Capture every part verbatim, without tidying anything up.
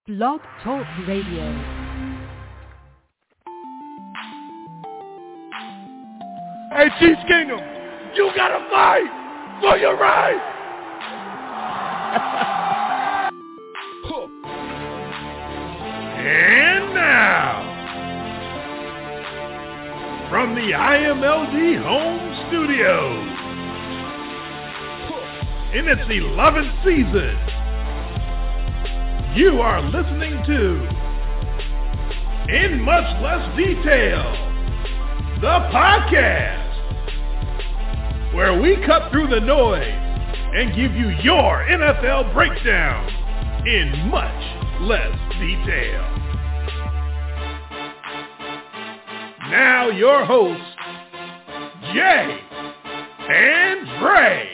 Blog Talk Radio. Hey, Chiefs Kingdom, you gotta fight for your right. And now, from the I M L D home studios, in its eleventh season, you are listening to In Much Less Detail, the podcast, where we cut through the noise and give you your N F L breakdown in much less detail. Now your hosts, Jay and Dre.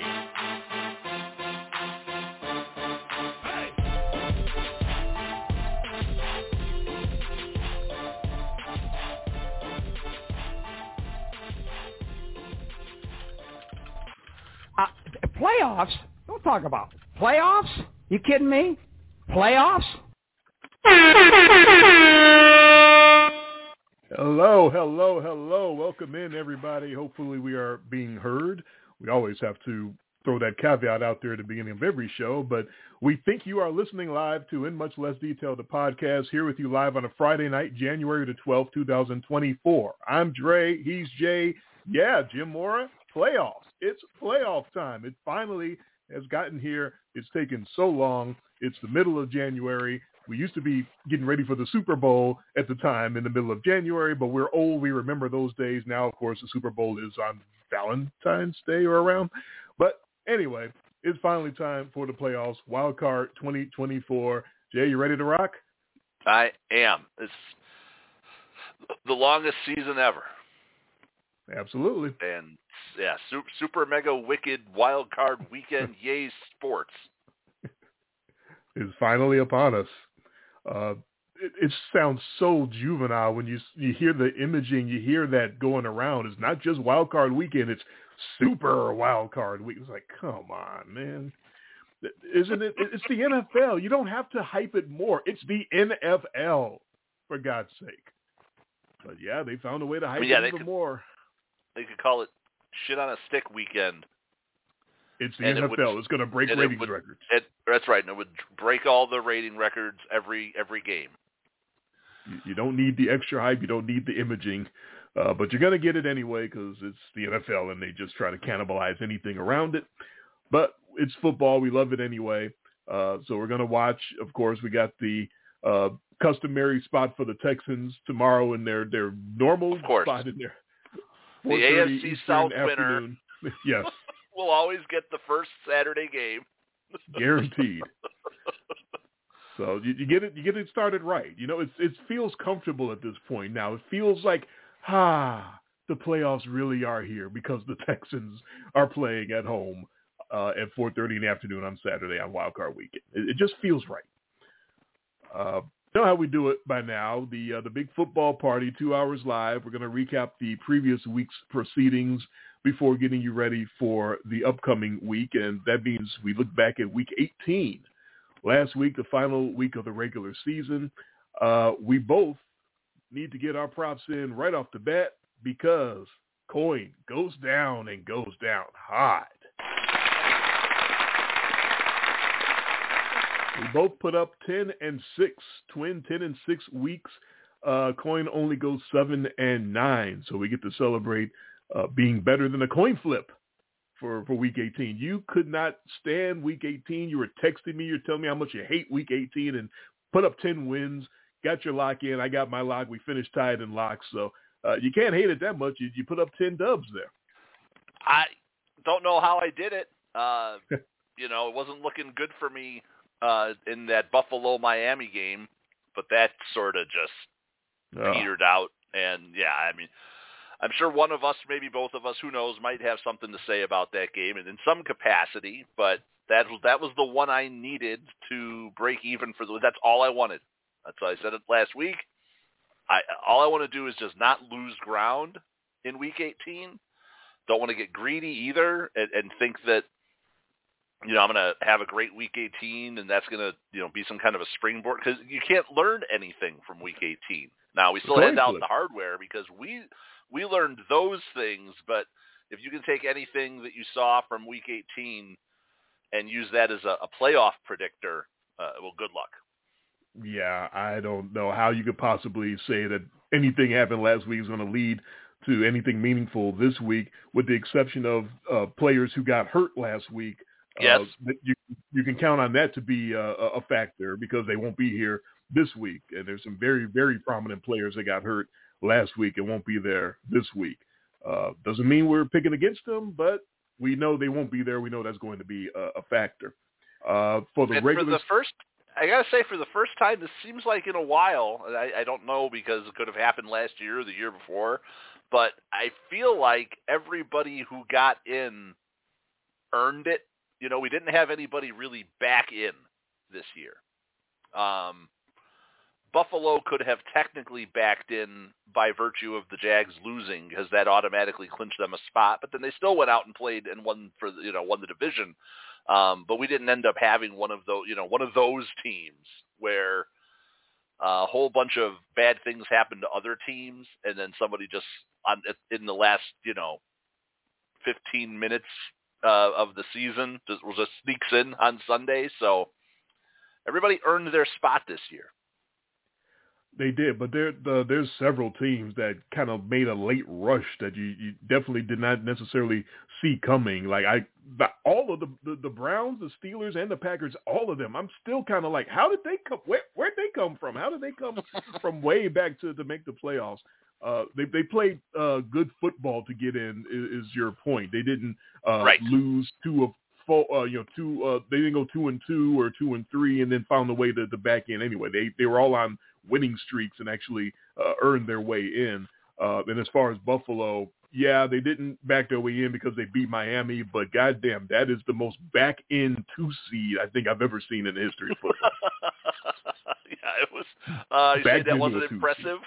Uh, playoffs? Don't talk about playoffs. You kidding me? Playoffs? Hello, hello, hello. Welcome in, everybody. Hopefully we are being heard. We always have to throw that caveat out there at the beginning of every show, but we think you are listening live to In Much Less Detail, the podcast, here with you live on a Friday night, January the twelfth, twenty twenty-four. I'm Dre. He's Jay. Yeah, Jim Mora. Playoffs. It's playoff time. It finally has gotten here. It's taken so long. It's the middle of January. We used to be getting ready for the Super Bowl at the time in the middle of January, but we're old. We remember those days. Now, of course, the Super Bowl is on Valentine's Day or around. But anyway, it's finally time for the playoffs. Wild Card twenty twenty-four. Jay, you ready to rock? I am. It's the longest season ever. Absolutely. And, yeah, super, super mega wicked wild card weekend. Yay, sports. Is finally upon us. Uh, it, it sounds so juvenile when you you hear the imaging, you hear that going around. It's not just wild card weekend, it's super wild card week. It's like, come on, man. Isn't it? It's the N F L. You don't have to hype it more. It's the N F L, for God's sake. But yeah, they found a way to hype I mean, yeah, it even could, more. They could call it shit on a stick weekend. It's the and N F L. It would, it's going to break ratings would, records. It, that's right. And it would break all the rating records every every game. You, you don't need the extra hype. You don't need the imaging. Uh, but you're going to get it anyway because it's the N F L and they just try to cannibalize anything around it. But it's football. We love it anyway. Uh, so we're going to watch. Of course, we got the uh, customary spot for the Texans tomorrow in their, their normal spot in there. The A F C South afternoon. winner. Yes. We'll always get the first Saturday game. Guaranteed. So you, you get it you get it started right. You know, it's it feels comfortable at this point now. It feels like, ah, the playoffs really are here because the Texans are playing at home uh, at four thirty in the afternoon on Saturday on Wild Card Weekend. It, it just feels right. Uh, you know how we do it by now. The uh, the big football party, two hours live. We're going to recap the previous week's proceedings before getting you ready for the upcoming week. And that means we look back at week eighteen. Last week, the final week of the regular season. Uh, we both need to get our props in right off the bat because coin goes down and goes down hard. We both put up ten and six, twin ten and six weeks. Uh, coin only goes seven and nine. So we get to celebrate Uh, being better than a coin flip for, for week eighteen. You could not stand week eighteen. You were texting me. You're telling me how much you hate week eighteen and put up ten wins, got your lock in. I got my lock. We finished tied in locks. So uh, you can't hate it that much. You, you put up ten dubs there. I don't know how I did it. Uh, you know, it wasn't looking good for me uh, in that Buffalo-Miami game, but that sort of just oh. petered out. And, yeah, I mean – I'm sure one of us, maybe both of us, who knows, might have something to say about that game and in some capacity, but that was, that was the one I needed to break even for the – that's all I wanted. That's why I said it last week. I All I want to do is just not lose ground in week eighteen. Don't want to get greedy either and, and think that you know, I'm going to have a great week eighteen, and that's going to, you know, be some kind of a springboard, because you can't learn anything from week eighteen. Now, we still hand out the hardware because we we learned those things, but if you can take anything that you saw from week eighteen and use that as a, a playoff predictor, uh, well, good luck. Yeah, I don't know how you could possibly say that anything happened last week is going to lead to anything meaningful this week, with the exception of uh, players who got hurt last week. Yes. Uh, you you can count on that to be a, a factor because they won't be here this week. And there's some very, very prominent players that got hurt last week and won't be there this week. Uh, doesn't mean we're picking against them, but we know they won't be there. We know that's going to be a, a factor. Uh, for the and regular, for the first, I gotta say, for the first time, this seems like in a while. I, I don't know because it could have happened last year or the year before, but I feel like everybody who got in earned it. You know, we didn't have anybody really back in this year. Um, Buffalo could have technically backed in by virtue of the Jags losing, because that automatically clinched them a spot. But then they still went out and played and won for you know won the division. Um, but we didn't end up having one of those you know one of those teams where a whole bunch of bad things happened to other teams, and then somebody just on in the last you know fifteen minutes uh, of the season just, just sneaks in on Sunday. So everybody earned their spot this year. They did, but there the, there's several teams that kind of made a late rush that you, you definitely did not necessarily see coming. Like I, the, all of the, the the Browns, the Steelers, and the Packers, all of them. I'm still kind of like, how did they come? Where where'd they come from? How did they come from way back to, to make the playoffs? Uh, they they played uh, good football to get in. Is, is your point? They didn't uh, right. lose two of four, uh, you know two. Uh, they didn't go two and two or two and three and then found a way to the back end anyway. They they were all on winning streaks and actually uh, earned their way in. Uh, and as far as Buffalo, yeah, they didn't back their way in because they beat Miami, but goddamn, that is the most back end two seed I think I've ever seen in the history of football. yeah, it was. Uh, you say that wasn't impressive?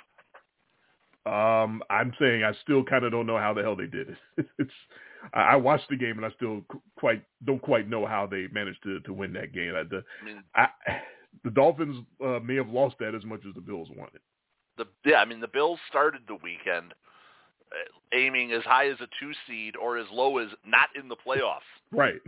Um, I'm saying I still kind of don't know how the hell they did it. It's I watched the game and I still quite don't quite know how they managed to, to win that game. I, the, I mean, I, the Dolphins uh, may have lost that as much as the Bills wanted. The yeah, I mean the Bills started the weekend uh, aiming as high as a two seed or as low as not in the playoffs. Right.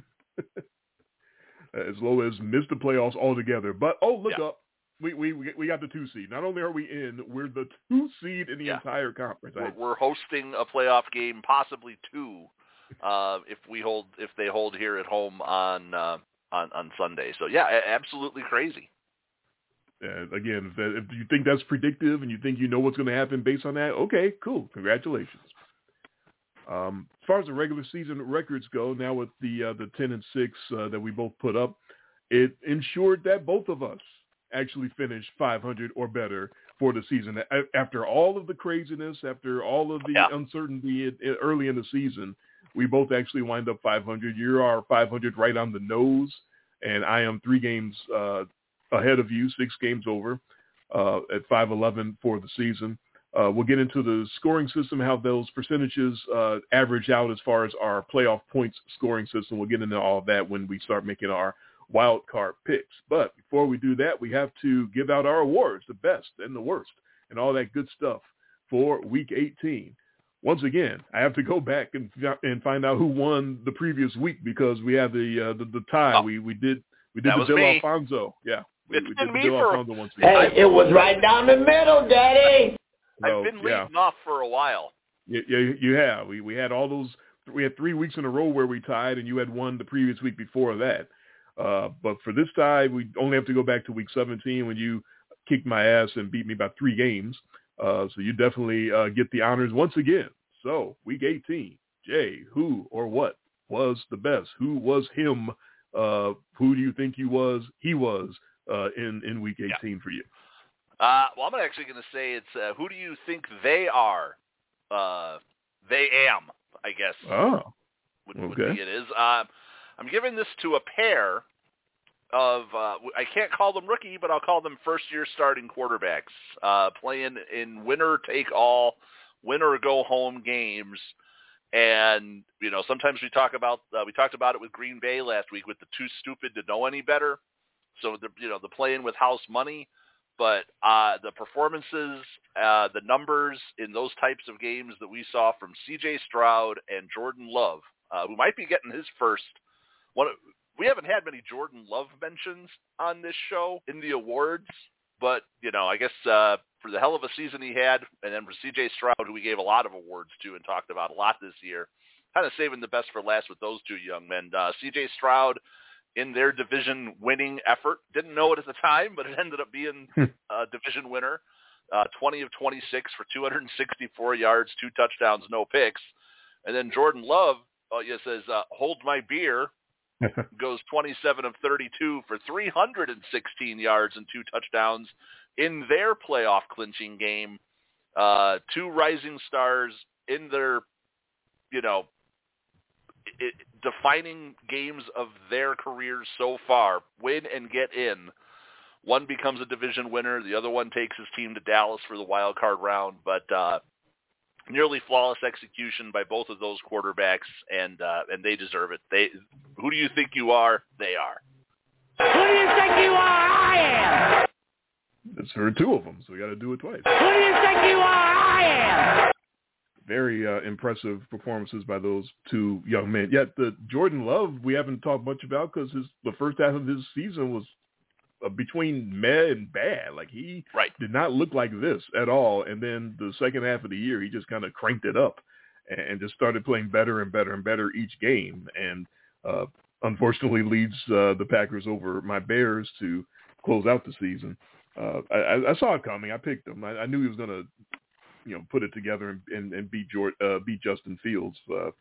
As low as missed the playoffs altogether. But oh, look yeah. up. We, we we got the two seed. Not only are we in, we're the two seed in the yeah. entire conference. We're, we're hosting a playoff game, possibly two, uh, if we hold if they hold here at home on uh, on on Sunday. So yeah, absolutely crazy. Uh, again, if, that, if you think that's predictive and you think you know what's going to happen based on that, okay, cool, congratulations. Um, as far as the regular season records go, now with the uh, the ten and six uh, that we both put up, it ensured that both of us actually finished five hundred or better for the season. After all of the craziness, after all of the yeah. uncertainty in, in early in the season, we both actually wind up five hundred. You are five hundred right on the nose, and I am three games uh, ahead of you, six games over uh, at five eleven for the season. Uh, we'll get into the scoring system, how those percentages uh, average out as far as our playoff points scoring system. We'll get into all of that when we start making our wild card picks. But before we do that, we have to give out our awards, the best and the worst, and all that good stuff for week eighteen. Once again, I have to go back and and find out who won the previous week because we have the uh, the, the tie. Oh, we we did we did the Bill me. Alfonso. Yeah, we, it's we been did me the Bill for, Alfonso once again. Hey, it was right down the middle, Daddy. So, I've been leading yeah. off for a while. Yeah, yeah, you have. We we had all those. We had three weeks in a row where we tied, and you had won the previous week before that. Uh, but for this tie, we only have to go back to week seventeen when you kicked my ass and beat me by three games. Uh, so you definitely uh, get the honors once again. So week eighteen, Jay, who or what was the best? Who was him? Uh, who do you think he was? He was uh, in, in week eighteen yeah. for you. Uh, well, I'm actually going to say it's uh, who do you think they are? Uh, they am, I guess. Oh, would, okay. would be it is. Uh, I'm giving this to a pair of, uh, I can't call them rookie, but I'll call them first-year starting quarterbacks, uh, playing in winner-take-all, winner-go-home games, And, you know, sometimes we talk about, uh, we talked about it with Green Bay last week with the too stupid to know any better. So, the, you know, the playing with house money, but uh, the performances, uh, the numbers in those types of games that we saw from C J Stroud and Jordan Love, uh, who might be getting his first one. We haven't had many Jordan Love mentions on this show in the awards, but, you know, I guess uh, for the hell of a season he had, and then for C J Stroud, who we gave a lot of awards to and talked about a lot this year, kind of saving the best for last with those two young men. Uh, C J Stroud, in their division winning effort, didn't know it at the time, but it ended up being a division winner, uh, twenty of twenty-six for two hundred sixty-four yards, two touchdowns, no picks. And then Jordan Love, oh, yeah, says, uh, hold my beer, goes twenty-seven of thirty-two for three hundred sixteen yards and two touchdowns in their playoff clinching game. Uh, two rising stars in their, you know, it, defining games of their careers so far, win and get in. One becomes a division winner. The other one takes his team to Dallas for the wild card round. But uh, nearly flawless execution by both of those quarterbacks, and uh, and they deserve it. They, who do you think you are? They are. Who do you think you are? I am. It's for two of them, so we got to do it twice. Who do you think you are? I am. Very uh, impressive performances by those two young men. Yet the Jordan Love we haven't talked much about because the first half of his season was uh, between meh and bad. Like he right. did not look like this at all. And then the second half of the year, he just kind of cranked it up and, and just started playing better and better and better each game. And uh, unfortunately leads uh, the Packers over my Bears to close out the season. Uh, I, I saw it coming. I picked him. I, I knew he was going to, you know, put it together and, and, and beat George, uh, beat Justin Fields. Uh,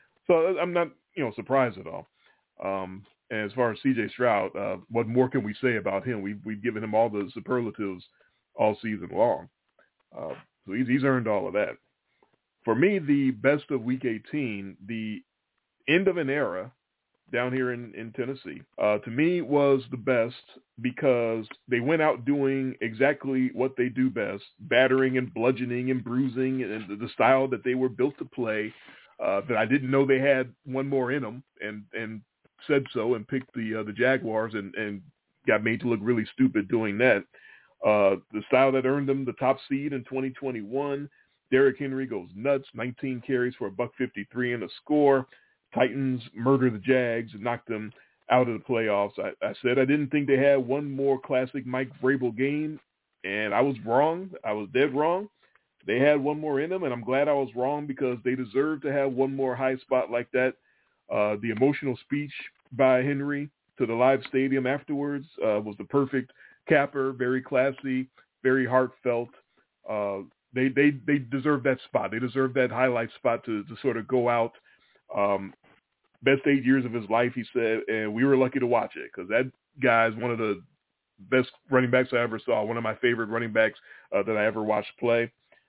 so I'm not, you know, surprised at all. Um, and as far as C J Stroud, uh, what more can we say about him? We've, we've given him all the superlatives all season long. Uh, so he's, he's earned all of that. For me, the best of Week eighteen, the end of an era down here in, in Tennessee, uh, to me was the best because they went out doing exactly what they do best, battering and bludgeoning and bruising, and the, the style that they were built to play, uh, that I didn't know they had one more in them, and, and said so and picked the uh, the Jaguars and, and got made to look really stupid doing that. Uh, the style that earned them the top seed in twenty twenty-one. Derrick Henry goes nuts, nineteen carries for a buck fifty-three and a score. Titans murder the Jags and knock them out of the playoffs. I, I said I didn't think they had one more classic Mike Vrabel game, and I was wrong. I was dead wrong. They had one more in them, and I'm glad I was wrong because they deserve to have one more high spot like that. Uh, the emotional speech by Henry to the live stadium afterwards uh, was the perfect capper, very classy, very heartfelt. Uh, they, they, they deserve that spot. They deserve that highlight spot to, to sort of go out. Um, best eight years of his life, he said, and we were lucky to watch it because that guy is one of the best running backs I ever saw, one of my favorite running backs uh, that I ever watched play.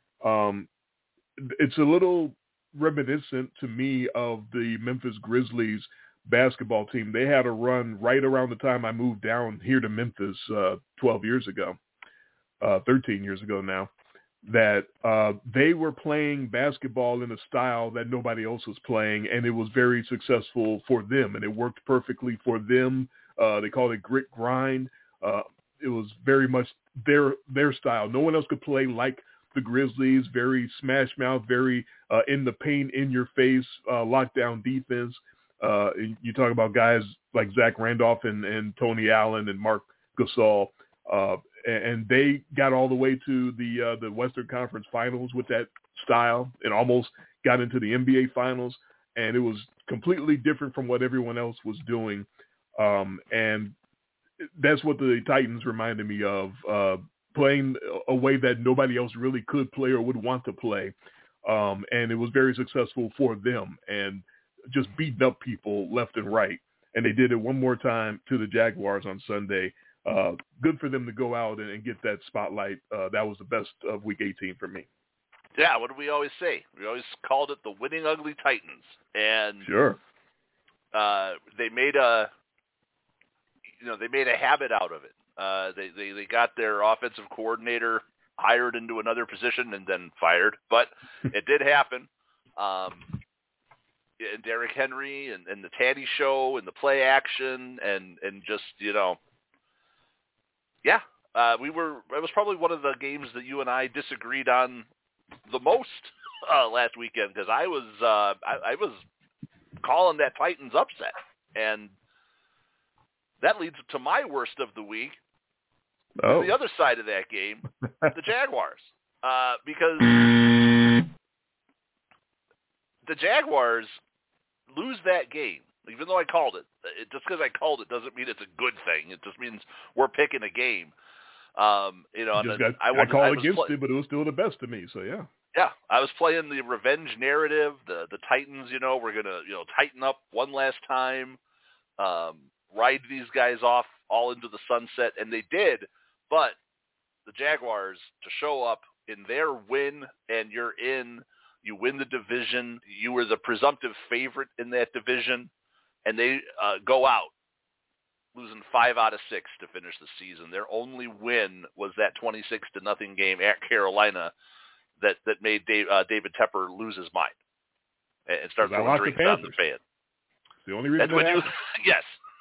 Um, it's a little reminiscent to me of the Memphis Grizzlies basketball team. They had a run right around the time I moved down here to Memphis uh, twelve years ago, uh, thirteen years ago now. That uh, they were playing basketball in a style that nobody else was playing, and it was very successful for them, and it worked perfectly for them. Uh, they called it grit grind. Uh, it was very much their their style. No one else could play like the Grizzlies, very smash mouth, very uh, in the paint, in your face, uh, lockdown defense. Uh, you talk about guys like Zach Randolph and, and Tony Allen and Mark Gasol. Uh, and they got all the way to the uh, the Western Conference Finals with that style and almost got into the N B A Finals. And it was completely different from what everyone else was doing. Um, and that's what the Titans reminded me of, uh, playing a way that nobody else really could play or would want to play. Um, and it was very successful for them and just beating up people left and right. And they did it one more time to the Jaguars on Sunday. Uh, good for them to go out and, and get that spotlight. Uh, that was the best of Week eighteen for me. Yeah, what do we always say? We always called it the winning ugly Titans, and sure, uh, they made a, you know, they made a habit out of it. Uh, they, they they got their offensive coordinator hired into another position and then fired, but it did happen. Um, and Derrick Henry and, and the Taddy Show and the play action and, and just, you know, yeah, uh, we were, it was probably one of the games that you and I disagreed on the most uh, last weekend because I was, uh, I, I was calling that Titans upset. And that leads to my worst of the week. Oh. On the other side of that game, the Jaguars. Uh, because the Jaguars lose that game, even though I called it. it just because I called it doesn't mean it's a good thing. It just means we're picking a game. Um, you know, you and got, I, I, wanted, called I was against play- it, but it was still the best to me. So yeah, yeah, I was playing the revenge narrative. The the Titans, you know, we're gonna you know tighten up one last time, um, ride these guys off all into the sunset, and they did. But the Jaguars to show up in their win, and you're in. You win the division. You were the presumptive favorite in that division, and they uh, go out losing five out of six to finish the season. Their only win was that twenty-six to nothing game at Carolina that that made Dave, uh, David Tepper lose his mind and, and start throwing drinks on the fan. The only reason That's that you, yes.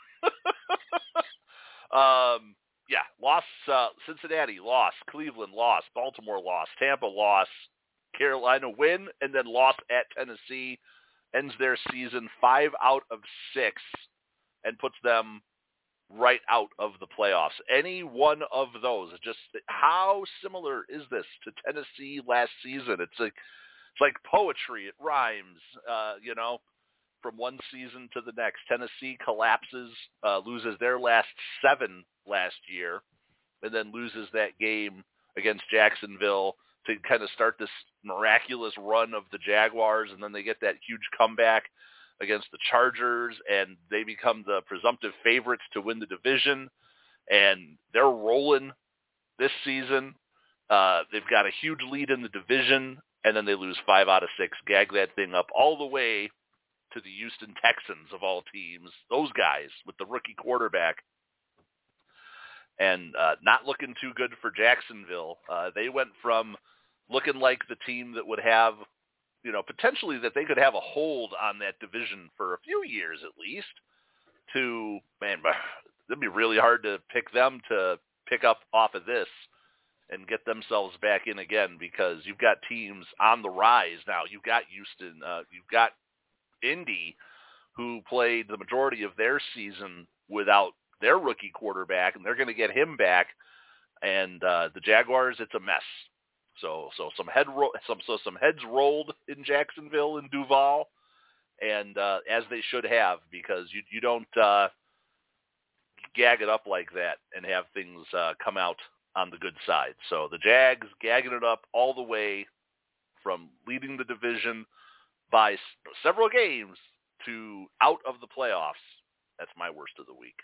um, yeah, lost uh, Cincinnati, lost Cleveland, lost Baltimore, lost Tampa, lost Carolina, win, and then lost at Tennessee, ends their season five out of six, and puts them right out of the playoffs. Any one of those, just how similar is this to Tennessee last season? It's like it's like poetry. It rhymes, uh, you know, from one season to the next. Tennessee collapses, uh, loses their last seven last year, and then loses that game against Jacksonville to kind of start this miraculous run of the Jaguars, and then they get that huge comeback against the Chargers, and they become the presumptive favorites to win the division, and they're rolling this season. Uh, they've got a huge lead in the division, and then they lose five out of six, gag that thing up all the way to the Houston Texans of all teams, those guys with the rookie quarterback. And uh, not looking too good for Jacksonville. Uh, they went from looking like the team that would have, you know, potentially that they could have a hold on that division for a few years at least, to, man, it'd be really hard to pick them to pick up off of this and get themselves back in again, because you've got teams on the rise now. You've got Houston, uh, you've got Indy, who played the majority of their season without their rookie quarterback, and they're going to get him back. And uh, the Jaguars, it's a mess. So, so some head ro- some so some heads rolled in Jacksonville and Duval, and uh, as they should have, because you you don't uh, gag it up like that and have things uh, come out on the good side. So the Jags gagging it up all the way from leading the division by s- several games to out of the playoffs. That's my worst of the week.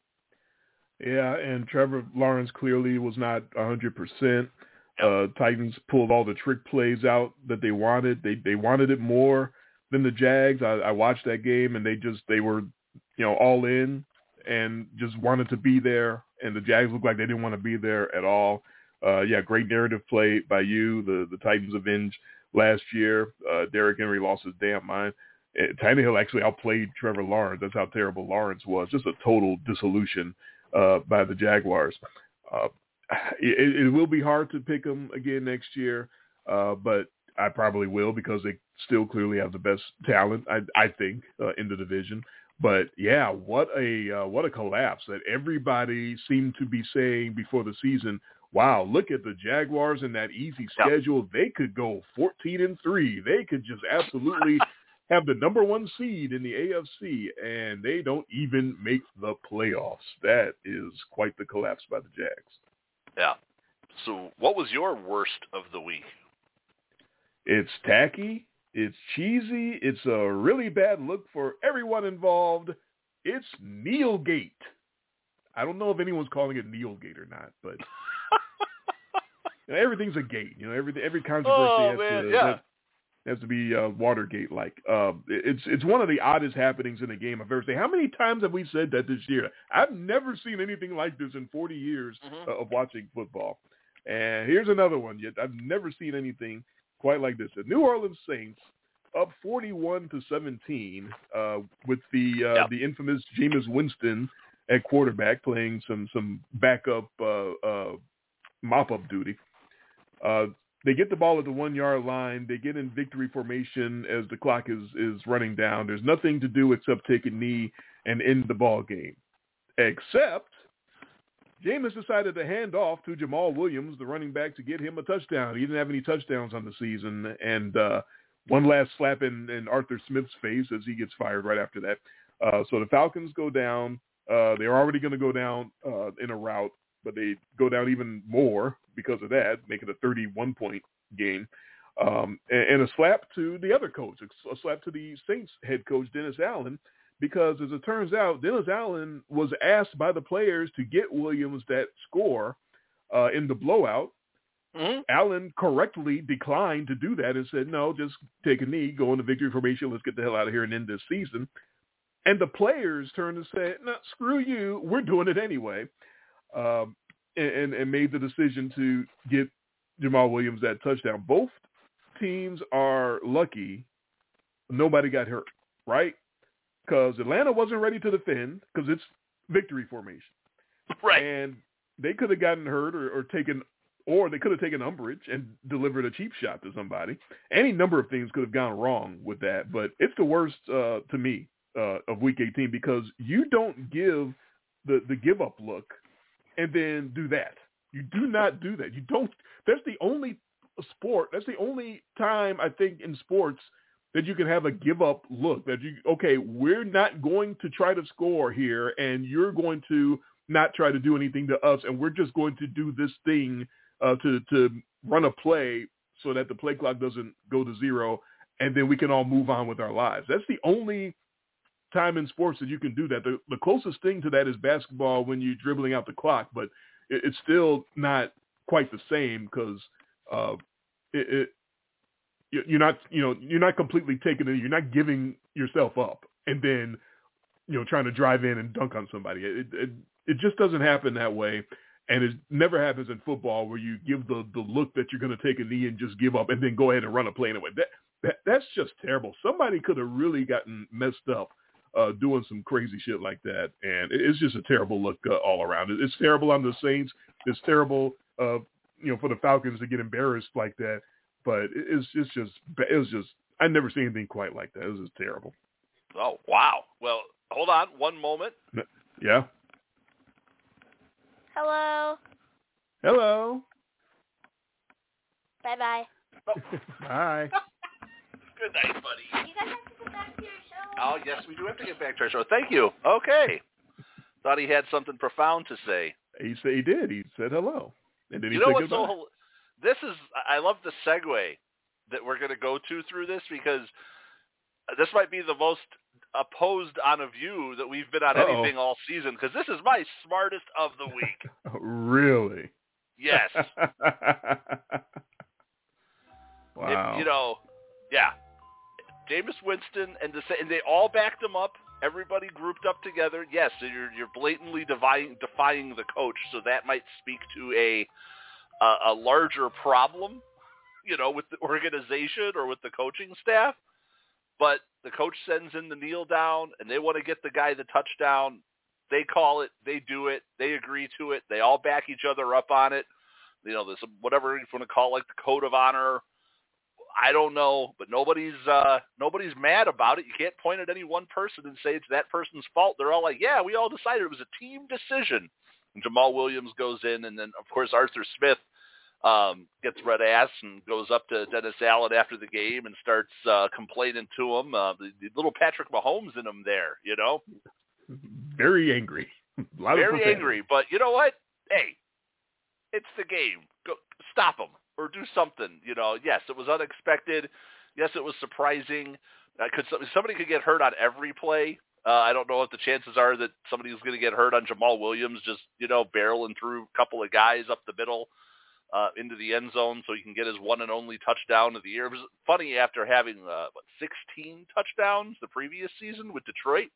Yeah, and Trevor Lawrence clearly was not one hundred percent. Uh, Titans pulled all the trick plays out that they wanted. They they wanted it more than the Jags. I, I watched that game, and they just they were, you know, all in and just wanted to be there. And the Jags looked like they didn't want to be there at all. Uh, yeah, great narrative play by you. The the Titans avenged last year. Uh, Derrick Henry lost his damn mind. Uh, Tannehill actually outplayed Trevor Lawrence. That's how terrible Lawrence was. Just a total dissolution uh, by the Jaguars. Uh, It, it will be hard to pick them again next year, uh, but I probably will, because they still clearly have the best talent, I, I think, uh, in the division. But yeah, what a uh, what a collapse that everybody seemed to be saying before the season. Wow, look at the Jaguars in that easy schedule. They could go fourteen and three. They could just absolutely have the number one seed in the A F C, and they don't even make the playoffs. That is quite the collapse by the Jags. Yeah. So what was your worst of the week? It's tacky. It's cheesy. It's a really bad look for everyone involved. It's Neilgate. I don't know if anyone's calling it Neilgate or not, but you know, everything's a gate. You know, every every controversy oh, has, man, to, yeah. has, has to be uh, Watergate-like. Uh, it's it's one of the oddest happenings in a game I've ever seen. How many times have we said that this year? I've never seen anything like this in forty years mm-hmm. uh, of watching football. And here's another one. Yet I've never seen anything quite like this. The New Orleans Saints up forty-one to seventeen uh, with the uh, yep. the infamous Jameis Winston at quarterback playing some some backup uh, uh, mop-up duty. Uh, they get the ball at the one-yard line. They get in victory formation as the clock is, is running down. There's nothing to do except take a knee and end the ball game. Except Jameis decided to hand off to Jamal Williams, the running back, to get him a touchdown. He didn't have any touchdowns on the season. And uh, one last slap in, in Arthur Smith's face as he gets fired right after that. Uh, so the Falcons go down. Uh, they're already going to go down uh, in a rout, but they go down even more because of that, making a thirty-one point game. Um, and, and a slap to the other coach, a slap to the Saints head coach, Dennis Allen, because as it turns out, Dennis Allen was asked by the players to get Williams that score uh, in the blowout. Mm-hmm. Allen correctly declined to do that and said, no, just take a knee, go into victory formation, let's get the hell out of here and end this season. And the players turned and said, no, screw you, we're doing it anyway, um, and, and made the decision to get Jamal Williams that touchdown. Both teams are lucky nobody got hurt, right? Because Atlanta wasn't ready to defend because it's victory formation. Right. And they could have gotten hurt or, or taken or they could have taken umbrage and delivered a cheap shot to somebody. Any number of things could have gone wrong with that, but it's the worst uh, to me uh, of Week eighteen because you don't give the, the give-up look and then do that. You do not do that. You don't. That's the only sport. That's the only time I think in sports that you can have a give-up look. That you okay, we're not going to try to score here, and you're going to not try to do anything to us, and we're just going to do this thing uh, to to run a play so that the play clock doesn't go to zero, and then we can all move on with our lives. That's the only time in sports that you can do that. The, the closest thing to that is basketball when you're dribbling out the clock, but it, it's still not quite the same because uh, it, it you're not, you know, you're not completely taking it. You're not giving yourself up and then, you know, trying to drive in and dunk on somebody. It, it, it just doesn't happen that way. And it never happens in football where you give the, the look that you're going to take a knee and just give up and then go ahead and run a play anyway. That, that that's just terrible. Somebody could have really gotten messed up uh, doing some crazy shit like that. And it, it's just a terrible look uh, all around. It, it's terrible on the Saints. It's terrible, uh, you know, for the Falcons to get embarrassed like that. But it, it's, it's just, it was just, I've never seen anything quite like that. It was just terrible. Oh, wow. Well, hold on one moment. Yeah. Hello. Hello. Bye-bye. Oh. Bye. Good night, buddy. You guys have to get back to your show. Oh, yes, we do have to get back to our show. Thank you. Okay. Thought he had something profound to say. He said he did. He said hello. And then he you know said what's goodbye. so This is, I love the segue that we're going to go to through this because this might be the most opposed on a view that we've been on Uh-oh. anything all season because this is my smartest of the week. Really? Yes. Wow. If, you know, yeah. Jameis Winston and the and they all backed him up. Everybody grouped up together. Yes, so you're you're blatantly defying defying the coach, so that might speak to a a, a larger problem, you know, with the organization or with the coaching staff. But the coach sends in the kneel down, and they want to get the guy the touchdown. They call it. They do it. They agree to it. They all back each other up on it. You know, there's whatever you want to call it, like the code of honor. I don't know, but nobody's uh, nobody's mad about it. You can't point at any one person and say it's that person's fault. They're all like, yeah, we all decided it was a team decision. And Jamal Williams goes in, and then, of course, Arthur Smith um, gets red ass and goes up to Dennis Allen after the game and starts uh, complaining to him. Uh, the, the little Patrick Mahomes in him there, you know? Very angry. A lot Very of angry. But you know what? Hey, it's the game. Go stop him. Or do something, you know. Yes, it was unexpected. Yes, it was surprising. Uh, could somebody could get hurt on every play? Uh, I don't know what the chances are that somebody's going to get hurt on Jamal Williams just, you know, barreling through a couple of guys up the middle uh, into the end zone so he can get his one and only touchdown of the year. It was funny after having uh, what, sixteen touchdowns the previous season with Detroit.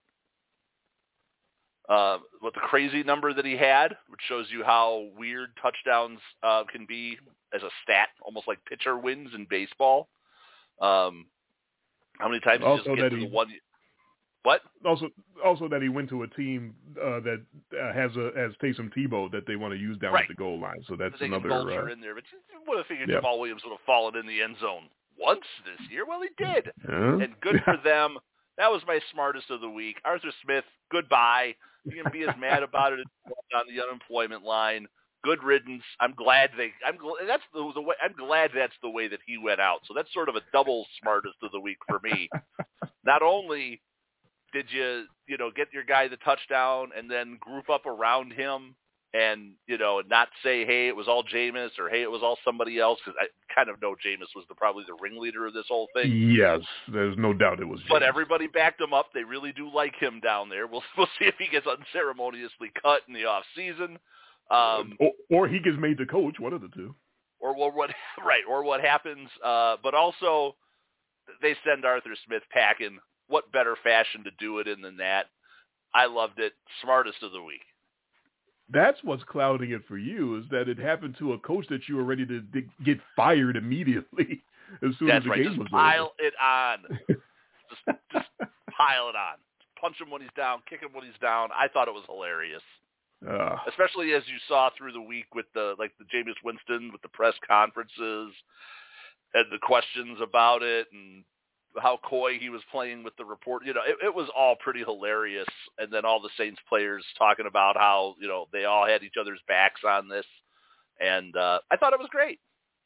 Uh, with the crazy number that he had, which shows you how weird touchdowns uh, can be as a stat, almost like pitcher wins in baseball. Um, How many times also did you just that get to he, the one? What? Also, also that he went to a team uh, that uh, has a has Taysom Tebow that they want to use down right. at the goal line. So that's they another. Can vulture uh, in there, but you would have figured yeah. Jamal Williams would have fallen in the end zone once this year. Well, he did, uh, and good for them. That was my smartest of the week. Arthur Smith, goodbye. You can be as mad about it as you want on the unemployment line. Good riddance. I'm glad they. I'm gl- that's the, the way. I'm glad that's the way that he went out. So that's sort of a double smartest of the week for me. Not only did you, you know, get your guy the touchdown and then group up around him and, you know, not say, hey, it was all Jameis or, hey, it was all somebody else, because I kind of know Jameis was the, probably the ringleader of this whole thing. Yes, there's no doubt it was Jameis. But everybody backed him up. They really do like him down there. We'll, we'll see if he gets unceremoniously cut in the off season. Um, or, or he gets made the coach, one of the two. Or, or what, right, or what happens. Uh, but also, they send Arthur Smith packing. What better fashion to do it in than that? I loved it. Smartest of the week. That's what's clouding it for you, is that it happened to a coach that you were ready to d- get fired immediately as soon That's as the right. game Just was pile over. it on. just, just pile it on. Punch him when he's down. Kick him when he's down. I thought it was hilarious. Uh, Especially as you saw through the week with the like the Jameis Winston with the press conferences and the questions about it and how coy he was playing with the report. You know, it, it was all pretty hilarious. And then all the Saints players talking about how, you know, they all had each other's backs on this. And uh, I thought it was great.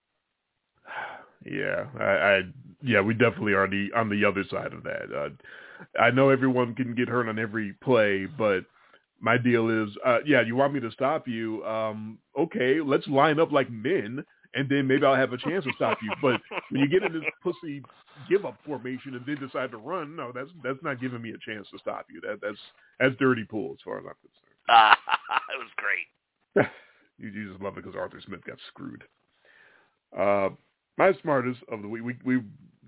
Yeah, I, I yeah, we definitely are the on the other side of that. Uh, I know everyone can get hurt on every play, but my deal is, uh, yeah, you want me to stop you? Um, okay, let's line up like men, and then maybe I'll have a chance to stop you. But when you get in this pussy give-up formation and then decide to run, no, that's that's not giving me a chance to stop you. That that's that's dirty pool as far as I'm concerned. Uh, it was great. you, you just love it because Arthur Smith got screwed. Uh, my smartest of the week, we we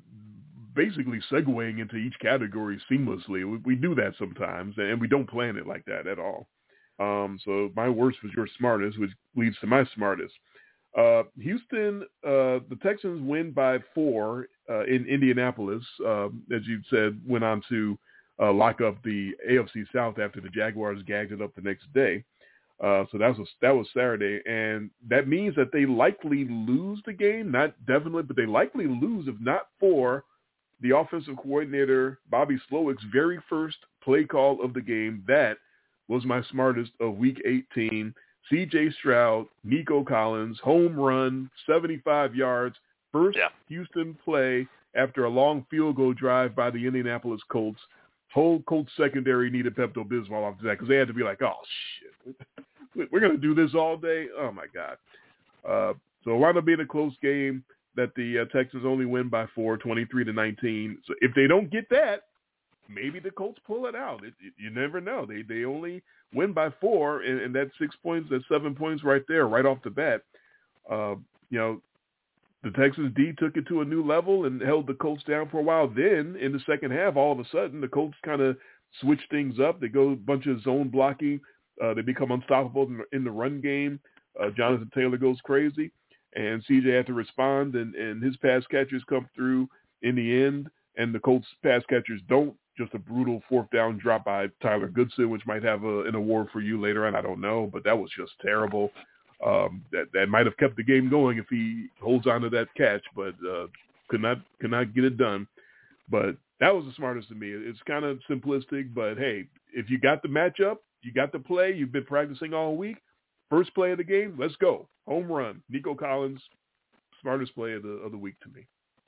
basically segueing into each category seamlessly. We, we do that sometimes, and we don't plan it like that at all. Um, so my worst was your smartest, which leads to my smartest. Uh, Houston, uh, the Texans win by four uh, in Indianapolis, uh, as you said, went on to uh, lock up the A F C South after the Jaguars gagged it up the next day. Uh, so that was that was Saturday, and that means that they likely lose the game. Not definitely, but they likely lose if not for the offensive coordinator Bobby Slowick's very first play call of the game. That was my smartest of Week eighteen. C J Stroud, Nico Collins, home run, seventy-five yards, first yeah. Houston play after a long field goal drive by the Indianapolis Colts. Whole Colts secondary needed Pepto-Bismol after that because they had to be like, oh, shit, we're going to do this all day? Oh, my God. Uh, so it wound up being a close game that the uh, Texans only win by four, twenty-three to nineteen. So if they don't get that, maybe the Colts pull it out. It, it, you never know. They they only win by four, and, and that's six points, that's seven points right there, right off the bat. Uh, you know, the Texans D took it to a new level and held the Colts down for a while. Then in the second half, all of a sudden, the Colts kind of switch things up. They go a bunch of zone blocking. Uh, they become unstoppable in the, in the run game. Uh, Jonathan Taylor goes crazy, and C J had to respond, and, and his pass catchers come through in the end, and the Colts pass catchers don't. Just a brutal fourth down drop by Tyler Goodson, which might have a, an award for you later on. I don't know, but that was just terrible. Um, that that might have kept the game going if he holds on to that catch, but uh, could not could not get it done. But that was the smartest to me. It's kind of simplistic, but hey, if you got the matchup, you got the play, you've been practicing all week, first play of the game, let's go. Home run. Nico Collins, smartest play of the of the week to me.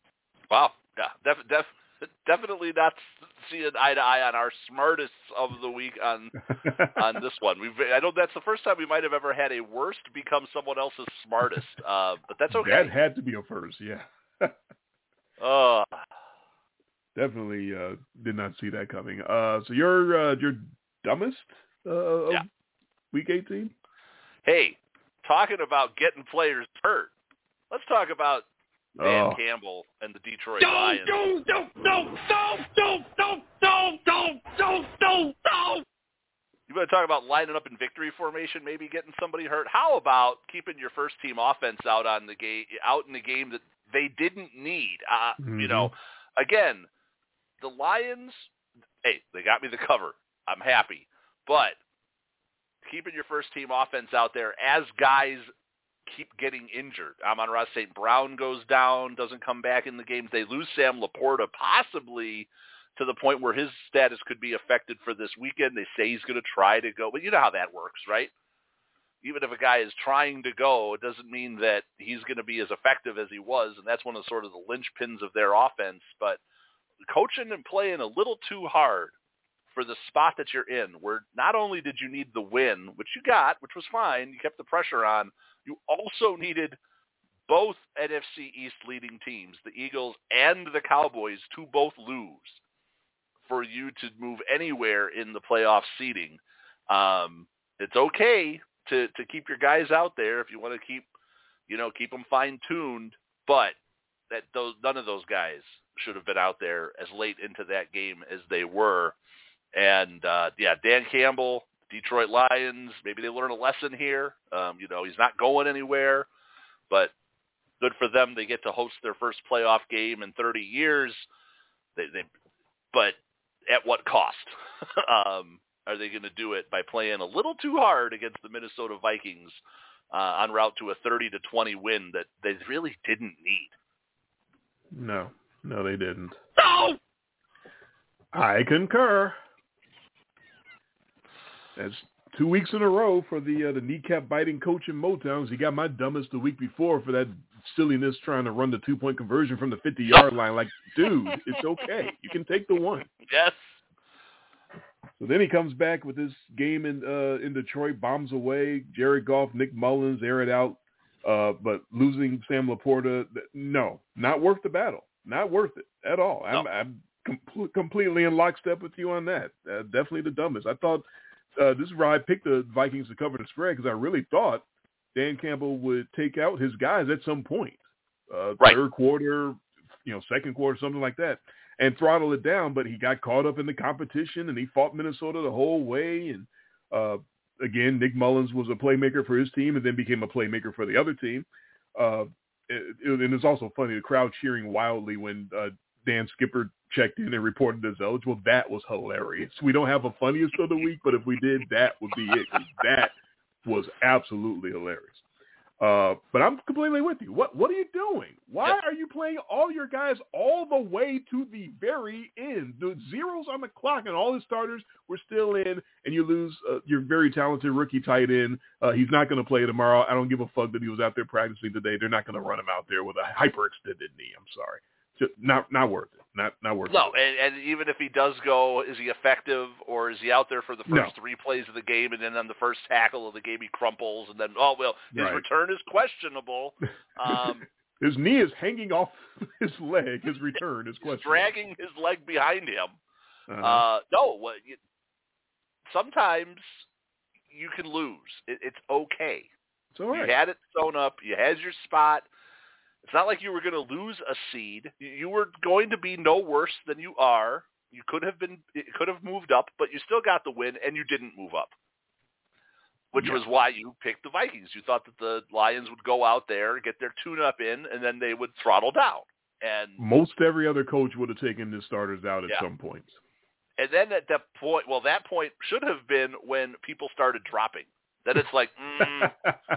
Wow. Yeah, def- def- definitely not seeing eye to eye on our smartest of the week on on this one. We've I know that's the first time we might have ever had a worst become someone else's smartest, uh, but that's okay. That had to be a first, yeah. uh, Definitely uh, did not see that coming. Uh, so you're uh, your dumbest uh, of yeah. Week eighteen? Hey, talking about getting players hurt, let's talk about Dan oh. Campbell and the Detroit Don't, Lions. don't, don't, don't, don't, don't, don't, don't, don't, don't, don't, don't. You want to talk about lining up in victory formation, maybe getting somebody hurt? How about keeping your first team offense out on the game, out in the game that they didn't need? Uh, mm-hmm. You know, again, the Lions, hey, they got me the cover. I'm happy. But keeping your first-team offense out there as guys keep getting injured. Amon-Ra Saint Brown goes down, doesn't come back in the games. They lose Sam Laporta possibly to the point where his status could be affected for this weekend. They say he's going to try to go. But you know how that works, right? Even if a guy is trying to go, it doesn't mean that he's going to be as effective as he was, and that's one of sort of the linchpins of their offense. But coaching and playing a little too hard for the spot that you're in, where not only did you need the win, which you got, which was fine, you kept the pressure on, you also needed both N F C East leading teams, the Eagles and the Cowboys, to both lose for you to move anywhere in the playoff seeding. Um, it's okay to, to keep your guys out there if you want to keep, you know, keep them fine-tuned, but that those none of those guys should have been out there as late into that game as they were. And, uh, yeah, Dan Campbell, Detroit Lions, maybe they learn a lesson here. Um, you know, he's not going anywhere, but good for them. They get to host their first playoff game in thirty years. They, they, but at what cost? um, are they going to do it by playing a little too hard against the Minnesota Vikings uh, en route to a thirty to twenty win that they really didn't need? No, no, they didn't. No! I concur. That's two weeks in a row for the uh, the kneecap biting coach in Motown. He got my dumbest the week before for that silliness trying to run the two point conversion from the fifty yard line. Like, dude, it's okay. You can take the one. Yes. So then he comes back with this game in uh, in Detroit, bombs away. Jared Goff, Nick Mullins air it out, uh, but losing Sam Laporta, no, not worth the battle. Not worth it at all. I'm, No. I'm com- completely in lockstep with you on that. Uh, definitely the dumbest. I thought. Uh, this is where I picked the Vikings to cover the spread because I really thought Dan Campbell would take out his guys at some point, uh, right. third quarter, you know, second quarter, something like that, and throttle it down. But he got caught up in the competition, and he fought Minnesota the whole way. And uh, again, Nick Mullins was a playmaker for his team and then became a playmaker for the other team. Uh, it, it, and it's also funny, the crowd cheering wildly when uh, Dan Skipper checked in and reported as eligible. That was hilarious. We don't have a funniest of the week, but if we did, that would be it. That was absolutely hilarious. Uh, but I'm completely with you. What What are you doing? Why Yep. are you playing all your guys all the way to the very end? The zeros on the clock and all the starters were still in, and you lose uh, your very talented rookie tight end. Uh, he's not going to play tomorrow. I don't give a fuck that he was out there practicing today. They're not going to run him out there with a hyperextended knee. I'm sorry. Just not not worth it. Not not worth No, it. and, and even if he does go, is he effective, or is he out there for the first No. three plays of the game, and then on the first tackle of the game he crumples, and then, oh, well, his Right. return is questionable. Um, His knee is hanging off his leg. His return is he's questionable. dragging his leg behind him. Uh-huh. Uh, no, what, you, sometimes you can lose. It, it's okay. It's all right. You had it sewn up. You had your spot. It's not like you were going to lose a seed. You were going to be no worse than you are. You could have been, it could have moved up, but you still got the win, and you didn't move up, which Yeah. was why you picked the Vikings. You thought that the Lions would go out there, get their tune-up in, and then they would throttle down. And Most every other coach would have taken his starters out at Yeah. some point. and then at that point, well, that point should have been when people started dropping. Then it's like, mm,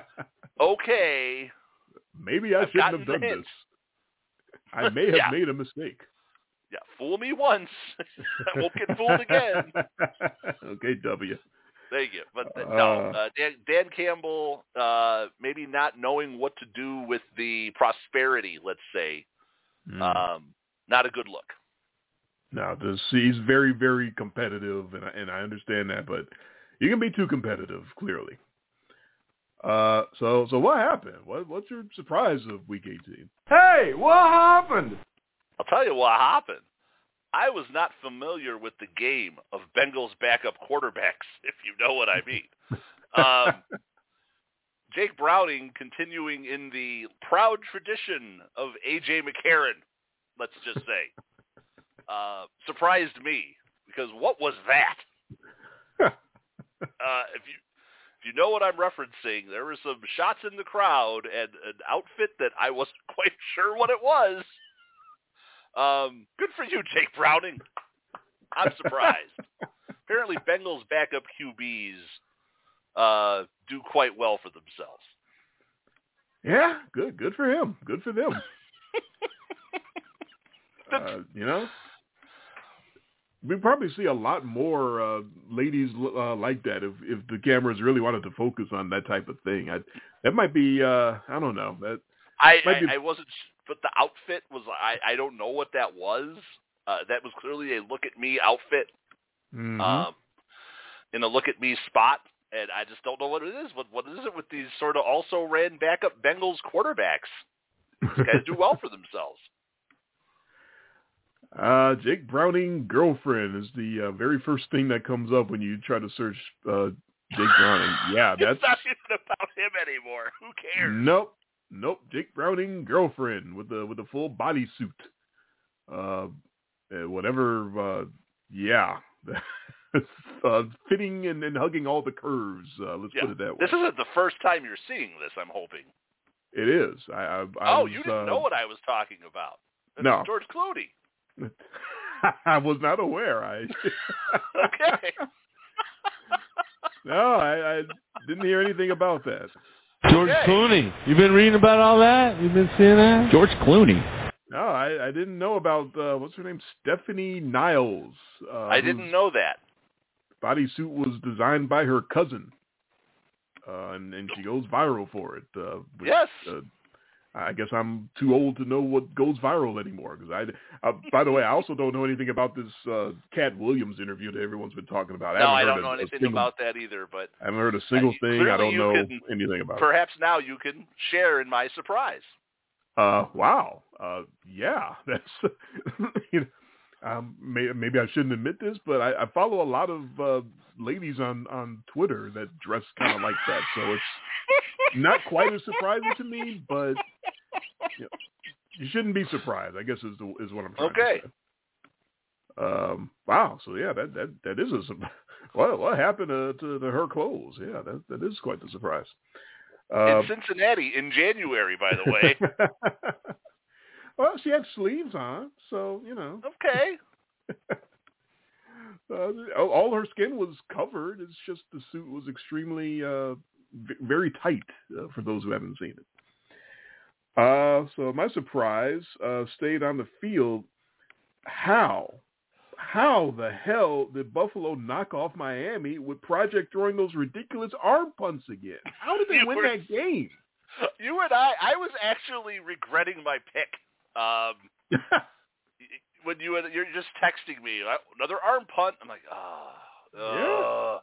okay. Maybe I I've shouldn't gotten have done the hint. this. I may have Yeah. made a mistake. Yeah, fool me once. I won't get fooled again. Okay, W. Thank you. But uh, no, Uh, uh, Dan, Dan Campbell, uh, maybe not knowing what to do with the prosperity, let's say, Mm. um, not a good look. No, this, he's very, very competitive, and I, and I understand that, but you can be too competitive, clearly. Uh, so, so what happened? What, what's your surprise of Week eighteen? Hey, what happened? I'll tell you what happened. I was not familiar with the game of Bengals backup quarterbacks, if you know what I mean. Um, Jake Browning continuing in the proud tradition of A J McCarron, let's just say, uh, surprised me, because what was that? Uh, if you if you know what I'm referencing, there were some shots in the crowd and an outfit that I wasn't quite sure what it was. Um, good for you, Jake Browning. I'm surprised. Apparently, Bengals backup Q Bs uh, do quite well for themselves. Yeah, good. Good for him. Good for them. uh, you know, we probably see a lot more uh, ladies uh, like that if, if the cameras really wanted to focus on that type of thing. I, that might be, uh, I don't know. That I, might I, be... I wasn't, but the outfit was, I, I don't know what that was. Uh, that was clearly a look at me outfit. Mm-hmm. Um, in a look at me spot, and I just don't know what it is. What what is it with these sort of also ran backup Bengals quarterbacks? These guys do well for themselves. Uh, Jake Browning girlfriend is the uh, very first thing that comes up when you try to search uh, Jake Browning. Yeah, that's it's not even about him anymore. Who cares? Nope, nope. Jake Browning girlfriend with the with the full bodysuit. Uh, whatever. Uh, yeah. uh, fitting and, and hugging all the curves. Uh, let's yeah. put it that way. This isn't the first time you're seeing this, I'm hoping. It is. I, I, I oh, was, you didn't uh, know what I was talking about. That's no. George Clooney. I was not aware. I okay. no, I, I didn't hear anything about that. George okay. Clooney. You've been reading about all that? You've been seeing that? George Clooney. No, I, I didn't know about, uh, what's her name? Stephanie Niles. Uh, I didn't know that. Bodysuit was designed by her cousin. Uh, and, and she goes viral for it. Uh, which, yes. Uh, I guess I'm too old to know what goes viral anymore. Because I, uh, by the way, I also don't know anything about this uh, Cat Williams interview that everyone's been talking about. I no, haven't I heard don't a, know anything single, about that either. But I haven't heard a single uh, thing. I don't know can, anything about perhaps it. Perhaps now you can share in my surprise. Uh, wow. Uh, yeah, that's. you know, um, may, maybe I shouldn't admit this, but I, I follow a lot of uh, ladies on, on Twitter that dress kind of like that, so it's not quite as surprising to me, but you know, you shouldn't be surprised, I guess is the, is what I'm trying okay. to say. Um, wow. So yeah, that that that is a surprise. What what happened to, to, to her clothes? Yeah, that that is quite the surprise. Uh, in Cincinnati in January, by the way. Well, she had sleeves on, so you know. Okay. uh, all her skin was covered. It's just the suit was extremely uh, v- very tight uh, for those who haven't seen it. Uh, so my surprise uh, stayed on the field. How? How the hell did Buffalo knock off Miami with Project throwing those ridiculous arm punts again? How did they you win were, that game? You and I, I was actually regretting my pick. Um, when you had, you're just texting me, another arm punt. I'm like, ah, oh,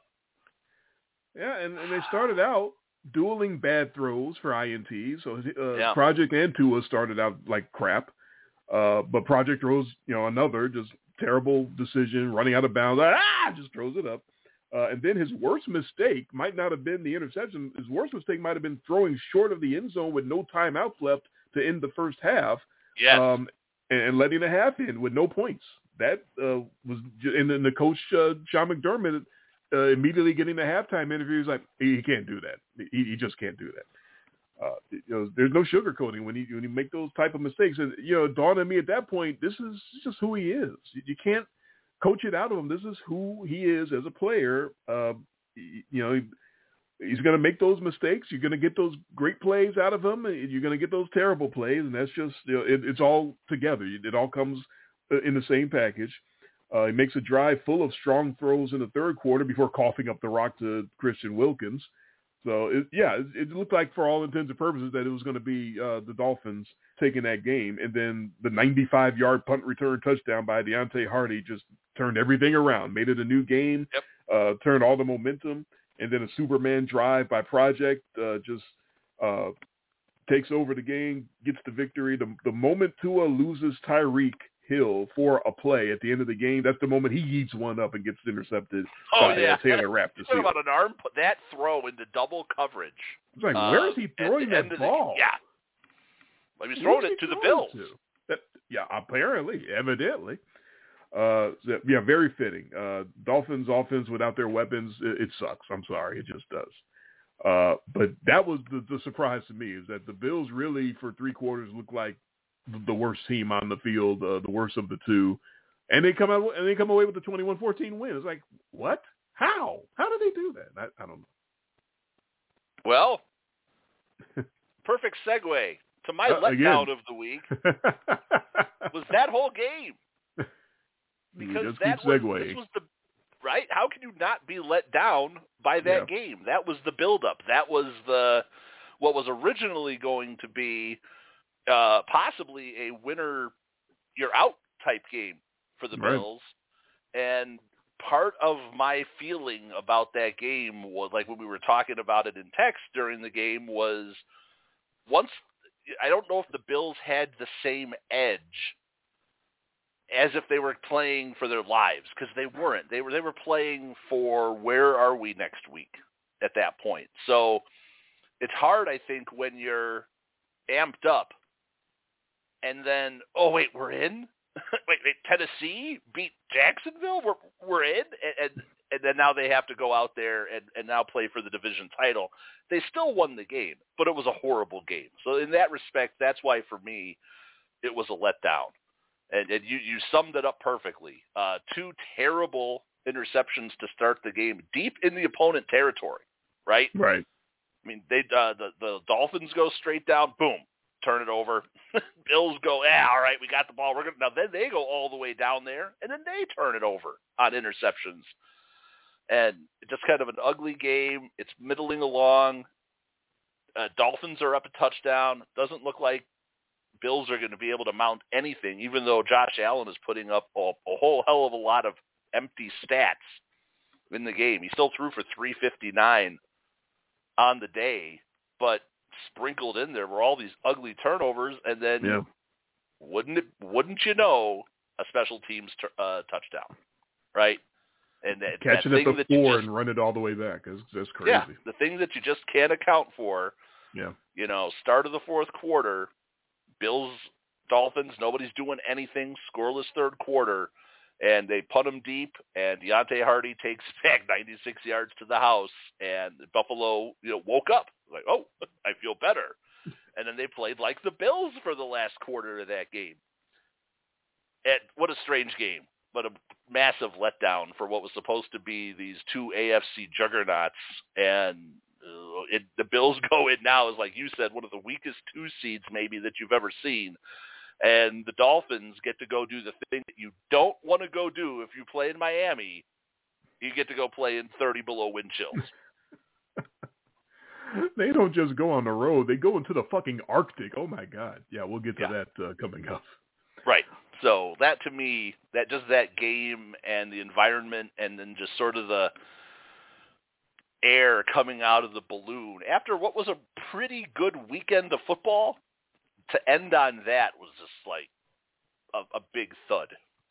yeah, yeah, and, and they started out dueling bad throws for I N Ts. So uh, yeah. Project and Tua started out like crap, uh, but Project throws, you know, another just terrible decision, running out of bounds. Ah, just throws it up. Uh, and then his worst mistake might not have been the interception. His worst mistake might have been throwing short of the end zone with no timeouts left to end the first half. Yes. Um, and, and letting a half in with no points. That uh, was, and then the coach, uh, Sean McDermott, uh, immediately getting the halftime interview, he's like, he, he can't do that. He, he just can't do that. Uh, you know, there's no sugarcoating when you when you make those type of mistakes. And you know, it dawned on me at that point, this is just who he is. You, you can't coach it out of him. This is who he is as a player. Uh, you know, he, he's going to make those mistakes. You're going to get those great plays out of him. And you're going to get those terrible plays, and that's just, you know, it, it's all together. It all comes in the same package. Uh, he makes a drive full of strong throws in the third quarter before coughing up the rock to Christian Wilkins. So, it, yeah, it, it looked like for all intents and purposes that it was going to be uh, the Dolphins taking that game. And then the ninety-five-yard punt return touchdown by Deontay Hardy just turned everything around, made it a new game, yep. uh, turned all the momentum. And then a Superman drive by Project uh, just uh, takes over the game, gets the victory. The, the moment Tua loses Tyreek Hill for a play at the end of the game, that's the moment he eats one up and gets intercepted oh, by yeah. uh, Taylor Rapp. Talking about an arm, that throw into double coverage. It's like, uh, where is he throwing that ball? The, yeah. Well, he was throwing it to the Bills. To? That, yeah, apparently, evidently. Uh, yeah, very fitting. Uh, Dolphins offense without their weapons, it, it sucks. I'm sorry, it just does. Uh, but that was the, the surprise to me, is that the Bills really for three quarters looked like the worst team on the field, uh, the worst of the two, and they come out and they come away with the twenty-one fourteen win. It's like, what? How? How did they do that? I, I don't know. Well, perfect segue to my uh, letdown again. of the week was that whole game. Because that was, this was the, right? How can you not be let down by that yeah. game? That was the buildup. That was the, what was originally going to be uh, possibly a winner, you're out type game for the right. Bills. And part of my feeling about that game was, like when we were talking about it in text during the game, was once, I don't know if the Bills had the same edge as if they were playing for their lives, because they weren't. They were they were playing for where are we next week at that point. So it's hard, I think, when you're amped up and then, oh, wait, we're in? wait, wait, Tennessee beat Jacksonville? We're we're in? And, and, and then now they have to go out there and, and now play for the division title. They still won the game, but it was a horrible game. So in that respect, that's why, for me, it was a letdown. And, and you, you summed it up perfectly. Uh, two terrible interceptions to start the game, deep in the opponent territory, right? Right. I mean, they uh, the the Dolphins go straight down, boom, turn it over. Bills go, yeah, all right, we got the ball. We're gonna now. Then they go all the way down there, and then they turn it over on interceptions. And just kind of an ugly game. It's middling along. Uh, Dolphins are up a touchdown. Doesn't look like Bills are going to be able to mount anything, even though Josh Allen is putting up a, a whole hell of a lot of empty stats in the game. He still threw for three fifty-nine on the day, but sprinkled in there were all these ugly turnovers, and then yeah. wouldn't it, wouldn't you know, a special teams t- uh, touchdown, right? And that, catch that it at the four just, and run it all the way back. That's, that's crazy. Yeah, the thing that you just can't account for. Yeah. You know, start of the fourth quarter, Bills, Dolphins, nobody's doing anything, scoreless third quarter, and they punt them deep, and Deontay Hardy takes back ninety-six yards to the house, and Buffalo, you know, woke up. Like, oh, I feel better. And then they played like the Bills for the last quarter of that game. And what a strange game. But a massive letdown for what was supposed to be these two A F C juggernauts. And uh, it, the Bills go in now as, like you said, one of the weakest two seeds maybe that you've ever seen. And the Dolphins get to go do the thing that you don't want to go do if you play in Miami. You get to go play in thirty below wind chills. They don't just go on the road. They go into the fucking Arctic. Oh, my God. Yeah, we'll get to Yeah. that uh, coming up. Right. So that, to me, that just that game and the environment and then just sort of the air coming out of the balloon after what was a pretty good weekend of football, to end on that was just like a, a big thud.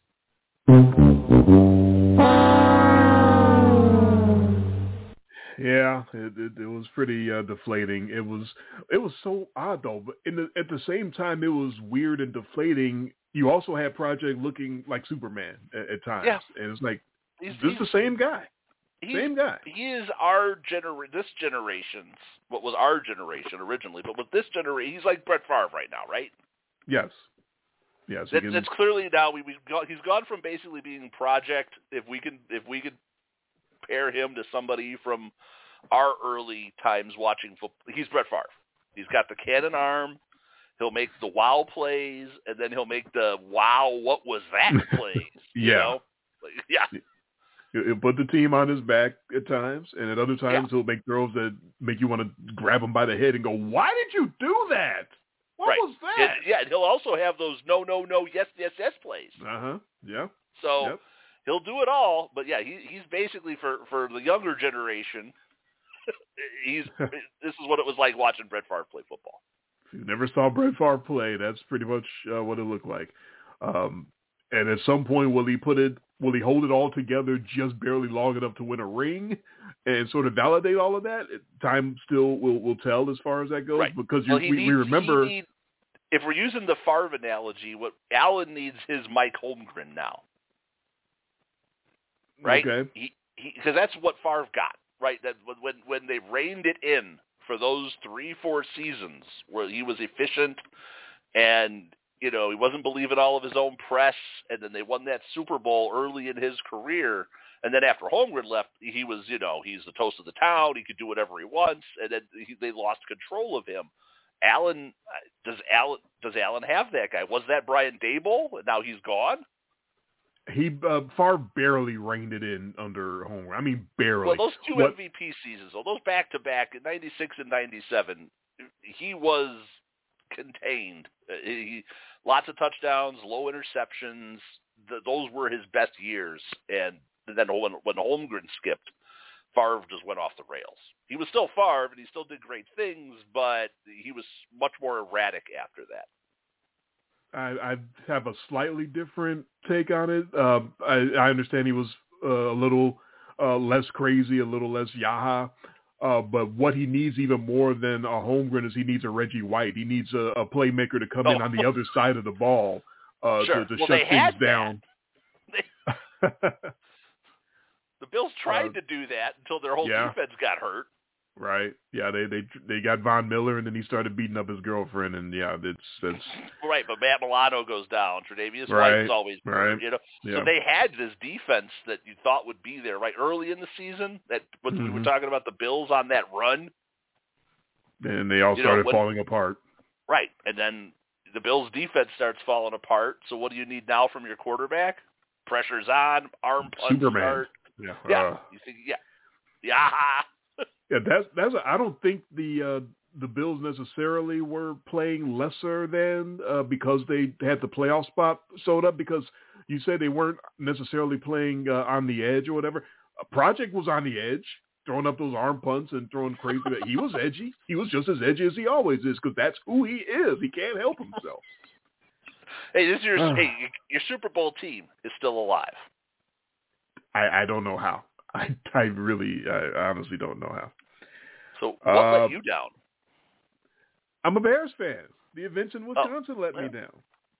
Yeah, it, it, it was pretty uh, deflating. It was it was so odd though, but in the, at the same time, it was weird and deflating. You also had Project looking like Superman at, at times, yeah. and it's like he's, this is he's, the same guy, same guy. He is our gener this generation's what was our generation originally, but with this generation, he's like Brett Favre right now, right? Yes, yes. That's, can... that's clearly now we we've got, he's gone from basically being Project. If we can if we could compare him to somebody from our early times watching football, he's Brett Favre. He's got the cannon arm. He'll make the wow plays, and then he'll make the wow, what was that plays? yeah. You know? Like, yeah. He'll put the team on his back at times, and at other times yeah. he'll make throws that make you want to grab him by the head and go, why did you do that? What right. was that? And, yeah, and he'll also have those no, no, no, yes, yes, yes plays. Uh-huh, yeah. So yep. he'll do it all, but yeah, he, he's basically, for, for the younger generation, he's this is what it was like watching Brett Favre play football. If you never saw Brett Favre play, that's pretty much uh, what it looked like. Um, and at some point, will he put it? Will he hold it all together just barely long enough to win a ring and sort of validate all of that? Time still will will tell as far as that goes. Right. Because well, you, we, needs, we remember. Need, if we're using the Favre analogy, what Allen needs his Mike Holmgren now, right? Okay. Because that's what Favre got, right? That when when they reined it in for those three, four seasons where he was efficient and you know, he wasn't believing all of his own press, and then they won that Super Bowl early in his career. And then after Holmgren left, he was, you know, he's the toast of the town. He could do whatever he wants, and then he, they lost control of him. Allen, does Allen does Allen have that guy? Was that Brian Daboll? Now he's gone. He uh, Favre barely reined it in under Holmgren. I mean, barely. Well, those two what, M V P seasons, so those back-to-back in ninety-six and ninety-seven, he was contained. He, lots of touchdowns, low interceptions. The, those were his best years. And then when, when Holmgren skipped, Favre just went off the rails. He was still Favre, and he still did great things, but he was much more erratic after that. I, I have a slightly different take on it. Uh, I, I understand he was uh, a little uh, less crazy, a little less yaha. Uh, but what he needs even more than a Holmgren is he needs a Reggie White. He needs a, a playmaker to come oh. in on the other side of the ball uh, sure. to, to well, shut things that. down. They, the Bills tried uh, to do that until their whole yeah. defense got hurt. Right. Yeah, they they they got Von Miller, and then he started beating up his girlfriend, and yeah, it's it's right. But Matt Milano goes down. Tre'Davious right, White's always right. you know. Yeah. So they had this defense that you thought would be there right early in the season. That when mm-hmm. we were talking about the Bills on that run, and they all you started know, when, falling apart. Right, and then the Bills' defense starts falling apart. So what do you need now from your quarterback? Pressure's on, arm punch Superman. start. Yeah, yeah. uh, You think, yeah, yeah. Yeah, that's that's. A, I don't think the uh, the Bills necessarily were playing lesser than uh, because they had the playoff spot sewed up. Because you say they weren't necessarily playing uh, on the edge or whatever. Project was on the edge, throwing up those arm punts and throwing crazy. He was edgy. He was just as edgy as he always is because that's who he is. He can't help himself. Hey, this is your hey, your Super Bowl team is still alive. I, I don't know how. I I really I honestly don't know how. So what uh, let you down? I'm a Bears fan. The events in Wisconsin oh, let well. me down.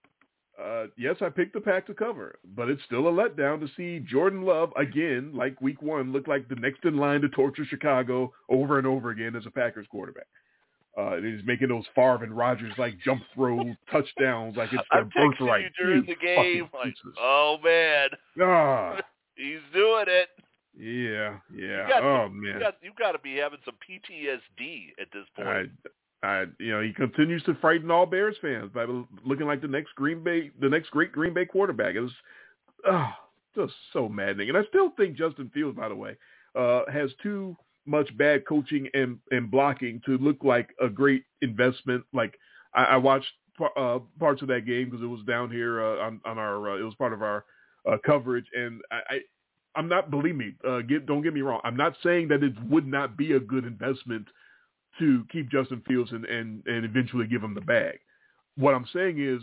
Uh, yes, I picked the Pack to cover, but it's still a letdown to see Jordan Love again, like week one, look like the next in line to torture Chicago over and over again as a Packers quarterback. Uh, he's making those Favre and Rodgers like jump throw touchdowns like it's their I'm texting birthright. you during you the game, like, pieces. oh man, ah, he's doing it. Yeah, yeah. You got oh some, man, you got, you got to be having some P T S D at this point. I, I, you know, he continues to frighten all Bears fans by looking like the next Green Bay, the next great Green Bay quarterback. It was, oh, just so maddening. And I still think Justin Fields, by the way, uh, has too much bad coaching and, and blocking to look like a great investment. Like I, I watched uh, parts of that game because it was down here uh, on, on our, uh, it was part of our uh, coverage, and I. I I'm not, believe me, uh, get, don't get me wrong. I'm not saying that it would not be a good investment to keep Justin Fields and, and, and eventually give him the bag. What I'm saying is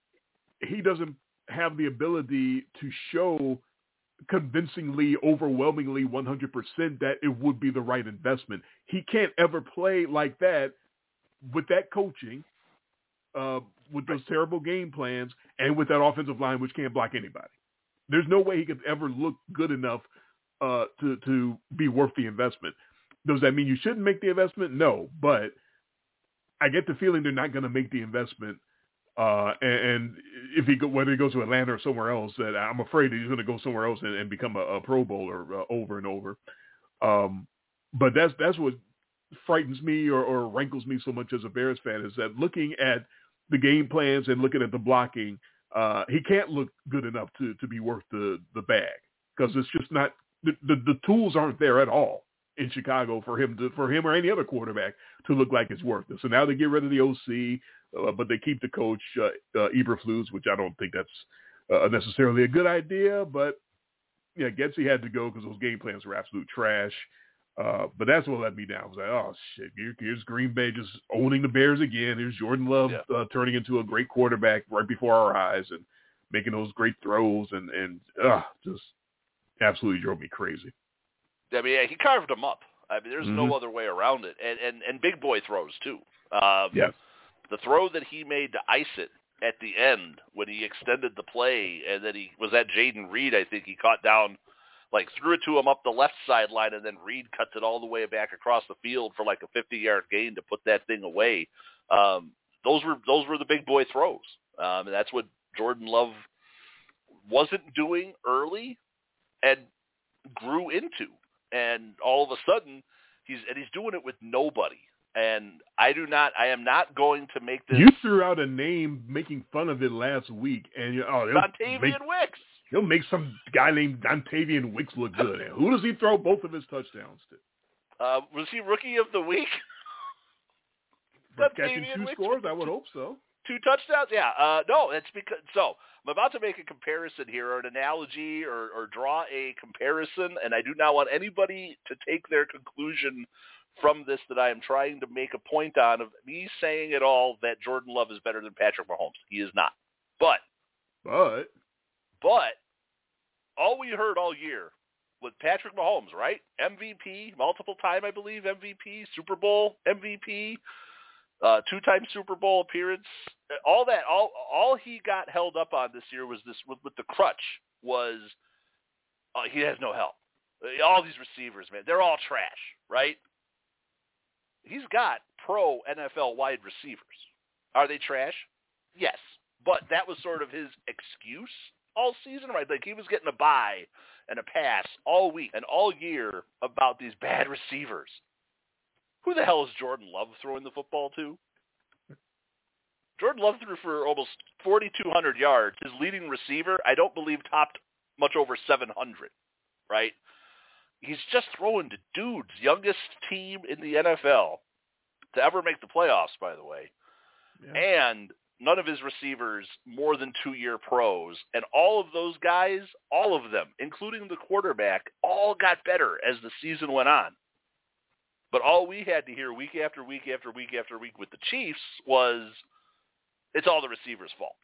he doesn't have the ability to show convincingly, overwhelmingly one hundred percent that it would be the right investment. He can't ever play like that with that coaching, uh, with those terrible game plans, and with that offensive line which can't block anybody. There's no way he could ever look good enough uh, to to be worth the investment. Does that mean you shouldn't make the investment? No, but I get the feeling they're not going to make the investment. Uh, and, and if he go, whether he goes to Atlanta or somewhere else, that I'm afraid he's going to go somewhere else and, and become a, a Pro Bowler uh, over and over. Um, but that's that's what frightens me or, or rankles me so much as a Bears fan is that looking at the game plans and looking at the blocking. Uh, he can't look good enough to, to be worth the, the bag because it's just not the, the the tools aren't there at all in Chicago for him to for him or any other quarterback to look like it's worth it. So now they get rid of the O C, uh, but they keep the coach uh, uh, Eberflus, which I don't think that's uh, necessarily a good idea. But yeah, Getsy had to go because those game plans were absolute trash. Uh, but that's what let me down. I was like, oh shit, Here, here's Green Bay just owning the Bears again. Here's Jordan Love yeah. uh, turning into a great quarterback right before our eyes and making those great throws and and uh, just absolutely drove me crazy. I mean, he carved them up. I mean, there's mm-hmm. no other way around it. And and, and big boy throws too. Um, yes. The throw that he made to ice it at the end when he extended the play, and then he was at Jaden Reed. I think he caught down. Like threw it to him up the left sideline, and then Reed cuts it all the way back across the field for like a fifty-yard gain to put that thing away. Um, those were those were the big boy throws. Um, and that's what Jordan Love wasn't doing early and grew into. And all of a sudden, he's and he's doing it with nobody. And I do not, I am not going to make this. You threw out a name making fun of it last week, and you oh, Dontavian make, Wicks. He'll make some guy named Dontavian Wicks look good. And who does he throw both of his touchdowns to? Uh, was he Rookie of the Week? For catching two Wicks scores, I would hope so. Two touchdowns? Yeah. Uh, no, it's because so I'm about to make a comparison here, or an analogy, or, or draw a comparison, and I do not want anybody to take their conclusion from this that I am trying to make a point on of me saying at all that Jordan Love is better than Patrick Mahomes. He is not. But, but, but, all we heard all year with Patrick Mahomes, right? M V P, multiple time, I believe, M V P, Super Bowl M V P, uh, two-time Super Bowl appearance. All that, all all he got held up on this year was this with, with the crutch was uh, he has no help. All these receivers, man, they're all trash, right? He's got pro N F L wide receivers. Are they trash? Yes. But that was sort of his excuse all season, right? Like he was getting a bye and a pass all week and all year about these bad receivers. Who the hell is Jordan Love throwing the football to? Jordan Love threw for almost forty-two hundred yards. His leading receiver, I don't believe, topped much over seven hundred, right? He's just throwing to dudes, youngest team in the N F L to ever make the playoffs, by the way. Yeah. And none of his receivers more than two-year pros. And all of those guys, all of them, including the quarterback, all got better as the season went on. But all we had to hear week after week after week after week with the Chiefs was it's all the receivers' fault.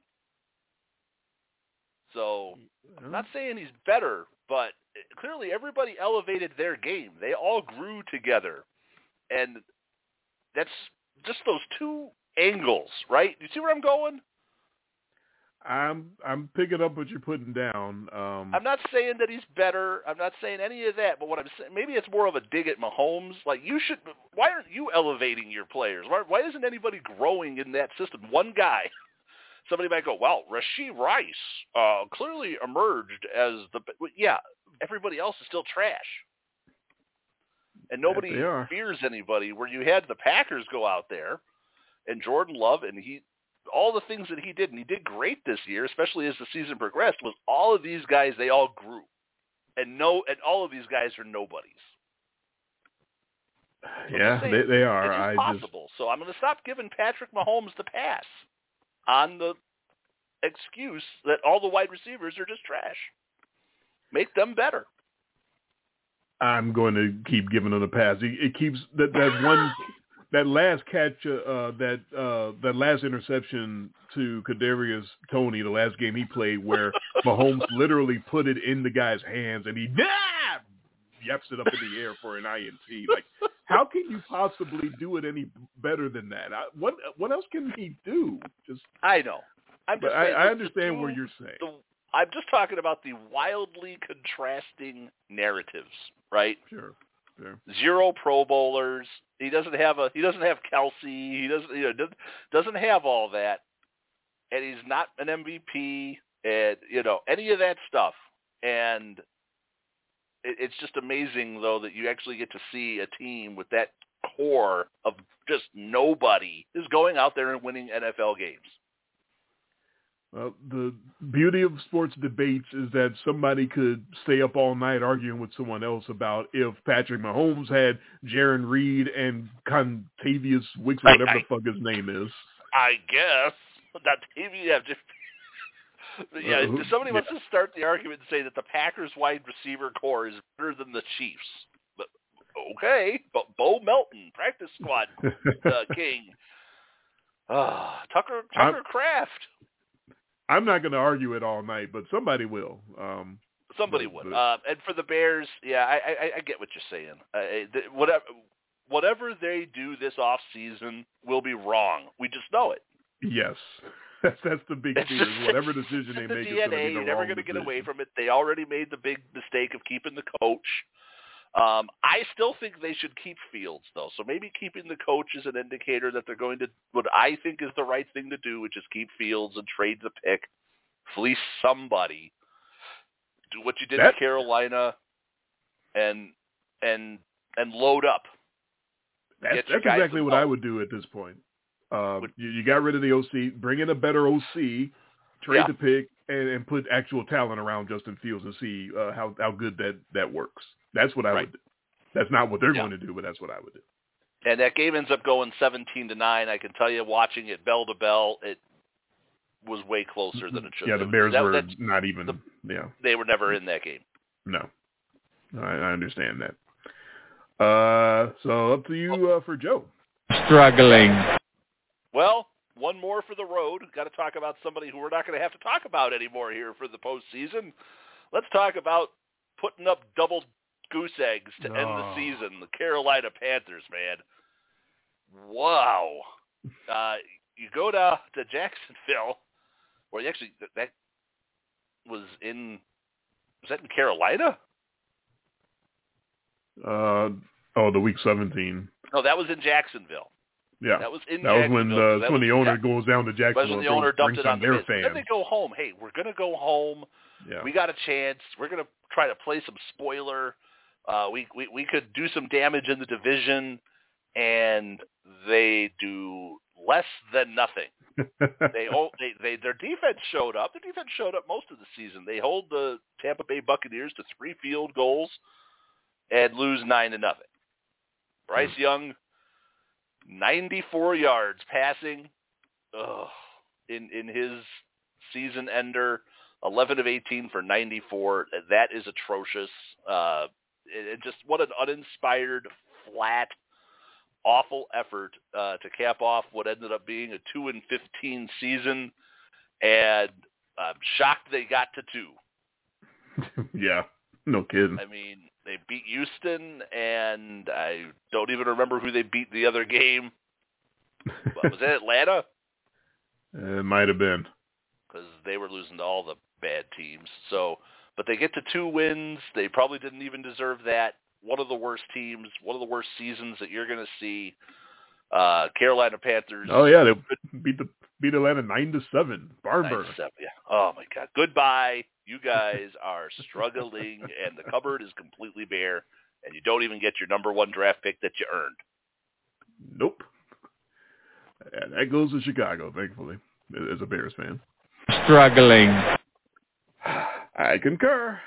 So I'm not saying he's better, but clearly everybody elevated their game. They all grew together. And that's just those two angles, right? You see where I'm going? I'm I'm picking up what you're putting down. Um, I'm not saying that he's better. I'm not saying any of that. But what I'm saying, maybe it's more of a dig at Mahomes. Like you should. Why aren't you elevating your players? Why, why isn't anybody growing in that system? One guy. Somebody might go, well, Rashee Rice uh, clearly emerged as the yeah. Everybody else is still trash, and nobody yes, fears anybody. Where you had the Packers go out there, and Jordan Love, and he. all the things that he did, and he did great this year, especially as the season progressed, was all of these guys, they all grew. And no, and all of these guys are nobodies. So yeah, saying, they, they are. It is I possible. Just... So I'm going to stop giving Patrick Mahomes the pass on the excuse that all the wide receivers are just trash. Make them better. I'm going to keep giving them the pass. It, it keeps that, that one... That last catch, uh, that uh, that last interception to Kadarius Toney, the last game he played, where Mahomes literally put it in the guy's hands and he ah, yaps it up in the air for an I N T. Like, how can you possibly do it any better than that? I, what what else can he do? Just I know. I'm just I, saying, I understand two, what you're saying. The, I'm just talking about the wildly contrasting narratives, right? Sure. Sure. Zero Pro Bowlers. He doesn't have a. He doesn't have Kelsey. He doesn't. You know, doesn't have all that, and he's not an M V P, and you know any of that stuff. And it, it's just amazing, though, that you actually get to see a team with that core of just nobody is going out there and winning N F L games. Well, the beauty of sports debates is that somebody could stay up all night arguing with someone else about if Patrick Mahomes had Jaron Reed and Contavious Wicks, or whatever I, I, the fuck his name is. I guess. Contavious. Yeah, uh, somebody yeah. wants to start the argument and say that the Packers wide receiver core is better than the Chiefs. But okay, but Bo Melton, practice squad uh, king. Uh, Tucker Tucker I'm, Kraft. I'm not going to argue it all night, but somebody will. Um, somebody but, would. But, uh, and for the Bears, yeah, I, I, I get what you're saying. Uh, the, whatever, whatever they do this off season will be wrong. We just know it. Yes, that's that's the big fear. Whatever decision they the make, D N A, is going to be the you're never going to get away from it. They already made the big mistake of keeping the coach. Um, I still think they should keep Fields, though. So maybe keeping the coach is an indicator that they're going to, what I think is the right thing to do, which is keep Fields and trade the pick, fleece somebody, do what you did that, in Carolina, and and and load up. That's, that's exactly what I would do at this point. Um, would, you, you got rid of the O C, bring in a better O C, trade yeah. the pick, and, and put actual talent around Justin Fields and see uh, how, how good that, that works. That's what I right. would do. That's not what they're yeah. going to do, but that's what I would do. And that game ends up going seventeen to nine. I can tell you, watching it bell to bell, it was way closer than it should. Yeah, the have. Bears that, were not even. The, yeah, they were never in that game. No, I, I understand that. Uh, so up to you uh, for Joe. Struggling. Well, one more for the road. Got to talk about somebody who we're not going to have to talk about anymore here for the postseason. Let's talk about putting up double goose eggs to oh. end the season. The Carolina Panthers, man. Wow. Uh, you go to, to Jacksonville, or actually that was in, was that in Carolina? Uh, oh, the week seventeen. No, that was in Jacksonville. Yeah, that was in that was when uh, that's when the owner goes down to Jacksonville. That was when the owner dumped it on their the fans. Then they go home. Hey, we're gonna go home. Yeah. We got a chance. We're gonna try to play some spoiler. Uh, we, we we could do some damage in the division, and they do less than nothing. they, hold, they they their defense showed up. The defense showed up most of the season. They hold the Tampa Bay Buccaneers to three field goals and lose nine to nothing. Bryce mm-hmm. Young, ninety-four yards passing, ugh, in in his season ender, eleven of eighteen for ninety-four. That is atrocious. Uh, it, it just what an uninspired, flat, awful effort uh, to cap off what ended up being a two and fifteen season, and I'm shocked they got to two. Yeah, no kidding. I mean, they beat Houston, and I don't even remember who they beat the other game. Was it Atlanta? It might have been. Because they were losing to all the bad teams. So, but they get to two wins. They probably didn't even deserve that. One of the worst teams, one of the worst seasons that you're going to see. Uh, Carolina Panthers. Oh yeah, they beat the beat Atlanta nine to seven. Barn burner. Yeah. Oh my God. Goodbye. You guys are struggling, and the cupboard is completely bare, and you don't even get your number one draft pick that you earned. Nope. And that goes to Chicago, thankfully, as a Bears fan. Struggling. I concur.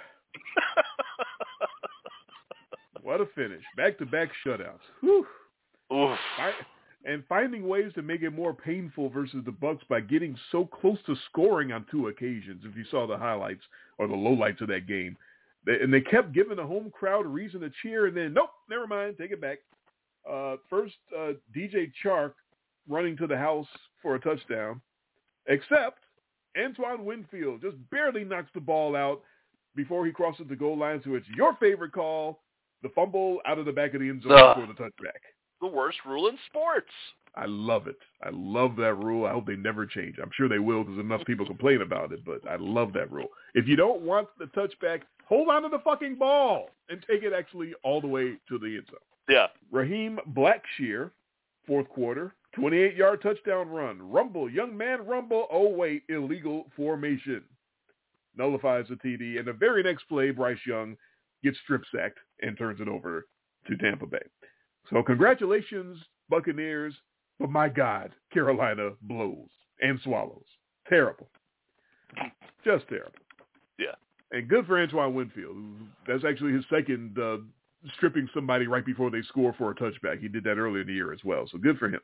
What a finish. Back-to-back shutouts. Whew. Oof. I, and finding ways to make it more painful versus the Bucs by getting so close to scoring on two occasions, if you saw the highlights or the lowlights of that game. They, and they kept giving the home crowd a reason to cheer, and then, nope, never mind, take it back. Uh, first, uh, D J Chark running to the house for a touchdown, except Antoine Winfield just barely knocks the ball out before he crosses the goal line, so it's your favorite call, the fumble out of the back of the end zone uh, for the touchback. The worst rule in sports. I love it. I love that rule. I hope they never change. I'm sure they will because enough people complain about it, but I love that rule. If you don't want the touchback, hold on to the fucking ball and take it actually all the way to the end zone. Yeah. Raheem Blackshear, fourth quarter, twenty-eight-yard touchdown run. Rumble, young man rumble, oh wait, illegal formation. Nullifies the T D, and the very next play, Bryce Young gets strip sacked and turns it over to Tampa Bay. So congratulations, Buccaneers, but my God, Carolina blows and swallows. Terrible. Just terrible. Yeah. And good for Antoine Winfield. That's actually his second uh, stripping somebody right before they score for a touchback. He did that earlier in the year as well, so good for him.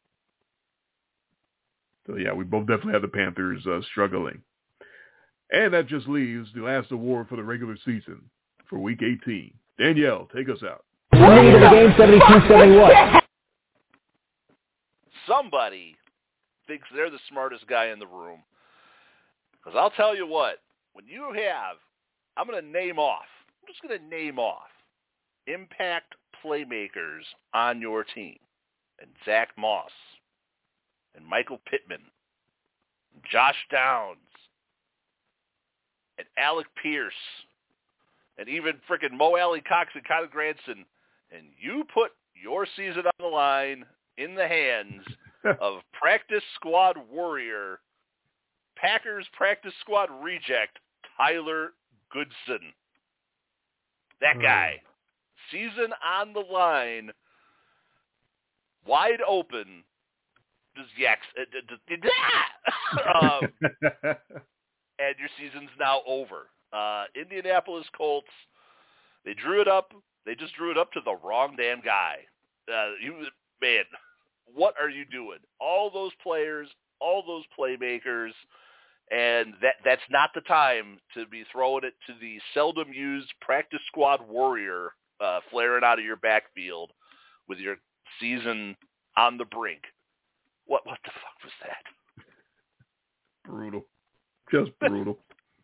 So, yeah, we both definitely have the Panthers uh, struggling. And that just leaves the last award for the regular season for Week eighteen. Danielle, take us out. Lead of the game, seventy-two seventy-one. Somebody thinks they're the smartest guy in the room. Because I'll tell you what, when you have, I'm going to name off, I'm just going to name off impact playmakers on your team. And Zach Moss, and Michael Pittman, and Josh Downs, and Alec Pierce, and even frickin' Mo Alley Cox and Connor Granson, and you put your season on the line in the hands of practice squad warrior, Packers practice squad reject, Tyler Goodson. That guy. Season on the line, wide open, just yaks. um, and your season's now over. Uh, Indianapolis Colts, they drew it up. They just drew it up to the wrong damn guy. Uh, you, man, what are you doing? All those players, all those playmakers, and that that's not the time to be throwing it to the seldom used practice squad warrior uh, flaring out of your backfield with your season on the brink. What what the fuck was that? Brutal. Just brutal.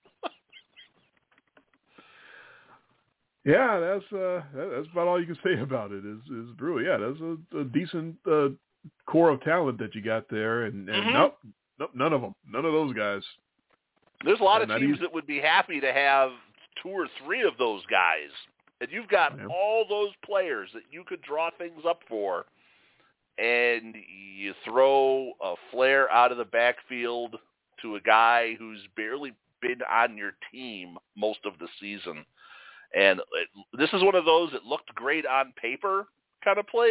Yeah, that's uh, that's about all you can say about it. Is is brutal. Yeah, that's a, a decent uh, core of talent that you got there, and, and mm-hmm. nope, nope, none of them, none of those guys. There's a lot yeah, of teams easy. that would be happy to have two or three of those guys, and you've got yeah. all those players that you could draw things up for, and you throw a flare out of the backfield to a guy who's barely been on your team most of the season. And it, this is one of those that looked great on paper kind of plays.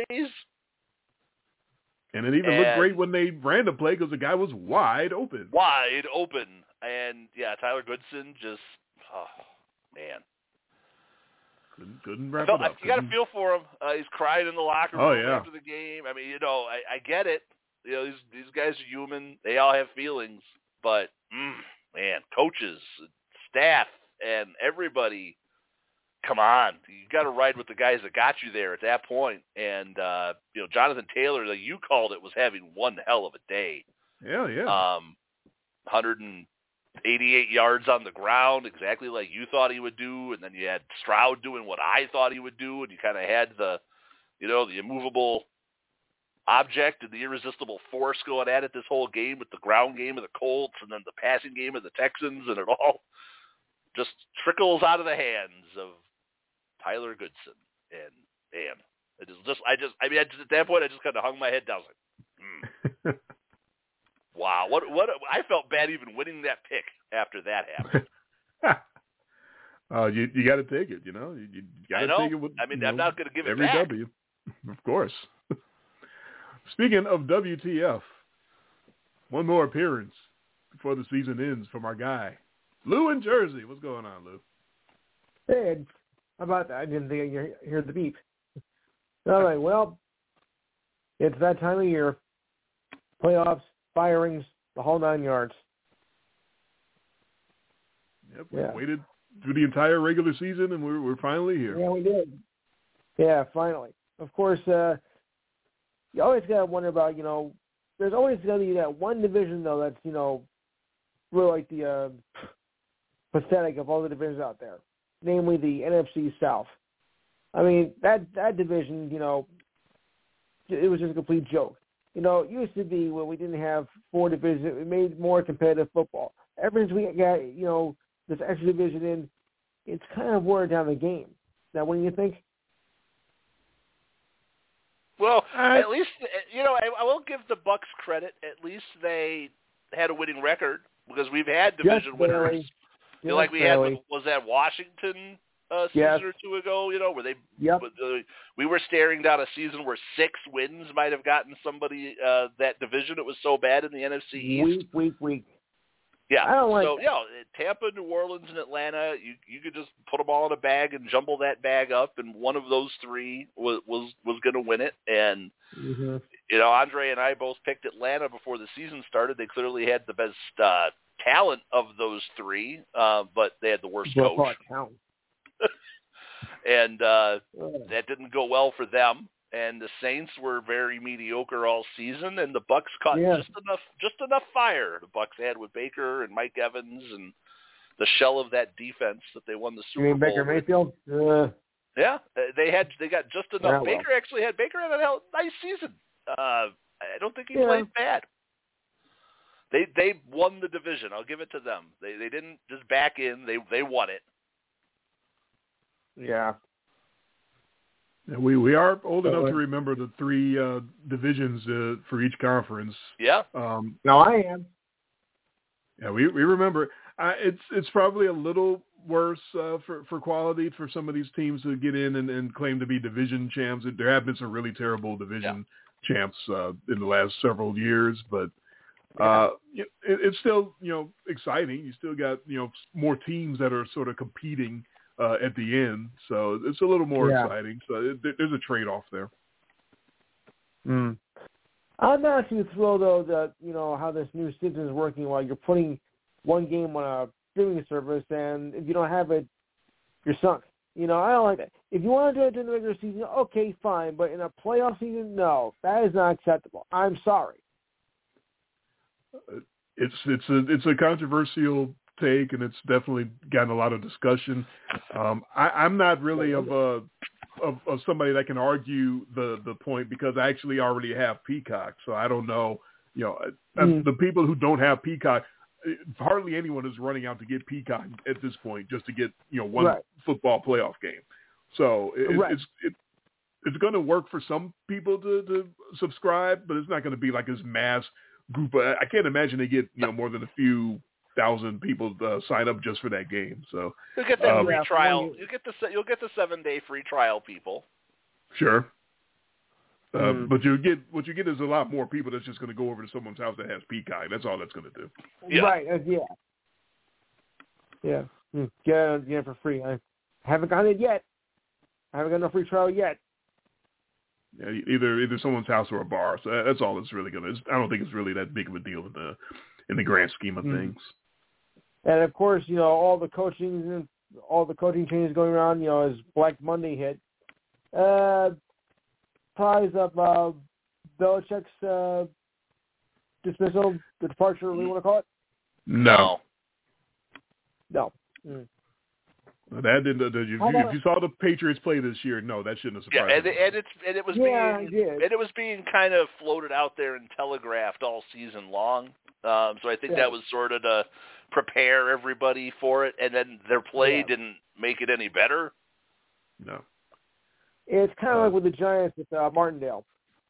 And it even and looked great when they ran the play because the guy was wide open. Wide open. And, yeah, Tyler Goodson just, oh, man. Couldn't, couldn't wrap felt, it up. You got to feel for him. Uh, he's crying in the locker room oh, yeah. after the game. I mean, you know, I, I get it. You know, these, these guys are human. They all have feelings. But, mm, man, coaches, staff, and everybody, come on, you got to ride with the guys that got you there at that point. And uh, you know, Jonathan Taylor, like you called it, was having one hell of a day. Yeah, yeah. Um, one hundred eighty-eight yards on the ground, exactly like you thought he would do. And then you had Stroud doing what I thought he would do, and you kind of had the, you know, the immovable object and the irresistible force going at it this whole game with the ground game of the Colts and then the passing game of the Texans, and it all just trickles out of the hands of Tyler Goodson. And man, it is just I just I mean at that point I just kind of hung my head down. I was like, mm. Wow, what what I felt bad even winning that pick after that happened. uh, you you got to take it, you know. You, you got to take it. With, I mean, you I'm know, not going to give it every back. W, of course. Speaking of W T F, one more appearance before the season ends from our guy, Lou in Jersey. What's going on, Lou? Hey, how about that? I didn't think you heard the beep. All right, well, it's that time of year. Playoffs, firings, the whole nine yards. Yep, we yeah. waited through the entire regular season, and we're we're finally here. Yeah, we did. Yeah, finally. Of course, uh, you always got to wonder about, you know, there's always going to be that one division, though, that's, you know, really like the uh, pathetic of all the divisions out there, namely the N F C South. I mean, that, that division, you know, it was just a complete joke. You know, it used to be when we didn't have four divisions, it made more competitive football. Ever since we got, you know, this extra division in, it's kind of watered down the game. Now, what do you think? Well, at least, you know, I, I will give the Bucks credit. At least they had a winning record because we've had division Just winners. barely. You know, like we barely. had, was that Washington uh, season yes. or two ago, you know, where they, yep. uh, we were staring down a season where six wins might have gotten somebody uh, that division. It was so bad in the N F C East. Weak, weak, weak. Yeah, I don't like so, you know, Tampa, New Orleans, and Atlanta, you you could just put them all in a bag and jumble that bag up, and one of those three was was, was going to win it. And, mm-hmm. you know, Andre and I both picked Atlanta before the season started. They clearly had the best uh, talent of those three, uh, but they had the worst coach. and uh, that didn't go well for them. And the Saints were very mediocre all season, and the Bucks caught yeah. just enough just enough fire. The Bucks had with Baker and Mike Evans and the shell of that defense that they won the Super you mean Bowl. Baker Mayfield? Uh, yeah, they had they got just enough. Yeah, well. Baker actually had Baker had a hell nice season. Uh, I don't think he yeah. played bad. They they won the division. I'll give it to them. They they didn't just back in. They they won it. Yeah. And we, we are old enough to remember the three uh, divisions uh, for each conference. Yeah. Um, no, I am. Yeah, we we remember. Uh, it's it's probably a little worse uh, for for quality for some of these teams to get in and, and claim to be division champs. There have been some really terrible division yeah. champs uh, in the last several years, but uh, yeah. it, it's still you know exciting. You still got you know more teams that are sort of competing uh, at the end, so it's a little more yeah. exciting. So it, there's a trade-off there. Mm. I'm not too thrilled though that you know how this new system is working. While you're putting one game on a streaming service, and if you don't have it, you're sunk. You know, I don't like that. If you want to do it during the regular season, okay, fine. But in a playoff season, no, that is not acceptable. I'm sorry. It's it's a it's a controversial take, and it's definitely gotten a lot of discussion. Um, I, I'm not really of a of, of somebody that can argue the, the point because I actually already have Peacock, so I don't know. You know, mm. the people who don't have Peacock, hardly anyone is running out to get Peacock at this point just to get you know one right. football playoff game. So it, right. it's it, it's going to work for some people to, to subscribe, but it's not going to be like this mass group. I can't imagine they get you know more than a few thousand people uh, sign up just for that game. So you'll get that um, free trial. You get the you'll get the seven day free trial, people. Sure. Uh, mm. But you get what you get is a lot more people that's just going to go over to someone's house that has Peacock. That's all that's going to do. Yeah. Right. Uh, yeah. Yeah. Mm. Get it, get it for free. I haven't gotten it yet. I haven't got no free trial yet. Yeah, either either someone's house or a bar. So that's all it's really going to. I don't think it's really that big of a deal in the in the grand scheme of mm. things. And of course, you know all the coaching, all the coaching changes going around. You know, as Black Monday hit, uh, prize of uh, Belichick's uh, dismissal, the departure, what do you want to call it? No, no. Mm. That didn't. Uh, if, you, if you saw the Patriots play this year, no, that shouldn't have surprised yeah, and, me. and it's and it was yeah, being it and it was being kind of floated out there and telegraphed all season long. Um, so I think yeah. that was sort of to prepare everybody for it, and then their play yeah. didn't make it any better. No, it's kind of uh, like with the Giants with uh, Martindale.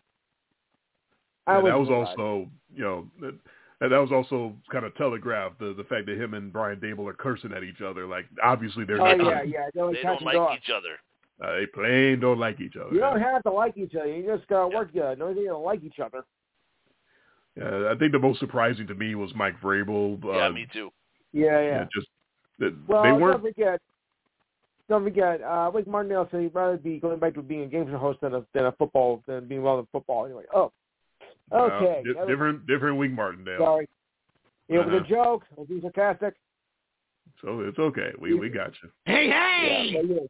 Yeah, that was also, you know, that, that was also kind of telegraphed, the the fact that him and Brian Dable are cursing at each other. Like, obviously they're oh, not. yeah, yeah. They, they don't like off. each other. Uh, they plain don't like each other. You don't have to like each other. You just got to work together. No, you don't like each other. Yeah, I think the most surprising to me was Mike Vrabel. Uh, yeah, me too. Yeah, yeah. yeah just that well, they weren't. don't forget, don't forget, uh, like Martindale said, he'd rather be going back to being a game show host than a, than a football, than being well in football. Anyway, oh, okay. Uh, di- different, different week, Martindale. Sorry. It was uh-huh. a joke. I was being sarcastic. So it's okay. We we got you. Hey, hey! Yeah, yeah.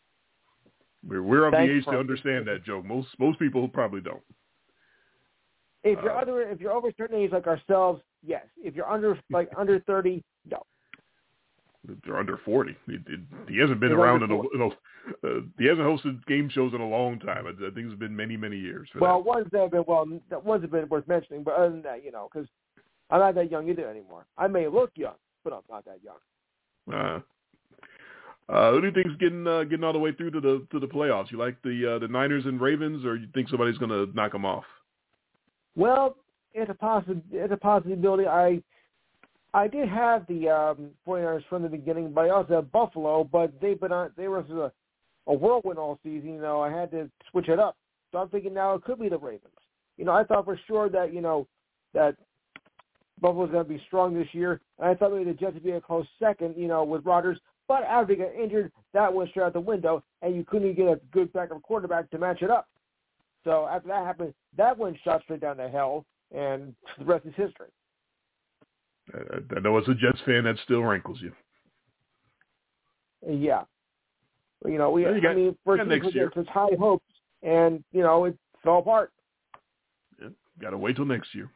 We're we're of Thanks, the age Frank. to understand that joke. Most most people probably don't. If you're Uh, under, if you're over a certain age like ourselves, yes. If you're under, like under thirty, no. They're under forty. He, he hasn't been He's around in under a, in a uh, he hasn't hosted game shows in a long time. I, I think it's been many many years. For Well, that. ones that have been well, that ones have been worth mentioning, but other than that, you know, because I'm not that young either anymore. I may look young, but I'm not that young. Uh, uh, who do you think's getting uh, getting all the way through to the to the playoffs? You like the uh, the Niners and Ravens, or you think somebody's going to knock them off? Well, it's a possi- it's a possibility. I I did have the um, 49ers from the beginning, but I also have Buffalo. But they've been on, they were a, a whirlwind all season. You know, I had to switch it up. So I'm thinking now it could be the Ravens. You know, I thought for sure that you know that Buffalo's going to be strong this year, and I thought maybe the Jets would be a close second. You know, with Rodgers. But after he got injured, that went straight out the window, and you couldn't get a good backup quarterback to match it up. So after that happened, that went shot straight down to hell, and the rest is history. I, I know as a Jets fan, that still rankles you. Yeah. You know, we, well, you got, I mean, first next we year. had such high hopes, and, you know, it fell apart. Yeah, got to wait till next year.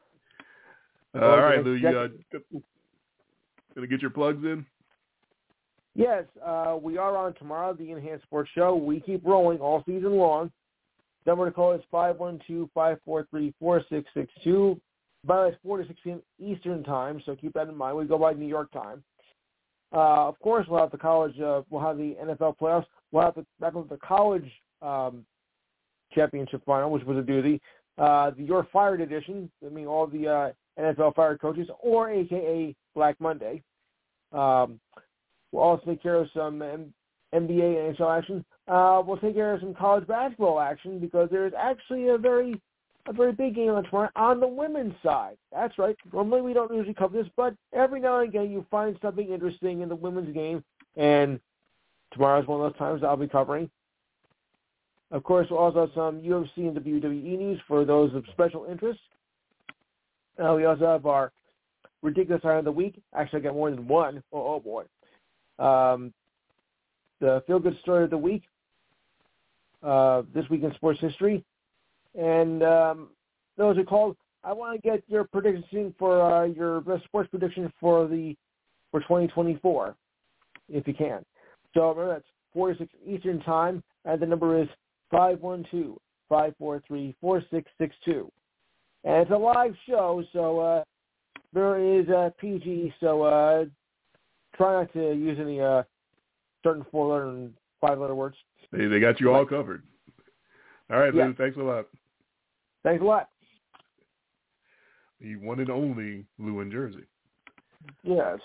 Uh, Well, all right, next Lou, you uh, going to get your plugs in? Yes, uh, we are on tomorrow, the Enhanced Sports Show. We keep rolling all season long. Number to call is five one two, five four three, four six six two. By it's four to six p.m. Eastern time, so keep that in mind. We go by New York time. Uh, of course, we'll have the college. Uh, we'll have the N F L playoffs. We'll have the back with the college um, championship final, which was a doozy. Uh, the You're Fired edition. I mean, all the uh, N F L fired coaches, or A K A Black Monday. Um, we'll also take care of some M- NBA and N H L action. Uh, we'll take care of some college basketball action because there's actually a very a very big game on tomorrow on the women's side. That's right. Normally we don't usually cover this, but every now and again you find something interesting in the women's game, and tomorrow's one of those times I'll be covering. Of course, we'll also have some U F C and W W E news for those of special interest. Uh, we also have our ridiculous item of the week. Actually, I got more than one. Oh, oh boy. Um, the feel-good story of the week, uh, this week in sports history. And um, those are called, I want to get your prediction for uh, your best sports prediction for the for twenty twenty-four, if you can. So remember, that's four to six Eastern Time, and the number is five one two, five four three, four six six two. And it's a live show, so uh, there is a P G, so uh, try not to use any uh, certain four-letter and five-letter words. They, they got you all covered. All right, yeah. Lou, thanks a lot. Thanks a lot. The one and only Lou in Jersey. Yes.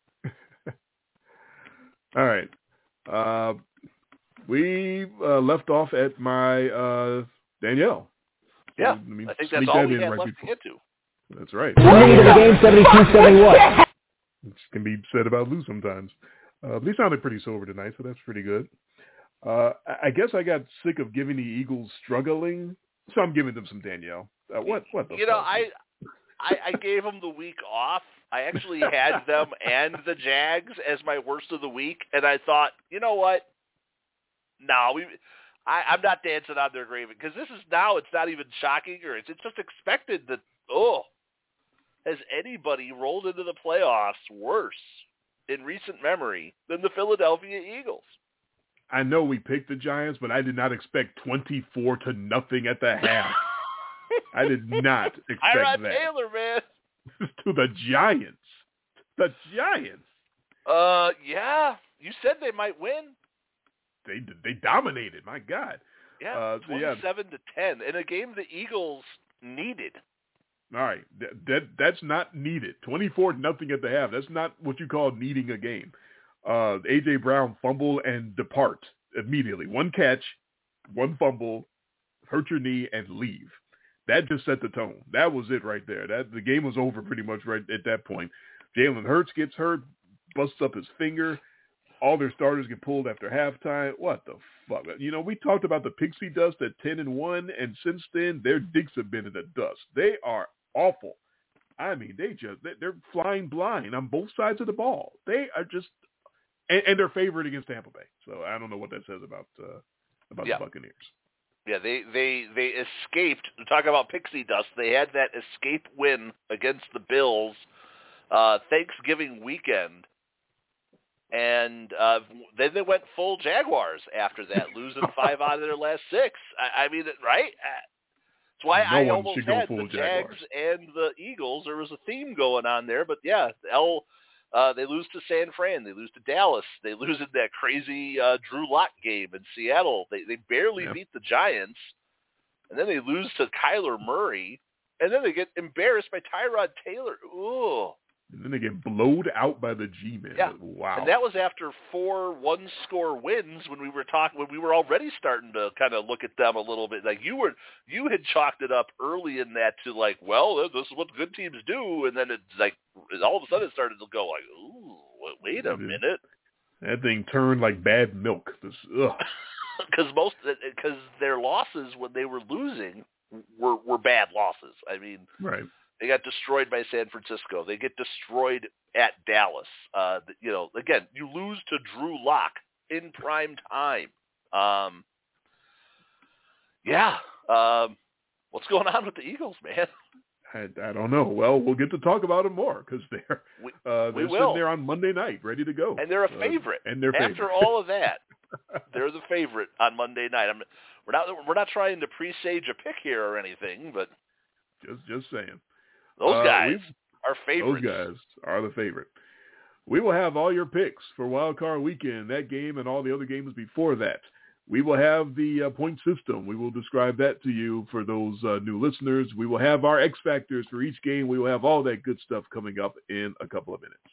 All right. Uh, we uh, left off at my uh, Danielle. Yeah, I, mean, I think that's all that we had right left before. to get to. That's right. Lead in the game, seventy-two seventy-one. Which can be said about Lou sometimes. Uh, he sounded pretty sober tonight, so that's pretty good. Uh, I guess I got sick of giving the Eagles struggling, so I'm giving them some Danielle. Uh, what? What the? You know, fuck? I, I I gave them the week off. I actually had them and the Jags as my worst of the week, and I thought, you know what? No, we. I, I'm not dancing on their grave because this is now. It's not even shocking, or it's it's just expected that. Oh, has anybody rolled into the playoffs worse in recent memory than the Philadelphia Eagles? I know we picked the Giants, but I did not expect twenty-four to nothing at the half. I did not expect Tyrod that. Taylor, man. To the Giants. The Giants. Uh, yeah. You said they might win. They they dominated. My God. Yeah, uh, twenty-seven yeah. to ten in a game the Eagles needed. All right, that, that that's not needed. twenty-four nothing at the half. That's not what you call needing a game. Uh, A J Brown fumble and depart immediately. One catch, one fumble, hurt your knee and leave. That just set the tone. That was it right there. That the game was over pretty much right at that point. Jalen Hurts gets hurt, busts up his finger. All their starters get pulled after halftime. What the fuck? You know, we talked about the pixie dust at ten and one, and since then their dicks have been in the dust. They are awful. I mean, they just they're flying blind on both sides of the ball. They are just, and, and they're favored against Tampa Bay. So I don't know what that says about uh, about yeah. the Buccaneers. Yeah, they they they escaped. Talk about pixie dust. They had that escape win against the Bills uh, Thanksgiving weekend. And uh, then they went full Jaguars after that, losing five out of their last six. I, I mean, right? That's why no I one almost should go had full the Jaguars. Jags and the Eagles. There was a theme going on there, but yeah, L. Uh, they lose to San Fran. They lose to Dallas. They lose in that crazy uh, Drew Lock game in Seattle. They they barely yeah. beat the Giants, and then they lose to Kyler Murray, and then they get embarrassed by Tyrod Taylor. Ooh. And then they get blowed out by the G-Men. Yeah. Wow. And that was after four one-score wins when we were talking when we were already starting to kind of look at them a little bit. Like you were, you had chalked it up early in that to like, well, this is what good teams do, and then it's like all of a sudden it started to go like, ooh, wait a minute. That thing turned like bad milk. This, ugh. Because most, because their losses when they were losing were were bad losses. I mean, right. They got destroyed by San Francisco. They get destroyed at Dallas. Uh, you know, again, you lose to Drew Lock in prime time. Um, yeah. Um, what's going on with the Eagles, man? I, I don't know. Well, we'll get to talk about them more because they're we, uh, they're we sitting will. there on Monday night, ready to go, and they're a favorite. Uh, and they're after favorite. all of that, they're the favorite on Monday night. I'm, we're not we're not trying to presage a pick here or anything, but just just saying. Those guys uh, are favorites. Those guys are the favorite. we will have all your picks for Wild Card Weekend, that game and all the other games before that. We will have the uh, point system. We will describe that to you for those uh, new listeners. We will have our X factors for each game. We will have all that good stuff coming up in a couple of minutes.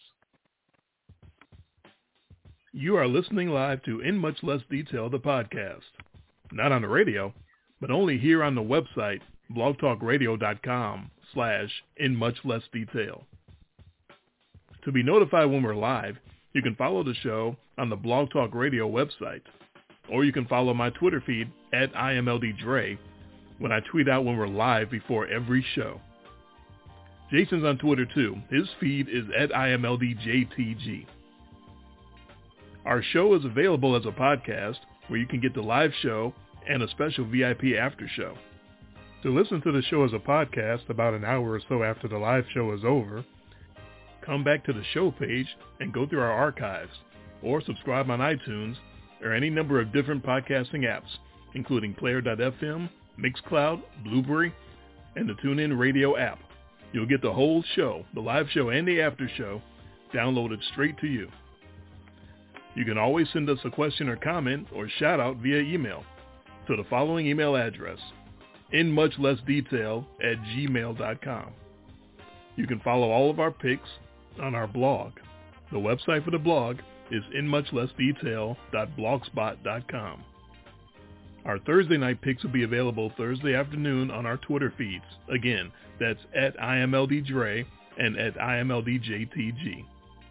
You are listening live to In Much Less Detail, the podcast. Not on the radio, but only here on the website, blogtalkradio.com slash in much less detail. To be notified when we're live, you can follow the show on the Blog Talk Radio website, or you can follow my Twitter feed at I M L D Dre when I tweet out when we're live before every show. Jason's on Twitter too. His feed is at I M L D J T G. Our show is available as a podcast where you can get the live show and a special V I P after show. To listen to the show as a podcast about an hour or so after the live show is over, come back to the show page and go through our archives, or subscribe on iTunes or any number of different podcasting apps, including Player dot F M, Mixcloud, Blueberry, and the TuneIn Radio app. You'll get the whole show, the live show and the after show, downloaded straight to you. You can always send us a question or comment or shout out via email to the following email address, in much less detail at gmail dot com. You can follow all of our picks on our blog. The website for the blog is in much less detail dot blogspot dot com. Our Thursday night picks will be available Thursday afternoon on our Twitter feeds. Again, that's at I M L D Dre and at I M L D J T G.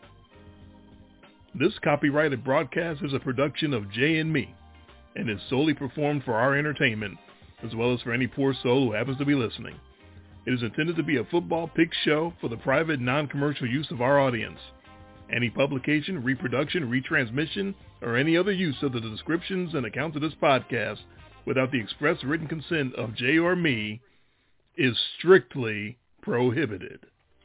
This copyrighted broadcast is a production of Jay and me and is solely performed for our entertainment, as well as for any poor soul who happens to be listening. It is intended to be a football pick show for the private, non-commercial use of our audience. Any publication, reproduction, retransmission, or any other use of the descriptions and accounts of this podcast without the express written consent of Jay or me is strictly prohibited.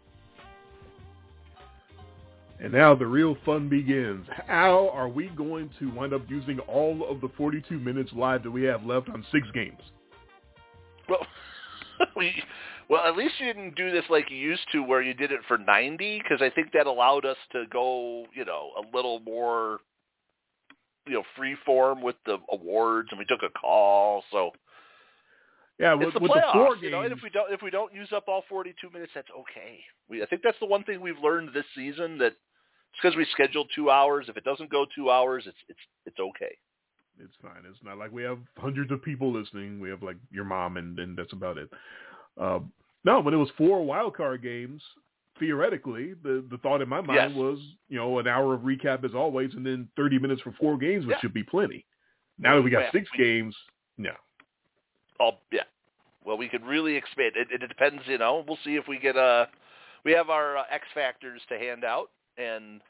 And now the real fun begins. How are we going to wind up using all of the forty-two minutes live that we have left on six games? Well, we, well, at least you didn't do this like you used to where you did it for ninety, because I think that allowed us to go, you know, a little more, you know, free form with the awards, and we took a call, so... Yeah, it's with, the with playoffs, the four games, you know, and if we don't if we don't use up all forty-two minutes, that's okay. We I think that's the one thing we've learned this season, that it's because we scheduled two hours. If it doesn't go two hours, it's it's it's okay. It's fine. It's not like we have hundreds of people listening. We have like your mom, and, and that's about it. Uh, no, when it was four wild card games, theoretically, the, the thought in my mind yes. was, you know, an hour of recap as always, and then thirty minutes for four games, which yeah. should be plenty. Now that we got yeah, six we, games, no. Oh, yeah. Well, we could really expand. It, it depends, you know. We'll see if we get uh we have our uh, X factors to hand out, and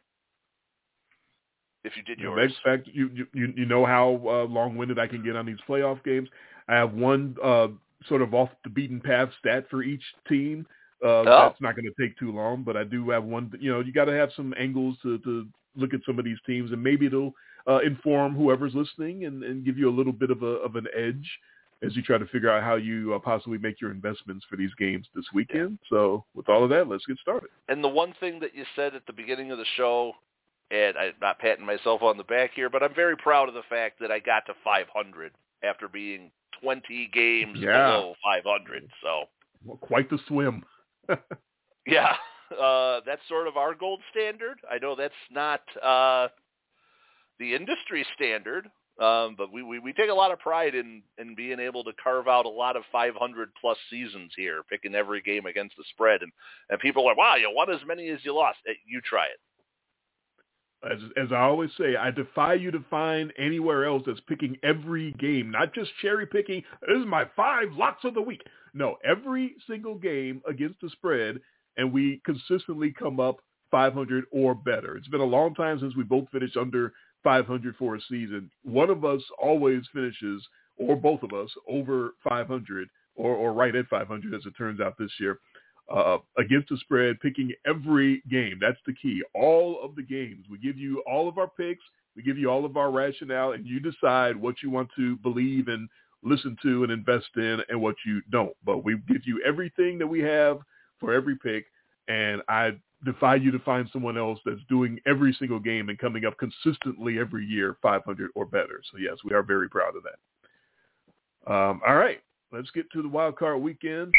if you did you yours, X factor, you you you know how uh, long-winded I can get on these playoff games. I have one uh, sort of off the beaten path stat for each team. Uh, oh. That's not going to take too long, but I do have one. You know, you got to have some angles to, to look at some of these teams, and maybe it'll uh, inform whoever's listening and, and give you a little bit of a of an edge as you try to figure out how you uh, possibly make your investments for these games this weekend. Yeah. So with all of that, let's get started. And the one thing that you said at the beginning of the show, and I'm not patting myself on the back here, but I'm very proud of the fact that I got to five hundred after being twenty games yeah. below five hundred. So well, quite the swim. yeah, uh, that's sort of our gold standard. I know that's not uh, the industry standard. Um, but we, we, we take a lot of pride in, in being able to carve out a lot of five hundred plus seasons here, picking every game against the spread. And, and people are like, wow, you won as many as you lost. You try it. As, as I always say, I defy you to find anywhere else that's picking every game, not just cherry picking. This is my five locks of the week. No, every single game against the spread, and we consistently come up five hundred or better. It's been a long time since we both finished under five hundred for a season. One of us always finishes, or both of us, over five hundred, or, or right at five hundred, as it turns out this year, uh, against the spread, picking every game. That's the key. All of the games. We give you all of our picks. We give you all of our rationale, and you decide what you want to believe and listen to and invest in and what you don't. But we give you everything that we have for every pick, and I defy you to find someone else that's doing every single game and coming up consistently every year five hundred or better. So, yes, we are very proud of that. Um, all right, let's get to the wild card weekend.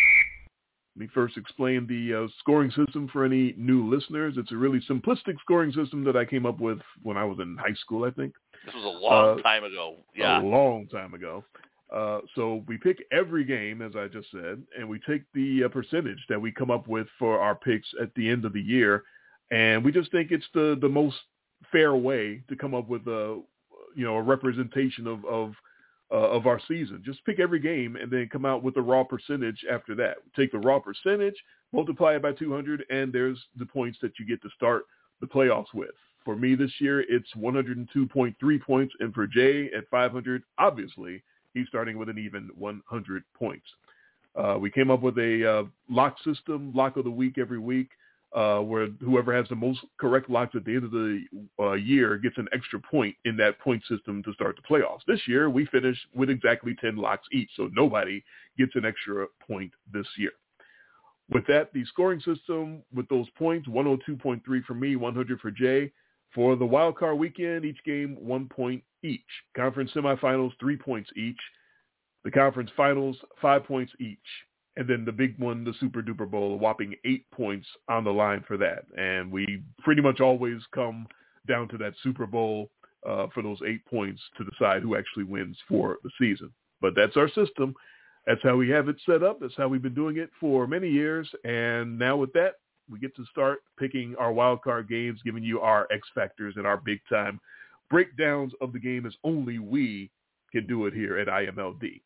Let me first explain the uh, scoring system for any new listeners. It's a really simplistic scoring system that I came up with when I was in high school, I think. This was a long uh, time ago. Yeah. A long time ago. Uh, so we pick every game, as I just said, and we take the uh, percentage that we come up with for our picks at the end of the year. And we just think it's the, the most fair way to come up with a, you know, a representation of, of, Uh, of our season. Just pick every game and then come out with the raw percentage after that. Take the raw percentage, multiply it by two hundred, and there's the points that you get to start the playoffs with. For me this year, it's one hundred two point three points, and for Jay at five hundred, obviously, he's starting with an even one hundred points. Uh, we came up with a uh, lock system, lock of the week every week, uh, where whoever has the most correct locks at the end of the uh, year gets an extra point in that point system to start the playoffs. This year, we finished with exactly ten locks each, so nobody gets an extra point this year. With that, the scoring system with those points, one oh two point three for me, one hundred for Jay. For the wild card weekend, each game, one point each. Conference semifinals, three points each. The conference finals, five points each. And then the big one, the Super Duper Bowl, a whopping eight points on the line for that. And we pretty much always come down to that Super Bowl uh, for those eight points to decide who actually wins for the season. But that's our system. That's how we have it set up. That's how we've been doing it for many years. And now with that, we get to start picking our wild card games, giving you our X factors and our big-time breakdowns of the game as only we can do it here at I M L D.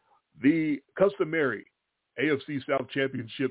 The customary A F C South Championship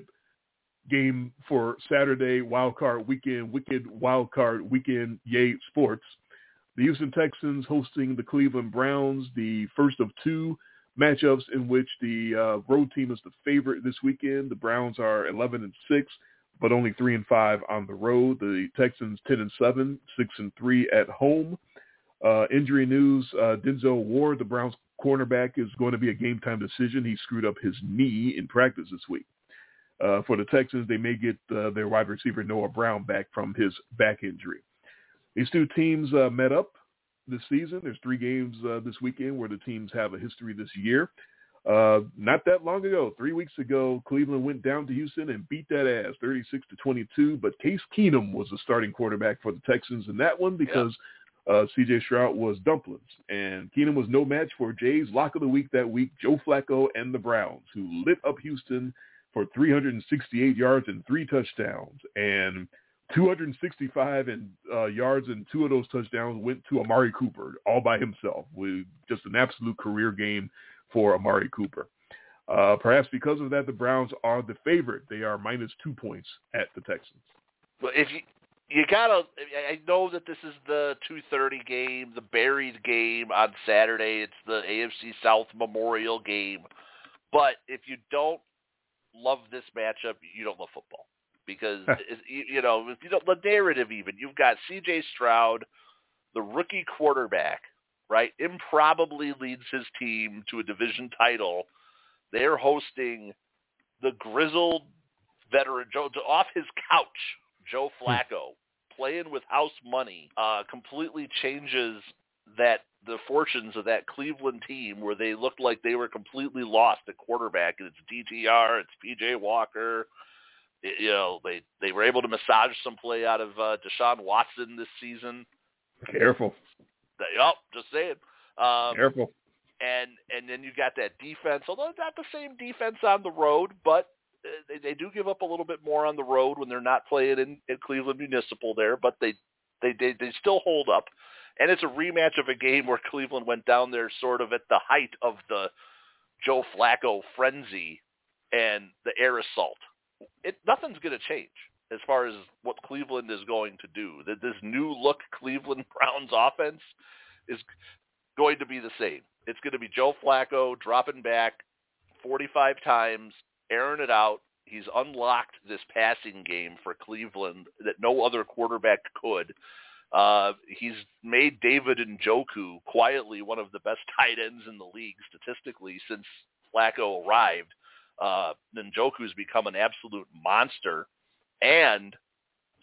game for Saturday wildcard weekend, wicked wildcard weekend, yay sports. The Houston Texans hosting the Cleveland Browns, the first of two matchups in which the uh, road team is the favorite this weekend. The Browns are eleven and six, but only three and five on the road. The Texans ten and seven, six and three at home. Uh, injury news: uh, Denzel Ward, the Browns cornerback, is going to be a game-time decision. He screwed up his knee in practice this week. Uh, for the Texans, they may get uh, their wide receiver Noah Brown back from his back injury. These two teams uh, met up this season. There's three games uh, this weekend where the teams have a history this year. Uh, not that long ago, three weeks ago, Cleveland went down to Houston and beat that ass thirty-six to twenty-two, but Case Keenum was the starting quarterback for the Texans in that one because yeah. Uh, C J Stroud was dumplings, and Keenum was no match for Jay's lock of the week that week, Joe Flacco and the Browns, who lit up Houston for three hundred sixty-eight yards and three touchdowns, and two hundred sixty-five and, uh, yards and two of those touchdowns went to Amari Cooper all by himself, with just an absolute career game for Amari Cooper. Uh, perhaps because of that, the Browns are the favorite. They are minus two points at the Texans. Well, if you you gotta, I know that this is the two thirty game, the buried game on Saturday. It's the A F C South Memorial game. But if you don't love this matchup, you don't love football. Because, you know, if you don't, the narrative even, you've got C J Stroud, the rookie quarterback, right, improbably leads his team to a division title. They're hosting the grizzled veteran, Joe, off his couch, Joe Flacco, playing with house money, uh, completely changes that the fortunes of that Cleveland team where they looked like they were completely lost at quarterback. And it's D T R, it's P J Walker. It, you know, they, they were able to massage some play out of uh, Deshaun Watson this season. Careful. They, oh, just saying. Um, Careful. And and then you got that defense, although not the same defense on the road, but they, they do give up a little bit more on the road when they're not playing in, in Cleveland Municipal there, but they, they they they still hold up. And it's a rematch of a game where Cleveland went down there sort of at the height of the Joe Flacco frenzy and the air assault. It, nothing's going to change as far as what Cleveland is going to do. That this new look Cleveland Browns offense is going to be the same. It's going to be Joe Flacco dropping back forty-five times, airing it out. He's unlocked this passing game for Cleveland that no other quarterback could. Uh, he's made David Njoku quietly one of the best tight ends in the league statistically since Flacco arrived. Uh, Njoku's become an absolute monster, and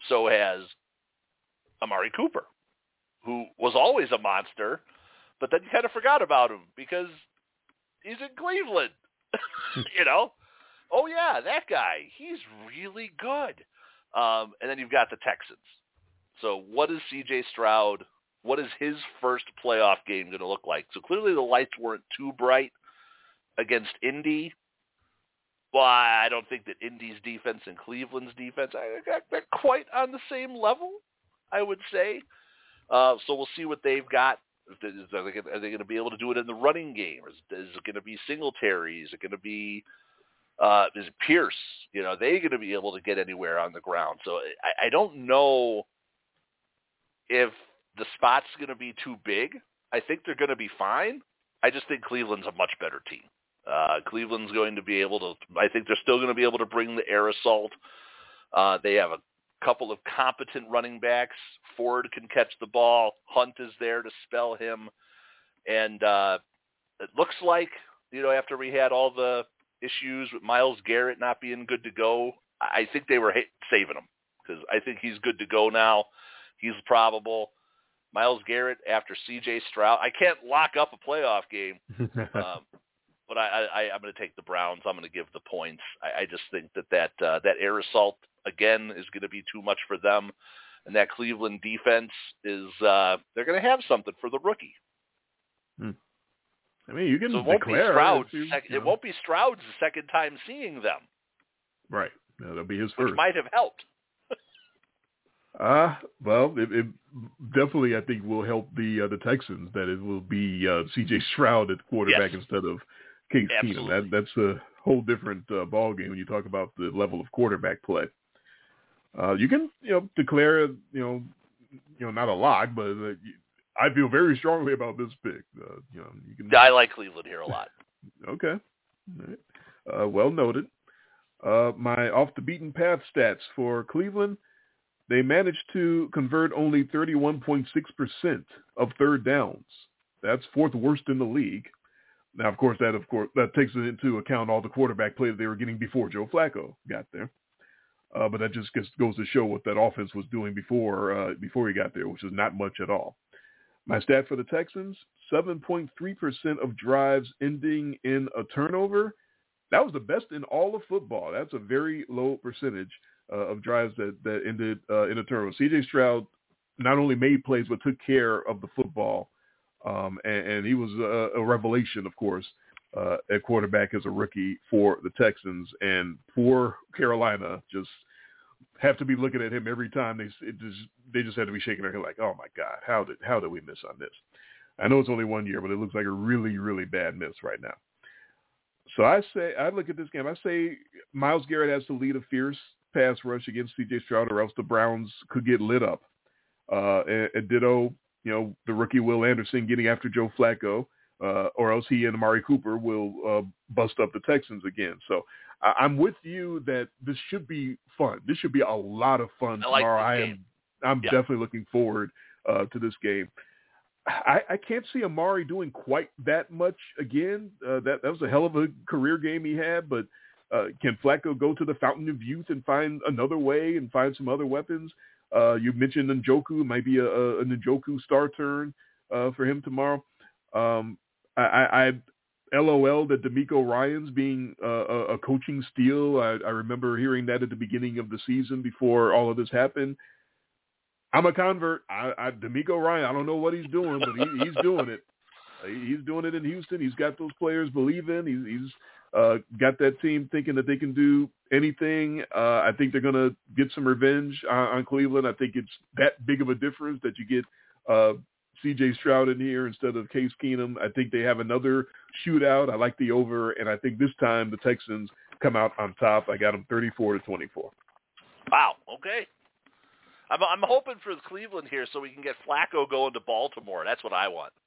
so has Amari Cooper, who was always a monster, but then you kind of forgot about him because he's in Cleveland. You know? Oh, yeah, that guy. He's really good. Um, and then you've got the Texans. So what is C J Stroud, what is his first playoff game going to look like? So clearly the lights weren't too bright against Indy. Well, I don't think that Indy's defense and Cleveland's defense are quite on the same level, I would say. Uh, so we'll see what they've got. Are they going to be able to do it in the running game? Is, is it going to be Singletary? Is it going to be uh, is it Pierce? You know, are they going to be able to get anywhere on the ground? So I, I don't know if the spot's going to be too big. I think they're going to be fine. I just think Cleveland's a much better team. Uh, Cleveland's going to be able to, I think they're still going to be able to bring the air assault. Uh, they have a couple of competent running backs. Ford can catch the ball. Hunt is there to spell him. And uh, it looks like, you know, after we had all the issues with Myles Garrett not being good to go, I think they were saving him because I think he's good to go now. He's probable. Myles Garrett after C J Stroud. I can't lock up a playoff game. um, But I, I, I'm going to take the Browns. I'm going to give the points. I, I just think that that, uh, that air assault, again, is going to be too much for them. And that Cleveland defense is uh, – they're going to have something for the rookie. Hmm. I mean, you can so it won't declare. Be Stroud's you, sec- you know. It won't be Stroud's second time seeing them. Right. No, that'll be his which first. might have helped. Uh, well, it, it definitely, I think, will help the uh, the Texans that it will be uh, C J Stroud at quarterback yes. instead of Case Absolutely. Keenum. That, that's a whole different uh, ball game when you talk about the level of quarterback play. Uh, you can, you know, declare, you know, you know, not a lock, but uh, I feel very strongly about this pick. Uh, you know, you can. I like Cleveland here a lot. Okay. All right. Uh, well noted. Uh, my off the beaten path stats for Cleveland. They managed to convert only thirty-one point six percent of third downs. That's fourth worst in the league. Now, of course, that of course that takes into account all the quarterback play that they were getting before Joe Flacco got there. Uh, but that just gets, goes to show what that offense was doing before uh, before he got there, which is not much at all. My stat for the Texans: seven point three percent of drives ending in a turnover. That was the best in all of football. That's a very low percentage. Uh, of drives that, that ended uh, in a turnover. C J Stroud not only made plays but took care of the football, um, and, and he was a, a revelation, of course, uh, at quarterback as a rookie for the Texans. And poor Carolina just have to be looking at him every time. They it just they just had to be shaking their head like, oh my God, how did how did we miss on this? I know it's only one year, but it looks like a really really bad miss right now. So I say I look at this game. I say Myles Garrett has to lead a fierce pass rush against C J Stroud, or else the Browns could get lit up. Uh, and, and ditto, you know, the rookie Will Anderson getting after Joe Flacco, uh, or else he and Amari Cooper will uh, bust up the Texans again. So I, I'm with you that this should be fun. This should be a lot of fun I like tomorrow. this I am, game. I'm yeah. definitely looking forward uh, to this game. I, I can't see Amari doing quite that much again. Uh, that that was a hell of a career game he had, but uh, can Flacco go to the fountain of youth and find another way and find some other weapons? Uh, you mentioned Njoku, might be a, a, a Njoku star turn uh, for him tomorrow. Um, I, I, I LOL that D'Amico Ryans being uh, a, a coaching steal. I, I remember hearing that at the beginning of the season before all of this happened. I'm a convert. I, I D'Amico Ryan, I don't know what he's doing, but he, he's doing it. He's doing it in Houston. He's got those players believing. He's, he's uh, got that team thinking that they can do anything. Uh, I think they're going to get some revenge on, on Cleveland. I think it's that big of a difference that you get uh, C J Stroud in here instead of Case Keenum. I think they have another shootout. I like the over, and I think this time the Texans come out on top. I got them thirty-four to twenty-four. Wow. Okay. I'm I'm hoping for Cleveland here so we can get Flacco going to Baltimore. That's what I want.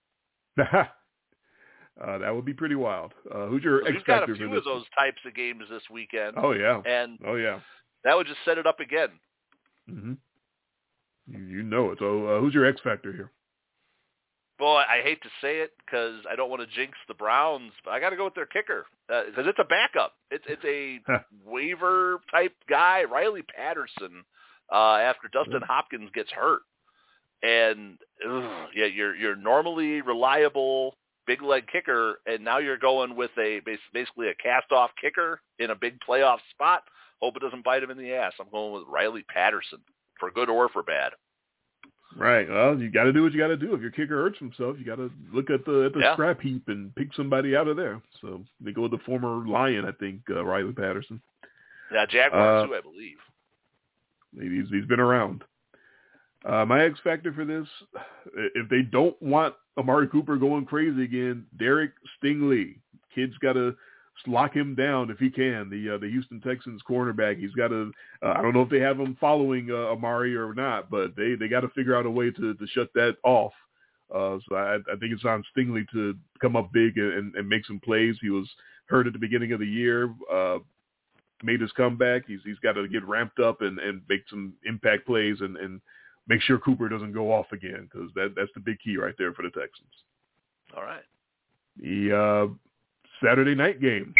uh, that would be pretty wild. Uh, who's your so X We've got factor a few for this of those one? types of games this weekend. Oh yeah. And oh yeah. That would just set it up again. Mm-hmm. You, you know it. So uh, who's your X factor here? Boy, I hate to say it because I don't want to jinx the Browns, but I got to go with their kicker because uh, it's a backup. It's it's a waiver type guy, Riley Patterson. uh, after Dustin Hopkins gets hurt. And ugh, yeah, you're you're normally reliable big leg kicker, and now you're going with a basically a cast off kicker in a big playoff spot. Hope it doesn't bite him in the ass. I'm going with Riley Patterson, for good or for bad. Right. Well, you got to do what you got to do. If your kicker hurts himself, you got to look at the at the yeah. scrap heap and pick somebody out of there. So they go with the former Lion, I think, uh, Riley Patterson. Yeah, Jaguars uh, too, I believe. He's he's been around. Uh, my X factor for this, if they don't want Amari Cooper going crazy again, Derek Stingley. Kid's got to lock him down if he can. The uh, the Houston Texans cornerback. He's got to. Uh, I don't know if they have him following uh, Amari or not, but they, they got to figure out a way to, to shut that off. Uh, so I, I think it's on Stingley to come up big and, and make some plays. He was hurt at the beginning of the year. Uh, made his comeback. He's he's got to get ramped up and, and make some impact plays and, and make sure Cooper doesn't go off again, because that that's the big key right there for the Texans. All right. The uh, Saturday night game,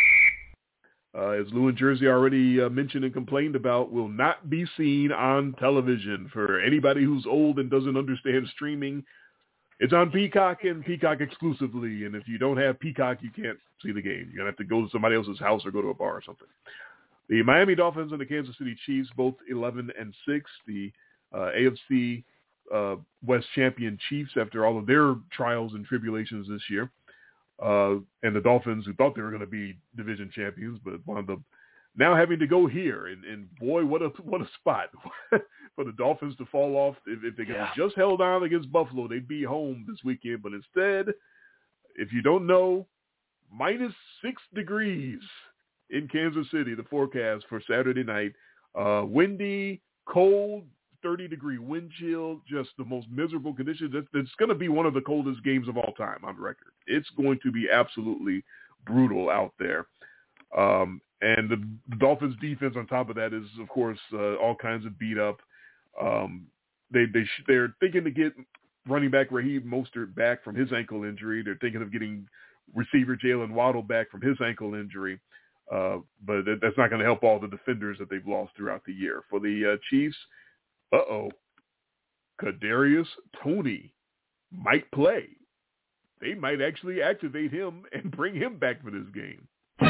uh, as Lou and Jersey already uh, mentioned and complained about, will not be seen on television. For anybody who's old and doesn't understand streaming, it's on Peacock and Peacock exclusively. And if you don't have Peacock, you can't see the game. You're going to have to go to somebody else's house or go to a bar or something. The Miami Dolphins and the Kansas City Chiefs, both eleven and six. The uh, A F C uh, West champion Chiefs, after all of their trials and tribulations this year. Uh, and the Dolphins, who thought they were going to be division champions, but wound up now having to go here. And, and boy, what a what a spot for the Dolphins to fall off. If, if they could yeah. have just held on against Buffalo, they'd be home this weekend. But instead, if you don't know, minus six degrees in Kansas City, the forecast for Saturday night. Uh, windy, cold, thirty-degree wind chill, just the most miserable conditions. It's, it's going to be one of the coldest games of all time on record. It's going to be absolutely brutal out there. Um, and the, the Dolphins' defense on top of that is, of course, uh, all kinds of beat up. Um, they, they sh- they're thinking to get running back Raheem Mostert back from his ankle injury. They're thinking of getting receiver Jalen Waddle back from his ankle injury. Uh, but that, that's not going to help all the defenders that they've lost throughout the year. For the uh, Chiefs, Uh-oh, Kadarius Toney might play. They might actually activate him and bring him back for this game.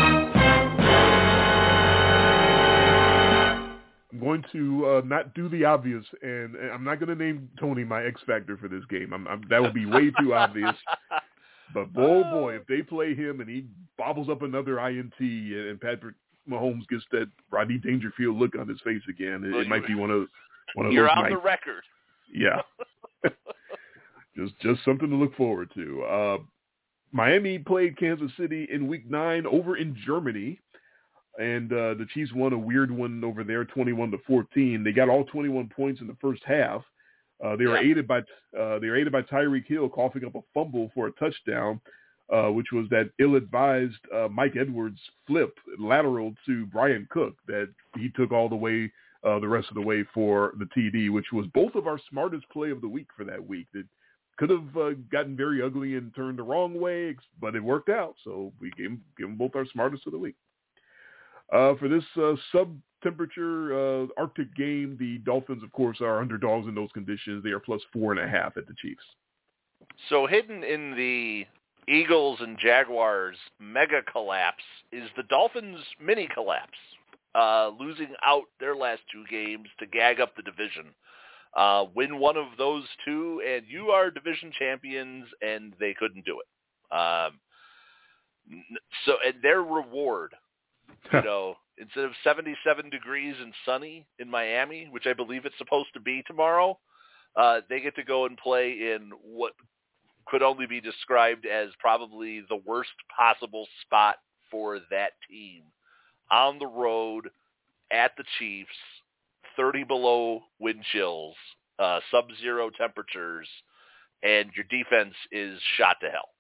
I'm going to uh, not do the obvious, and, and I'm not going to name Toney my X factor for this game. I'm, I'm, that would be way too obvious. But, boy, oh boy, if they play him and he bobbles up another I N T and Patrick Mahomes gets that Rodney Dangerfield look on his face again, it, it might be one of One of You're those on nights. the record. Yeah. just just something to look forward to. Uh, Miami played Kansas City in week nine over in Germany, and uh, the Chiefs won a weird one over there, twenty-one to fourteen. They got all twenty-one points in the first half. Uh, they were yeah. aided by uh, they were aided by Tyreek Hill coughing up a fumble for a touchdown, uh, which was that ill-advised uh, Mike Edwards flip lateral to Brian Cook that he took all the way. Uh, the rest of the way for the T D, which was both of our smartest play of the week for that week. That could have uh, gotten very ugly and turned the wrong way, but it worked out. So we gave them, gave them both our smartest of the week. Uh, for this uh, sub-temperature uh, Arctic game, the Dolphins, of course, are underdogs in those conditions. They are plus four and a half at the Chiefs. So hidden in the Eagles and Jaguars mega collapse is the Dolphins mini collapse. Uh, losing out their last two games to gag up the division. Uh, win one of those two, and you are division champions, and they couldn't do it. Um, so, and their reward, you know, instead of seventy-seven degrees and sunny in Miami, which I believe it's supposed to be tomorrow, uh, they get to go and play in what could only be described as probably the worst possible spot for that team. On the road, at the Chiefs, thirty below wind chills, uh, sub-zero temperatures, and your defense is shot to hell.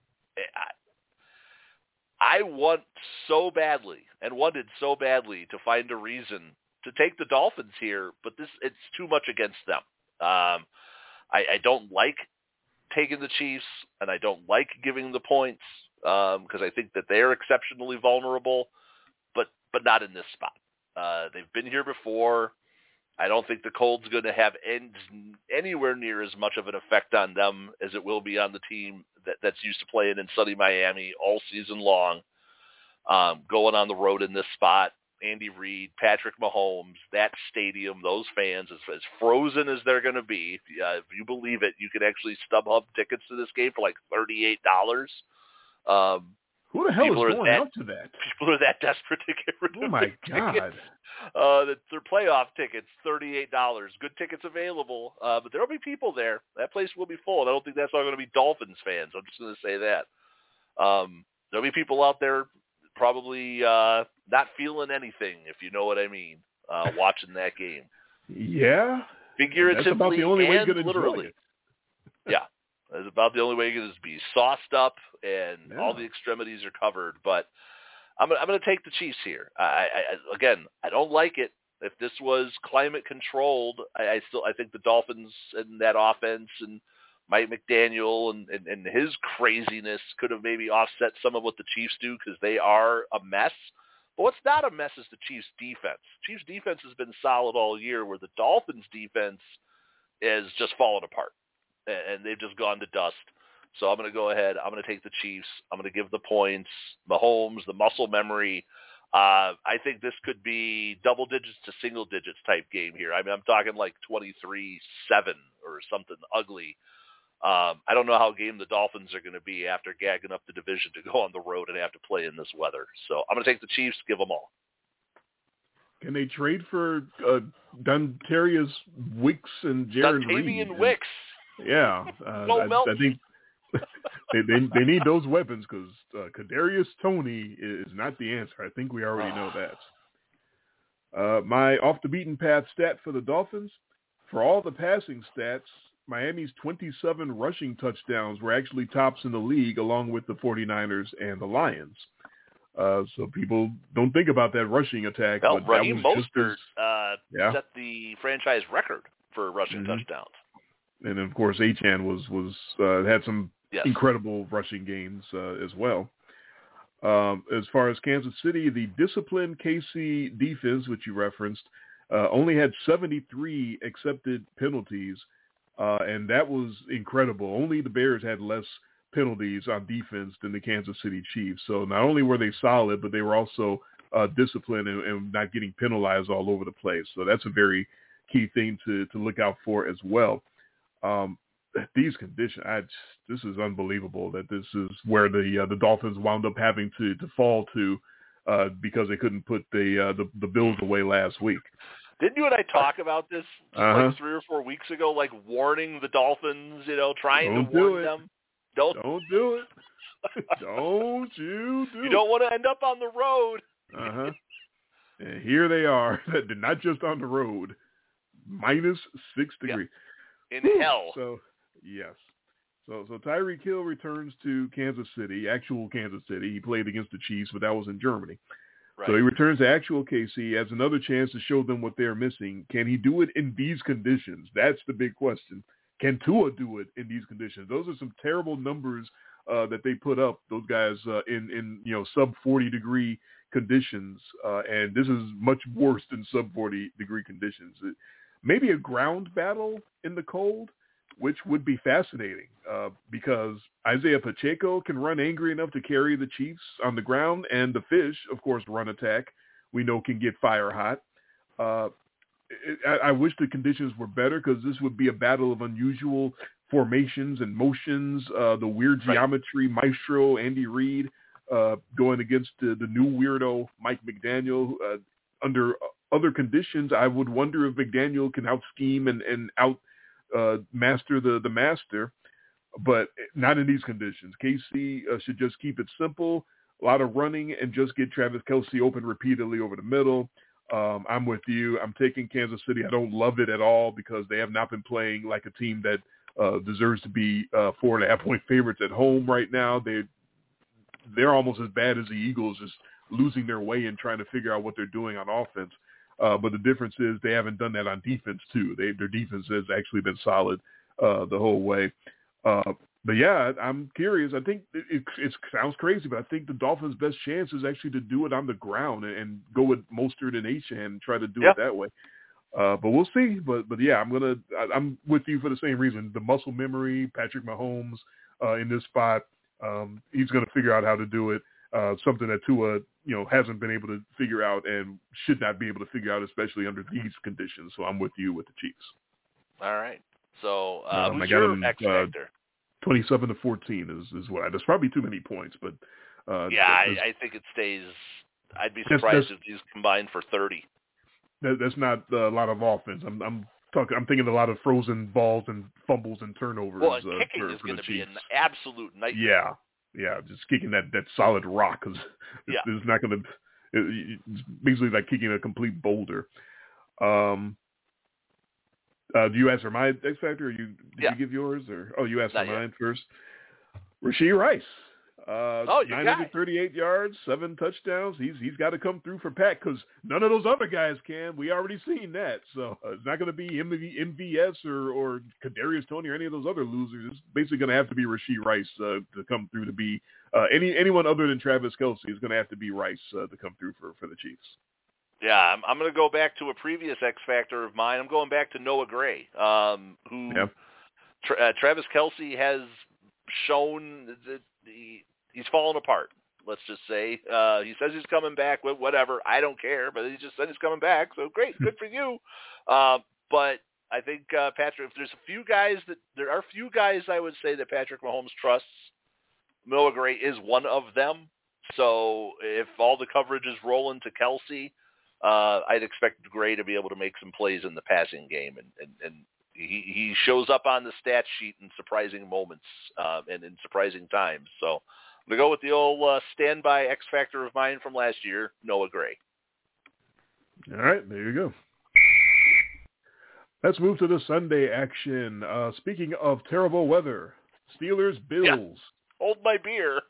I, I want so badly, and wanted so badly, to find a reason to take the Dolphins here, but this it's too much against them. Um, I, I don't like taking the Chiefs, and I don't like giving the points because um, I think that they're exceptionally vulnerable. But not in this spot. Uh, they've been here before. I don't think the cold's going to have ends anywhere near as much of an effect on them as it will be on the team that, that's used to playing in sunny Miami all season long. Um, going on the road in this spot, Andy Reid, Patrick Mahomes, that stadium, those fans, as, as frozen as they're going to be. Uh, if you believe it, you can actually StubHub tickets to this game for like thirty-eight dollars. Um, Who the hell is going that, out to that? People are that desperate to get rid of Oh, my God. tickets. Uh, their playoff tickets, thirty-eight dollars. Good tickets available, uh, but there will be people there. That place will be full, and I don't think that's all going to be Dolphins fans. I'm just going to say that. Um, there'll be people out there probably uh, not feeling anything, if you know what I mean, uh, watching that game. Yeah. Figuratively that's about the only way and you're gonna literally. enjoy it. Yeah. That's about the only way you're going to be sauced up and Yeah. all the extremities are covered. But I'm, I'm going to take the Chiefs here. I, I, again, I don't like it. If this was climate controlled, I, I still I think the Dolphins and that offense and Mike McDaniel and, and, and his craziness could have maybe offset some of what the Chiefs do because they are a mess. But what's not a mess is the Chiefs' defense. Chiefs' defense has been solid all year, where the Dolphins' defense is just fallen apart, and they've just gone to dust. So I'm going to go ahead. I'm going to take the Chiefs. I'm going to give the points. Mahomes, the muscle memory. Uh, I think this could be double digits to single digits type game here. I mean, I'm talking like twenty-three seven or something ugly. Um, I don't know how game the Dolphins are going to be after gagging up the division to go on the road and have to play in this weather. So I'm going to take the Chiefs, give them all. Can they trade for uh, Dontarius Wicks and Jaron Reed? Dontavian Wicks. Yeah. Uh, no I, I think they, they they need those weapons because uh, Kadarius Toney is not the answer. I think we already know that. Uh, my off-the-beaten-path stat for the Dolphins, for all the passing stats, Miami's twenty-seven rushing touchdowns were actually tops in the league along with the 49ers and the Lions. Uh, so people don't think about that rushing attack. Well, but Raheem that was Mostert just as, uh, yeah. set the franchise record for rushing mm-hmm. touchdowns. And, of course, Achane was, was uh, had some yes. incredible rushing games uh, as well. Um, as far as Kansas City, the disciplined K C defense, which you referenced, uh, only had seventy-three accepted penalties. Uh, and that was incredible. Only the Bears had less penalties on defense than the Kansas City Chiefs. So not only were they solid, but they were also uh, disciplined and, and not getting penalized all over the place. So that's a very key thing to, to look out for as well. Um, these conditions, I, this is unbelievable that this is where the uh, the Dolphins wound up having to, to fall to uh, because they couldn't put the, uh, the the Bills away last week. Didn't you and I talk about this just uh-huh. like three or four weeks ago, like warning the Dolphins, you know, trying don't to warn do them? Don't don't do it. Don't you do it. You don't want to end up on the road. Uh-huh. And here they are. They're not just on the road. Minus six degrees. Yeah. In hell. So, yes. So, so Tyreek Hill returns to Kansas City, actual Kansas City. He played against the Chiefs, but that was in Germany. Right. So he returns to actual K C, has another chance to show them what they're missing. Can he do it in these conditions? That's the big question. Can Tua do it in these conditions? Those are some terrible numbers uh, that they put up, those guys, uh, in, in you know sub forty degree conditions. Uh, and this is much worse than sub forty degree conditions. It, maybe a ground battle in the cold, which would be fascinating uh, because Isaiah Pacheco can run angry enough to carry the Chiefs on the ground, and the Fish, of course, run attack, we know can get fire hot. Uh, it, I, I wish the conditions were better because this would be a battle of unusual formations and motions, uh, the weird geometry, right. Maestro, Andy Reid, uh, going against the, the new weirdo, Mike McDaniel. Uh, under other conditions, I would wonder if McDaniel can out-scheme and, and out Uh, master the, the master, but not in these conditions. K C uh, should just keep it simple, a lot of running, and just get Travis Kelce open repeatedly over the middle. Um, I'm with you. I'm taking Kansas City. I don't love it at all because they have not been playing like a team that uh, deserves to be uh, four and a half point favorites at home right now. They're, they're almost as bad as the Eagles, just losing their way and trying to figure out what they're doing on offense. Uh, but the difference is they haven't done that on defense, too. They, their defense has actually been solid uh, the whole way. Uh, but, yeah, I'm curious. I think it, it, it sounds crazy, but I think the Dolphins' best chance is actually to do it on the ground and, and go with Mostert and Achane and try to do yeah. it that way. Uh, but we'll see. But but yeah, I'm gonna I, I'm with you for the same reason. The muscle memory, Patrick Mahomes uh, in this spot, um, he's gonna figure out how to do it. Uh, something that Tua, you know, hasn't been able to figure out and should not be able to figure out, especially under these conditions. So I'm with you with the Chiefs. All right. So uh, um, who's I got your them, X factor? Uh, twenty-seven to fourteen is is what I, there's probably too many points, but uh, yeah, I, I think it stays. I'd be surprised that's, that's, if these combined for thirty. That, that's not a lot of offense. I'm, I'm talking. I'm thinking a lot of frozen balls and fumbles and turnovers. Well, uh, kicking for, is going to be an absolute nightmare. Yeah, yeah, just kicking that, that solid rock because it's, yeah. it's not going to. It, it's basically like kicking a complete boulder. Um, uh, do you ask for my X factor, or you did yeah. you give yours, or oh, you asked not for mine yet. first? Rashee Rice. Uh, oh, nine hundred thirty-eight yards, seven touchdowns. He's he's got to come through for Pat because none of those other guys can. We already seen that, so uh, it's not going to be M V S or or Kadarius Toney or any of those other losers. It's basically going to have to be Rashee Rice uh, to come through to be uh, any anyone other than Travis Kelce is going to have to be Rice uh, to come through for, for the Chiefs. Yeah, I'm, I'm going to go back to a previous X factor of mine. I'm going back to Noah Gray, um, who yeah. tra- uh, Travis Kelce has shown that the he's fallen apart, let's just say. Uh, he says he's coming back, whatever. I don't care, but he just said he's coming back, so great, good for you. Uh, but I think, uh, Patrick, if there's a few guys that – there are a few guys I would say that Patrick Mahomes trusts. Noah Gray is one of them. So if all the coverage is rolling to Kelce, uh, I'd expect Gray to be able to make some plays in the passing game, and, and, and he, he shows up on the stat sheet in surprising moments uh, and in surprising times. So – I'm going to go with the old uh, standby X factor of mine from last year, Noah Gray. All right, there you go. Let's move to the Sunday action. Uh, speaking of terrible weather, Steelers, Bills. Yeah. Hold my beer.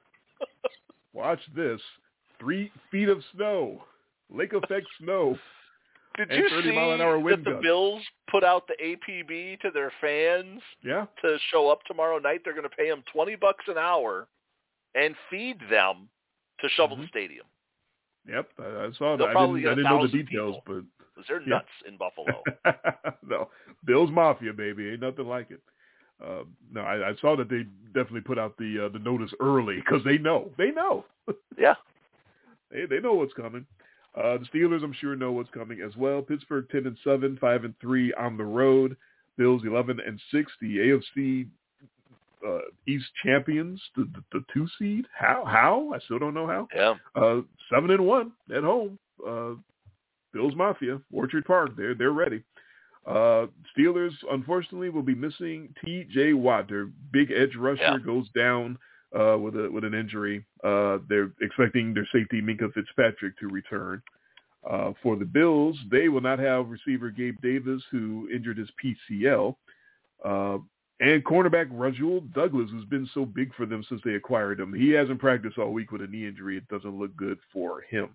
Watch this. Three feet of snow. Lake effect snow. Did and you thirty see mile an hour wind that the gusts. Bills put out the A P B to their fans yeah. to show up tomorrow night? They're going to pay them twenty bucks an hour and feed them to shovel mm-hmm. the stadium. Yep, I, I saw They'll that. I probably didn't, I get didn't know the people, details, but they're yeah. nuts in Buffalo. No, Bills Mafia, baby, ain't nothing like it. Uh, no, I, I saw that they definitely put out the uh, the notice early because they know, they know. yeah, they they know what's coming. Uh, the Steelers, I'm sure, know what's coming as well. Pittsburgh ten and seven, five and three on the road. Bills eleven and six, the A F C. Uh, East champions, the, the, the two seed. How? How? I still don't know how. Yeah. Uh, seven and one at home. Uh, Bills Mafia, Orchard Park. They're they're ready. Uh, Steelers, unfortunately, will be missing T J Watt. Their big edge rusher yeah. goes down uh, with a with an injury. Uh, they're expecting their safety Minkah Fitzpatrick to return. Uh, for the Bills, they will not have receiver Gabe Davis, who injured his P C L. Uh, And cornerback Rasul Douglas, who's been so big for them since they acquired him. He hasn't practiced all week with a knee injury. It doesn't look good for him.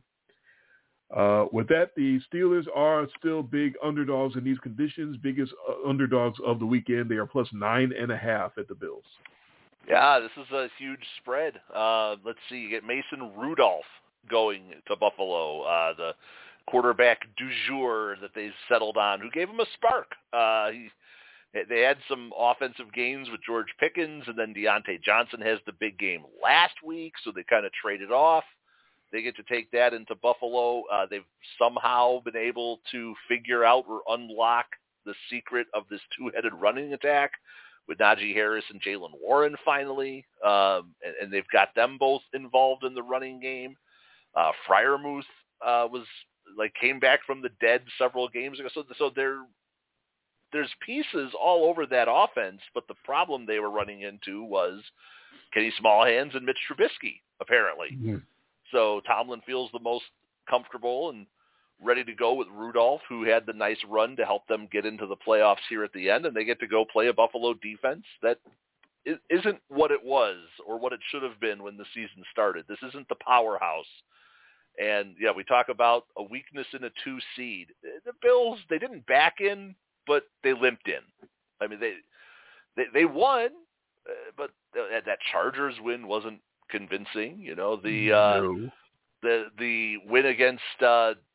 Uh, with that, the Steelers are still big underdogs in these conditions, biggest uh, underdogs of the weekend. They are plus nine and a half at the Bills. Yeah, this is a huge spread. Uh, let's see, you get Mason Rudolph going to Buffalo, uh, the quarterback du jour that they've settled on, who gave him a spark. Uh, he They had some offensive gains with George Pickens, and then Deontay Johnson has the big game last week, so they kind of traded off. They get to take that into Buffalo. Uh, they've somehow been able to figure out or unlock the secret of this two-headed running attack with Najee Harris and Jaylen Warren finally, um, and, and they've got them both involved in the running game. Uh, Freiermuth uh, was like came back from the dead several games ago, so so they're there's pieces all over that offense, but the problem they were running into was Kenny Smallhands and Mitch Trubisky, apparently. Mm-hmm. So Tomlin feels the most comfortable and ready to go with Rudolph, who had the nice run to help them get into the playoffs here at the end, and they get to go play a Buffalo defense that isn't what it was or what it should have been when the season started. This isn't the powerhouse. And, yeah, we talk about a weakness in a two seed. The Bills, they didn't back in, but they limped in. I mean, they they, they won, uh, but that Chargers win wasn't convincing. You know, the uh, no. the the win against uh,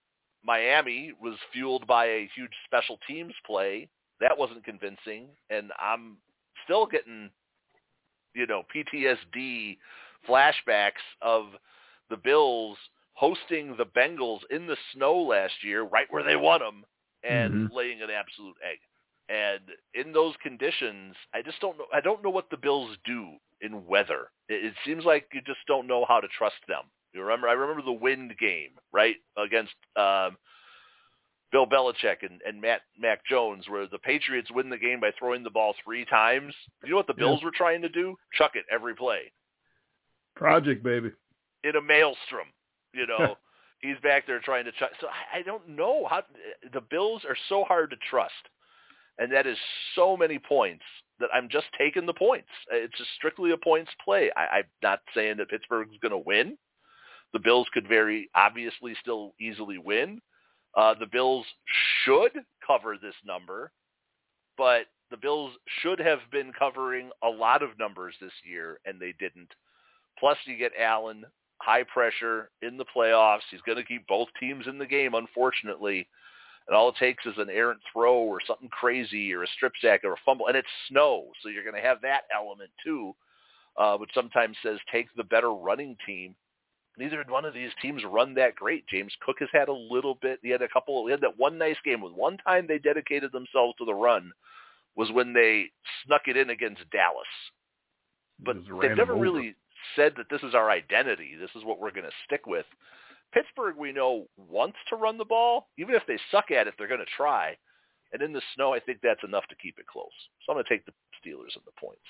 Miami was fueled by a huge special teams play. That wasn't convincing, and I'm still getting, you know, P T S D flashbacks of the Bills hosting the Bengals in the snow last year, right where they won them, and mm-hmm. laying an absolute egg. And in those conditions, I just don't know. I don't know what the Bills do in weather. It, it seems like you just don't know how to trust them. You remember? I remember the wind game, right, against um, Bill Belichick and, and Matt Mac Jones, where the Patriots win the game by throwing the ball three times. You know what the Bills yeah. were trying to do? Chuck it every play. Project, baby. In a maelstrom, you know. He's back there trying to chuck. So I, I don't know how the Bills are so hard to trust. And that is so many points that I'm just taking the points. It's just strictly a points play. I, I'm not saying that Pittsburgh's going to win. The Bills could very obviously still easily win. Uh, the Bills should cover this number, but the Bills should have been covering a lot of numbers this year, and they didn't. Plus, you get Allen, high pressure in the playoffs. He's going to keep both teams in the game, unfortunately. And all it takes is an errant throw or something crazy or a strip sack or a fumble. And it's snow, so you're going to have that element too, uh, which sometimes says take the better running team. Neither one of these teams run that great. James Cook has had a little bit. He had a couple. He had that one nice game. With one time they dedicated themselves to the run was when they snuck it in against Dallas. But they've never over. really said that this is our identity. This is what we're going to stick with. Pittsburgh, we know, wants to run the ball. Even if they suck at it, they're going to try. And in the snow, I think that's enough to keep it close. So I'm going to take the Steelers and the points.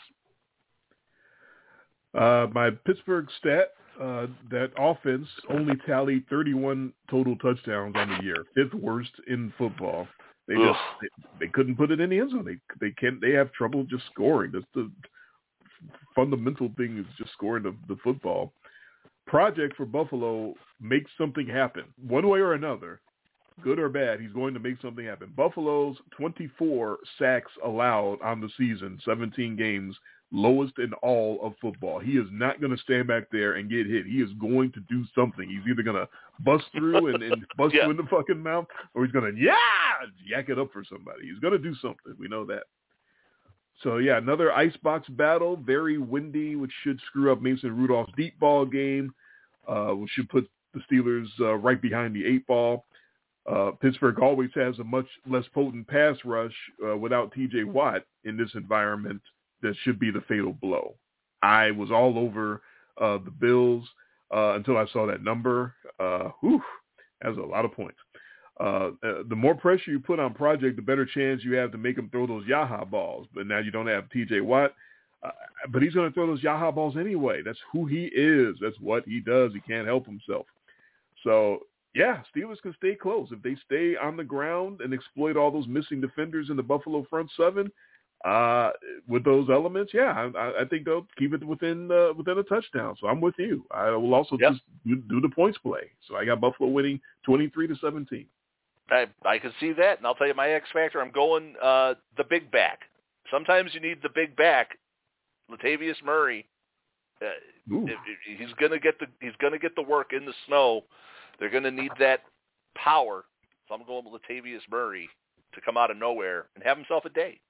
Uh, my Pittsburgh stat, uh, that offense only tallied thirty-one total touchdowns on the year, fifth worst in football. They Ugh. just they, they couldn't put it in the end zone. They they can't. They have trouble just scoring. That's the fundamental thing, is just scoring the, the football. Project for Buffalo makes something happen one way or another, good or bad. He's going to make something happen. Buffalo's twenty-four sacks allowed on the season, seventeen games, lowest in all of football. He is not going to stand back there and get hit. He is going to do something. He's either going to bust through and, and bust yeah. you in the fucking mouth, or he's going to yeah yak it up for somebody. He's going to do something. We know that. So, yeah, another icebox battle, very windy, which should screw up Mason Rudolph's deep ball game, uh, which should put the Steelers uh, right behind the eight ball. Uh, Pittsburgh always has a much less potent pass rush uh, without T J Watt in this environment. That should be the fatal blow. I was all over uh, the Bills uh, until I saw that number. Uh, whew, that's a lot of points. Uh, uh, the more pressure you put on Project, the better chance you have to make him throw those Yaha balls. But now you don't have T J Watt, uh, but he's going to throw those Yaha balls anyway. That's who he is. That's what he does. He can't help himself. So, yeah, Steelers can stay close. If they stay on the ground and exploit all those missing defenders in the Buffalo front seven uh, with those elements, yeah, I, I think they'll keep it within uh, within a touchdown. So I'm with you. I will also yep. just do, do the points play. So I got Buffalo winning twenty-three to seventeen. I, I can see that, and I'll tell you my X factor. I'm going uh, the big back. Sometimes you need the big back. Latavius Murray, uh, if, if he's going to get the he's going to get the work in the snow. They're going to need that power. So I'm going with Latavius Murray to come out of nowhere and have himself a day.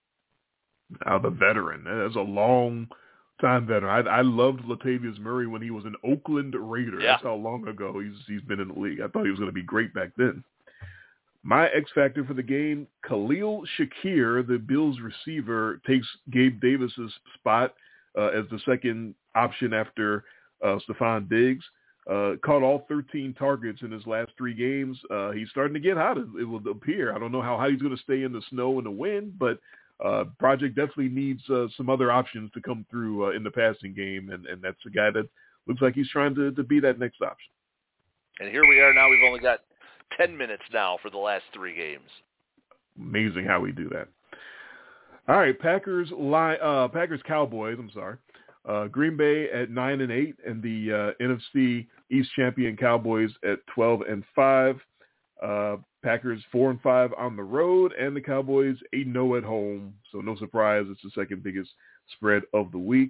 Now the veteran, that's a long time veteran. I, I loved Latavius Murray when he was an Oakland Raider. Yeah. That's how long ago he's he's been in the league. I thought he was going to be great back then. My X factor for the game, Khalil Shakir, the Bills receiver, takes Gabe Davis's spot uh, as the second option after uh, Stephon Diggs. Uh, caught all thirteen targets in his last three games. Uh, he's starting to get hot, it will appear. I don't know how hot he's going to stay in the snow and the wind, but uh, Project definitely needs uh, some other options to come through uh, in the passing game, and, and that's a guy that looks like he's trying to, to be that next option. And here we are now. We've only got ten minutes now for the last three games. Amazing how we do that. All right, Packers, uh, Packers Cowboys, I'm sorry. Uh, Green Bay at nine and eight, and the uh, N F C East champion Cowboys at twelve and five. Uh, Packers four and five on the road, and the Cowboys eight and zero at home. So no surprise, it's the second biggest spread of the week.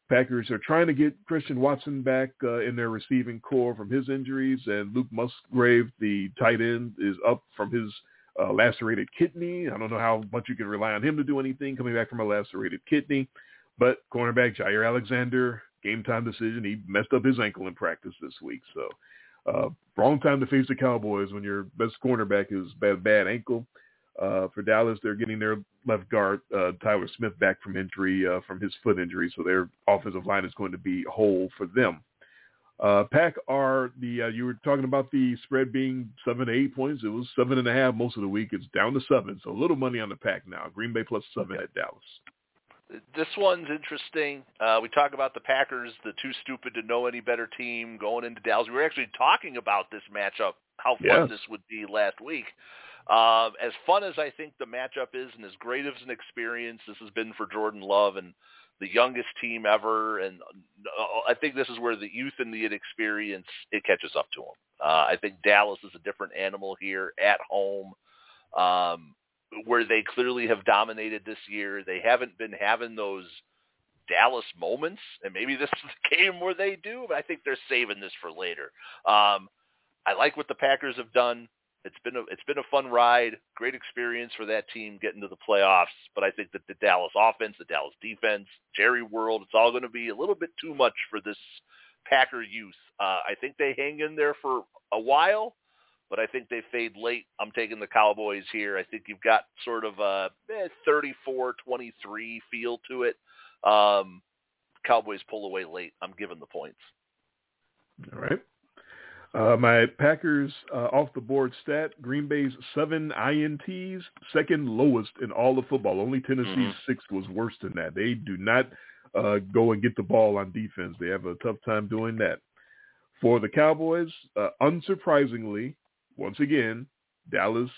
Packers are trying to get Christian Watson back uh, in their receiving core from his injuries, and Luke Musgrave, the tight end, is up from his uh, lacerated kidney. I don't know how much you can rely on him to do anything coming back from a lacerated kidney, but cornerback Jair Alexander, game time decision, he messed up his ankle in practice this week. So uh, wrong time to face the Cowboys when your best cornerback is bad, bad ankle. Uh, for Dallas, they're getting their left guard, uh, Tyler Smith, back from injury, uh, from his foot injury, so their offensive line is going to be whole for them. Uh, Pack are the, uh, you were talking about the spread being seven to eight points. It was seven and a half most of the week. It's down to seven, so a little money on the Pack now. Green Bay plus seven at Dallas. This one's interesting. Uh, we talk about the Packers, the too stupid to know any better team going into Dallas. We were actually talking about this matchup, how fun yes. this would be last week. Uh, as fun as I think the matchup is and as great of an experience this has been for Jordan Love and the youngest team ever, and uh, I think this is where the youth and the inexperience, it catches up to them. Uh, I think Dallas is a different animal here at home, um, where they clearly have dominated this year. They haven't been having those Dallas moments, and maybe this is the game where they do, but I think they're saving this for later. Um, I like what the Packers have done. It's been a it's been a fun ride, great experience for that team getting to the playoffs. But I think that the Dallas offense, the Dallas defense, Jerry World, it's all going to be a little bit too much for this Packer youth. Uh, I think they hang in there for a while, but I think they fade late. I'm taking the Cowboys here. I think you've got sort of a eh, thirty-four twenty-three feel to it. Um, Cowboys pull away late. I'm giving the points. All right. Uh, my Packers uh, off the board stat, Green Bay's seven I N Ts, second lowest in all of football. Only Tennessee's mm-hmm. six was worse than that. They do not uh, go and get the ball on defense. They have a tough time doing that. For the Cowboys, uh, unsurprisingly, once again, Dallas,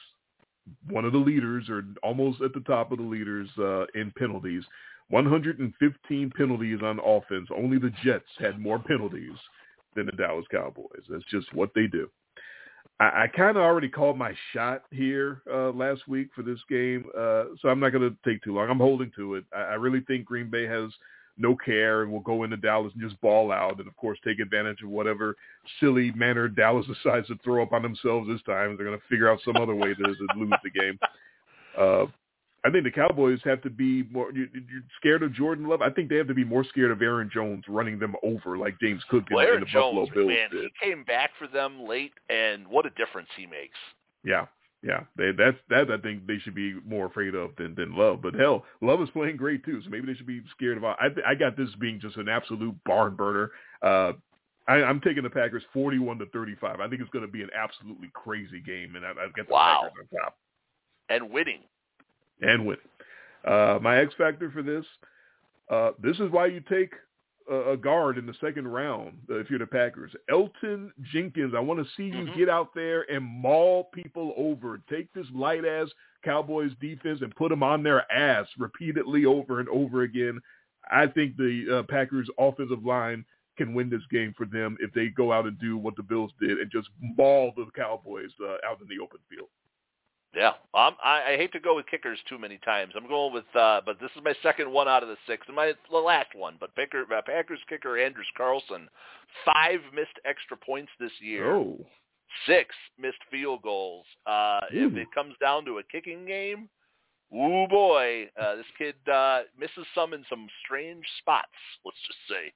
one of the leaders or almost at the top of the leaders uh, in penalties. one hundred fifteen penalties on offense. Only the Jets had more penalties than the Dallas Cowboys. That's just what they do. I, I kind of already called my shot here uh, last week for this game, uh, so I'm not going to take too long. I'm holding to it. I, I really think Green Bay has no care and will go into Dallas and just ball out and, of course, take advantage of whatever silly manner Dallas decides to throw up on themselves this time. They're going to figure out some other way to, to lose the game. Uh, I think the Cowboys have to be more you, you're scared of Jordan Love. I think they have to be more scared of Aaron Jones running them over like James Cook well, in, Aaron in the Jones, Buffalo Bills man, did. He came back for them late, and what a difference he makes. Yeah, yeah. They, that's that I think they should be more afraid of than, than Love. But hell, Love is playing great too, so maybe they should be scared of. I I got this being just an absolute barn burner. Uh, I, I'm taking the Packers forty-one to thirty-five. I think it's going to be an absolutely crazy game, and I, I've got the wow. Packers on top and winning and winning. Uh, my X factor for this, uh, this is why you take a, a guard in the second round uh, if you're the Packers. Elton Jenkins, I want to see you mm-hmm. get out there and maul people over. Take this light-ass Cowboys defense and put them on their ass repeatedly over and over again. I think the uh, Packers offensive line can win this game for them if they go out and do what the Bills did and just maul the Cowboys uh, out in the open field. Yeah, um, I, I hate to go with kickers too many times. I'm going with, uh, but this is my second one out of the six, and my the last one. But Packer, uh, Packers kicker Anders Carlson, five missed extra points this year. Oh. Six missed field goals. Uh, if it comes down to a kicking game, ooh boy, uh, this kid uh, misses some in some strange spots. Let's just say.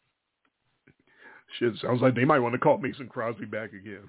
Shit, sounds like they might want to call Mason Crosby back again.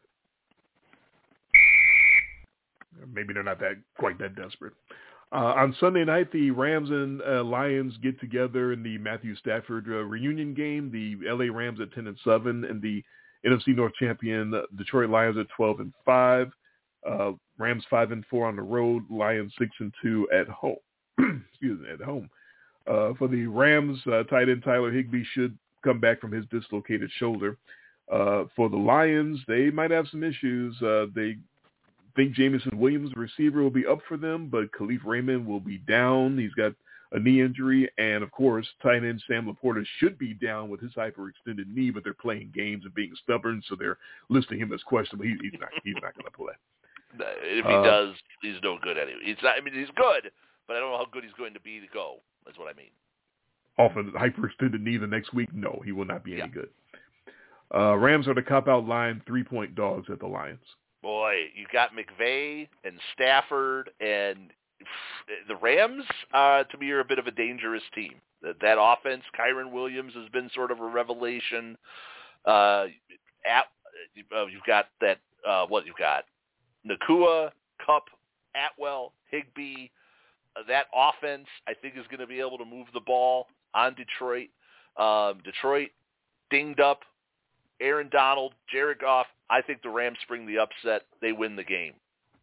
Maybe they're not that quite that desperate. Uh, on Sunday night, the Rams and uh, Lions get together in the Matthew Stafford uh, reunion game. The L A Rams at ten and seven, and the N F C North champion uh, Detroit Lions at twelve and five. Uh, Rams five and four on the road. Lions six and two at home. Excuse me, at home. Uh, for the Rams, uh, tight end Tyler Higbee should come back from his dislocated shoulder. Uh, for the Lions, they might have some issues. Uh, they think Jameson Williams, the receiver, will be up for them, but Khalif Raymond will be down. He's got a knee injury, and of course, tight end Sam Laporta should be down with his hyperextended knee, but they're playing games and being stubborn, so they're listing him as questionable. He, he's not. He's not going to play. If he uh, does, he's no good anyway. He's not. I mean, he's good, but I don't know how good he's going to be to go. That's what I mean. off a hyperextended knee the next week, no, he will not be any yeah. good. Uh, Rams are the cop-out line, three-point dogs at the Lions. Boy, you got McVay and Stafford, and the Rams, uh, to me, are a bit of a dangerous team. That, that offense, Kyron Williams has been sort of a revelation. Uh, at, uh, you've got that, uh, what you've got, Nakua, Kupp, Atwell, Higbee. Uh, that offense, I think, is going to be able to move the ball on Detroit. Um, Detroit dinged up Aaron Donald, Jared Goff. I think the Rams spring the upset. They win the game.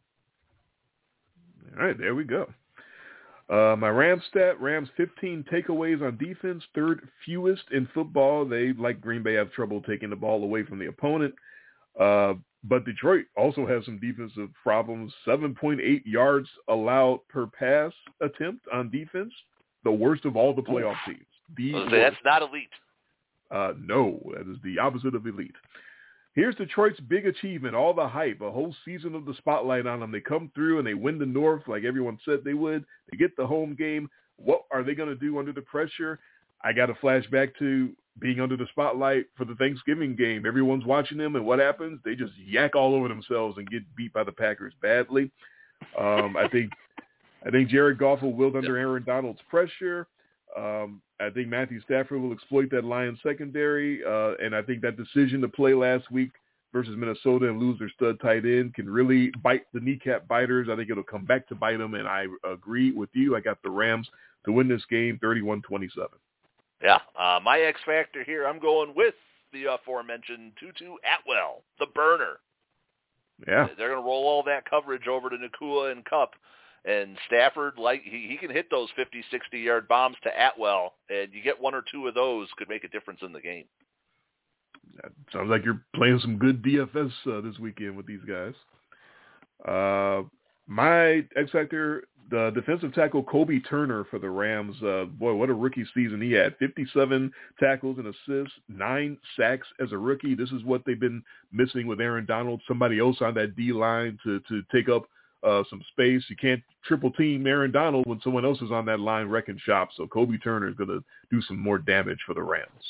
All right, there we go. Uh, my Rams stat, Rams fifteen takeaways on defense, third fewest in football. They, like Green Bay, have trouble taking the ball away from the opponent. Uh, but Detroit also has some defensive problems. seven point eight yards allowed per pass attempt on defense, the worst of all the playoff teams. The Well, that's not elite. Uh, no, that is the opposite of elite. Here's Detroit's big achievement, all the hype, a whole season of the spotlight on them. They come through and they win the North like everyone said they would. They get the home game. What are they going to do under the pressure? I got a flashback to being under the spotlight for the Thanksgiving game. Everyone's watching them, and what happens? They just yak all over themselves and get beat by the Packers badly. Um, I think I think Jared Goff will wield under Aaron Donald's pressure. Um, I think Matthew Stafford will exploit that Lions secondary, uh, and I think that decision to play last week versus Minnesota and lose their stud tight end can really bite the kneecap biters. I think it'll come back to bite them, and I agree with you. I got the Rams to win this game thirty-one twenty-seven. Yeah, uh, my X factor here, I'm going with the aforementioned Tutu Atwell, the burner. Yeah. They're going to roll all that coverage over to Nakua and Kupp. And Stafford, like he, he can hit those fifty, sixty-yard bombs to Atwell, and you get one or two of those could make a difference in the game. That sounds like you're playing some good D F S uh, this weekend with these guys. Uh, my X Factor, the defensive tackle Kobe Turner for the Rams. Uh, boy, what a rookie season he had. fifty-seven tackles and assists, nine sacks as a rookie. This is what they've been missing with Aaron Donald, somebody else on that D-line to, to take up Uh, some space. You can't triple team Aaron Donald when someone else is on that line wrecking shop. So Kobe Turner is going to do some more damage for the Rams.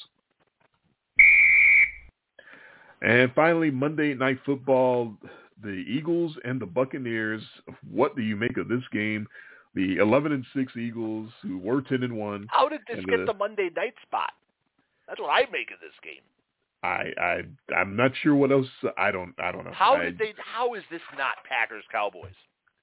And finally, Monday Night Football, the Eagles and the Buccaneers. What do you make of this game? The eleven and six Eagles, who were ten and one. How did this get the, the Monday night spot? That's what I make of this game. I I I'm not sure what else. I don't I don't know. How I, did they? How is this not Packers Cowboys?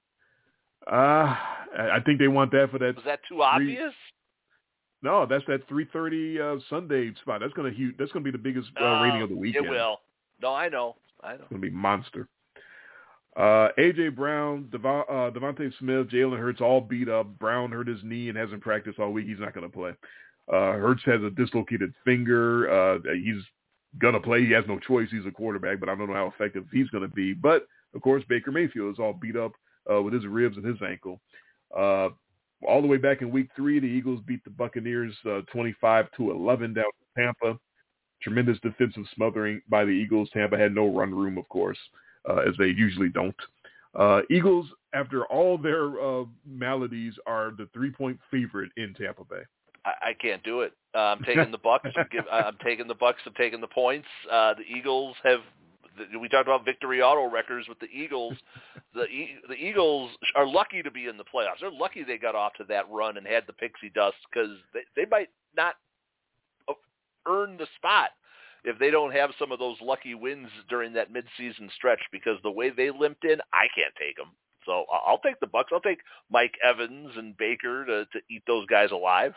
Uh I think they want that for that. Was that too three, obvious? No, that's that three thirty uh, Sunday spot. That's gonna huge. That's gonna be the biggest uh, uh, rating of the weekend. It will. No, I know. I know. It's gonna be monster. Uh, A J Brown, Devon, uh, Devontae Smith, Jalen Hurts all beat up. Brown hurt his knee and hasn't practiced all week. He's not gonna play. Uh, Hurts has a dislocated finger. Uh, he's gonna play. He has no choice. He's a quarterback, but I don't know how effective he's gonna be. But of course, Baker Mayfield is all beat up uh, with his ribs and his ankle. Uh, all the way back in week three, the Eagles beat the Buccaneers uh, twenty-five to eleven down in Tampa. Tremendous defensive smothering by the Eagles. Tampa had no run room, of course, uh, as they usually don't. Uh, Eagles, after all their uh, maladies, are the three-point favorite in Tampa Bay. I, I can't do it. Uh, I'm taking the Bucks. I'm, give, I'm taking the Bucks. I'm taking the points. Uh, the Eagles have. We talked about victory auto records with the Eagles. The the Eagles are lucky to be in the playoffs. They're lucky they got off to that run and had the pixie dust, because they, they might not earn the spot if they don't have some of those lucky wins during that midseason stretch, because the way they limped in, I can't take them. So I'll take the Bucks. I'll take Mike Evans and Baker to, to eat those guys alive.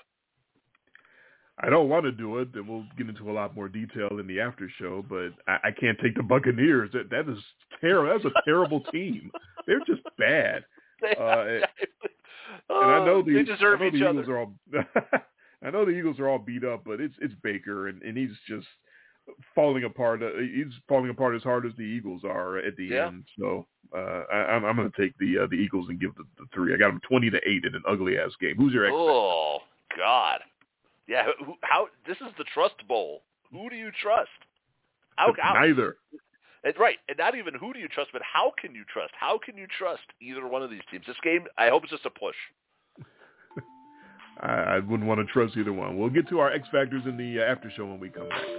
I don't want to do it, and we'll get into a lot more detail in the after show, but I, I can't take the Buccaneers. That that is terrible. That's a terrible team. They're just bad. Uh, and, oh, and I know the, they deserve I know each the other. Eagles are all I know the Eagles are all beat up, but it's it's Baker, and, and he's just falling apart. Uh, he's falling apart as hard as the Eagles are at the yeah. end. So uh, I, I'm, I'm going to take the uh, the Eagles and give the, the three. I got them twenty to eight in an ugly ass game. Who's your? Oh God. Yeah, who, how? This is the Trust Bowl. Who do you trust? How, how, Neither. And, right, and not even who do you trust, but how can you trust? How can you trust either one of these teams? This game, I hope it's just a push. I, I wouldn't want to trust either one. We'll get to our X Factors in the uh, after show when we come back.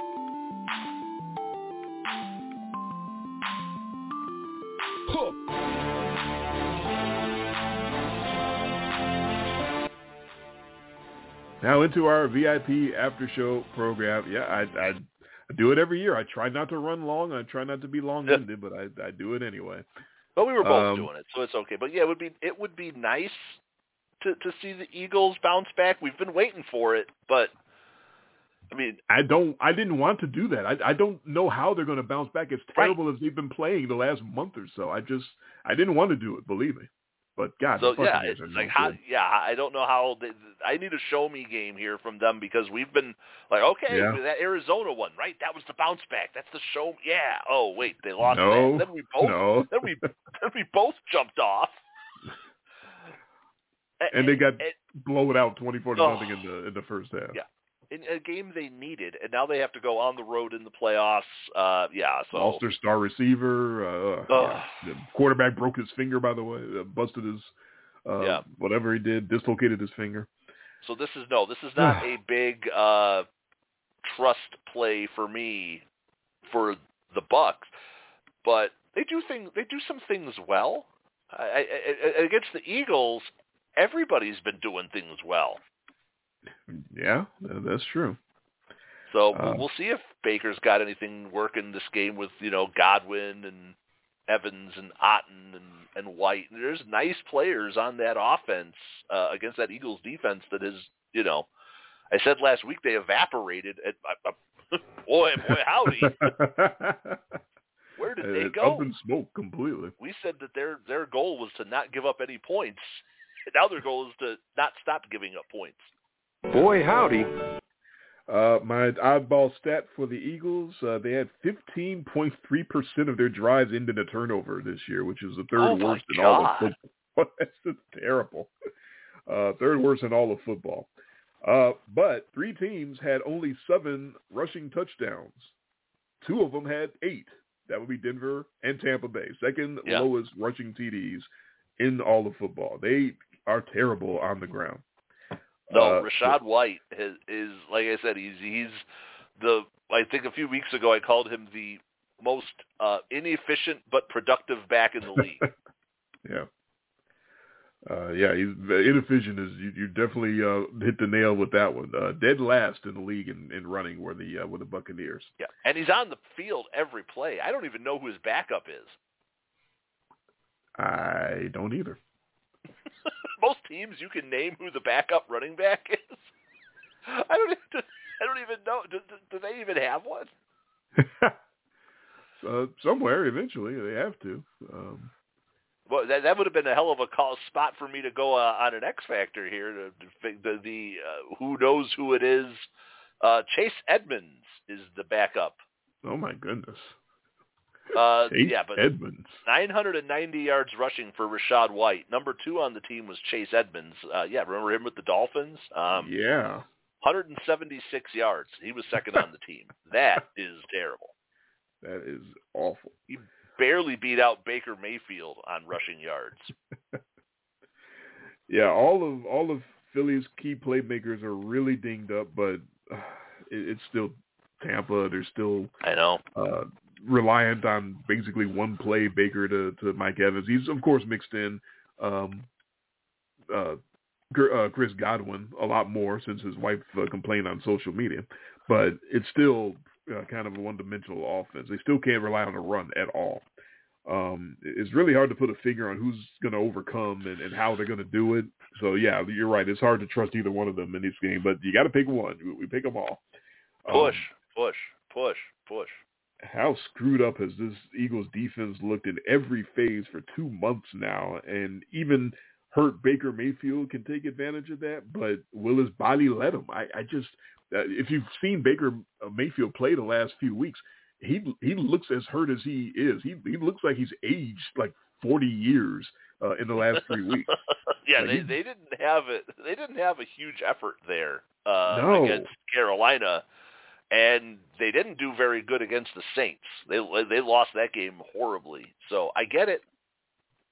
Now into our V I P after show program. Yeah, I, I, I do it every year. I try not to run long. I try not to be long-winded, but I, I do it anyway. But we were both um, doing it, so it's okay. But yeah, it would be it would be nice to to see the Eagles bounce back. We've been waiting for it, but I mean, I don't. I didn't want to do that. I, I don't know how they're going to bounce back. As terrible right. as they've been playing the last month or so. I just I didn't want to do it. Believe me. But God, so the yeah, it's it's are like no how, good. yeah, I don't know how. They, I need a show me game here from them because we've been like, okay, Yeah. that Arizona one, right? That was the bounce back. That's the show. Yeah. Oh wait, they lost No, that. Then we both. no. Then we then we both jumped off. And they got and, blown out twenty-four to oh, nothing in the in the first half. Yeah, in a game they needed, and now they have to go on the road in the playoffs. Uh, yeah, so lost their star receiver. Uh, yeah. The quarterback broke his finger, by the way. Uh, busted his. Uh, yeah. Whatever he did, dislocated his finger. So this is no, this is not a big uh, trust play for me for the Bucks, but they do things. They do some things well. I, I, against the Eagles, everybody's been doing things well. Yeah, that's true. So uh, we'll see if Baker's got anything working this game with you know Godwin and Evans and Otten and, and White. There's nice players on that offense uh, against that Eagles defense that is, you know, I said last week they evaporated. At, uh, uh, boy, boy, howdy. Where did they it's go? Up in smoke completely. We said that their their goal was to not give up any points. Now their goal is to not stop giving up points. Boy, howdy. Uh, my oddball stat for the Eagles, uh, they had fifteen point three percent of their drives ended in a turnover this year, which is the third oh worst my in all God. of football. That's just terrible. Uh, third worst in all of football. Uh, but three teams had only seven rushing touchdowns. Two of them had eight. That would be Denver and Tampa Bay. Second yeah. lowest rushing T Ds in all of football. They are terrible on the ground. No, uh, Rachaad White is, is, like I said, he's he's the. I think a few weeks ago I called him the most uh, inefficient but productive back in the league. yeah, uh, yeah, he's inefficient. Is you, you definitely uh, hit the nail with that one. Uh, dead last in the league in, in running were the uh, were the Buccaneers. Yeah, and he's on the field every play. I don't even know who his backup is. I don't either. Most teams you can name who the backup running back is. I don't. Even, I don't even know. Do, do they even have one? uh, somewhere eventually they have to. Um, well, that that would have been a hell of a call spot for me to go uh, on an X Factor here. To, to, the the uh, who knows who it is. Uh, Chase Edmonds is the backup. Oh my goodness. Uh, Chase yeah, but Edmonds. nine hundred ninety yards rushing for Rachaad White. Number two on the team was Chase Edmonds. Uh, yeah, remember him with the Dolphins? Um, yeah. one hundred seventy-six yards. He was second on the team. That is terrible. That is awful. He barely beat out Baker Mayfield on rushing yards. yeah, all of all of Philly's key playmakers are really dinged up, but uh, it, it's still Tampa. They're still I know. Uh, reliant on basically one play Baker to, to Mike Evans. He's, of course, mixed in um, uh, uh, Chris Godwin a lot more since his wife uh, complained on social media. But it's still uh, kind of a one-dimensional offense. They still can't rely on a run at all. Um, it's really hard to put a figure on who's going to overcome and, and how they're going to do it. So, yeah, you're right. It's hard to trust either one of them in this game, but you got to pick one. We, we pick them all. Push, um, push, push, push. How screwed up has this Eagles defense looked in every phase for two months now? And even hurt Baker Mayfield can take advantage of that, but will his body let him? I, I just, uh, if you've seen Baker Mayfield play the last few weeks, he he looks as hurt as he is. He he looks like he's aged like forty years uh, in the last three weeks. yeah, like they, they didn't have it. They didn't have a huge effort there uh, no. against Carolina. And they didn't do very good against the Saints. They they lost that game horribly. So I get it.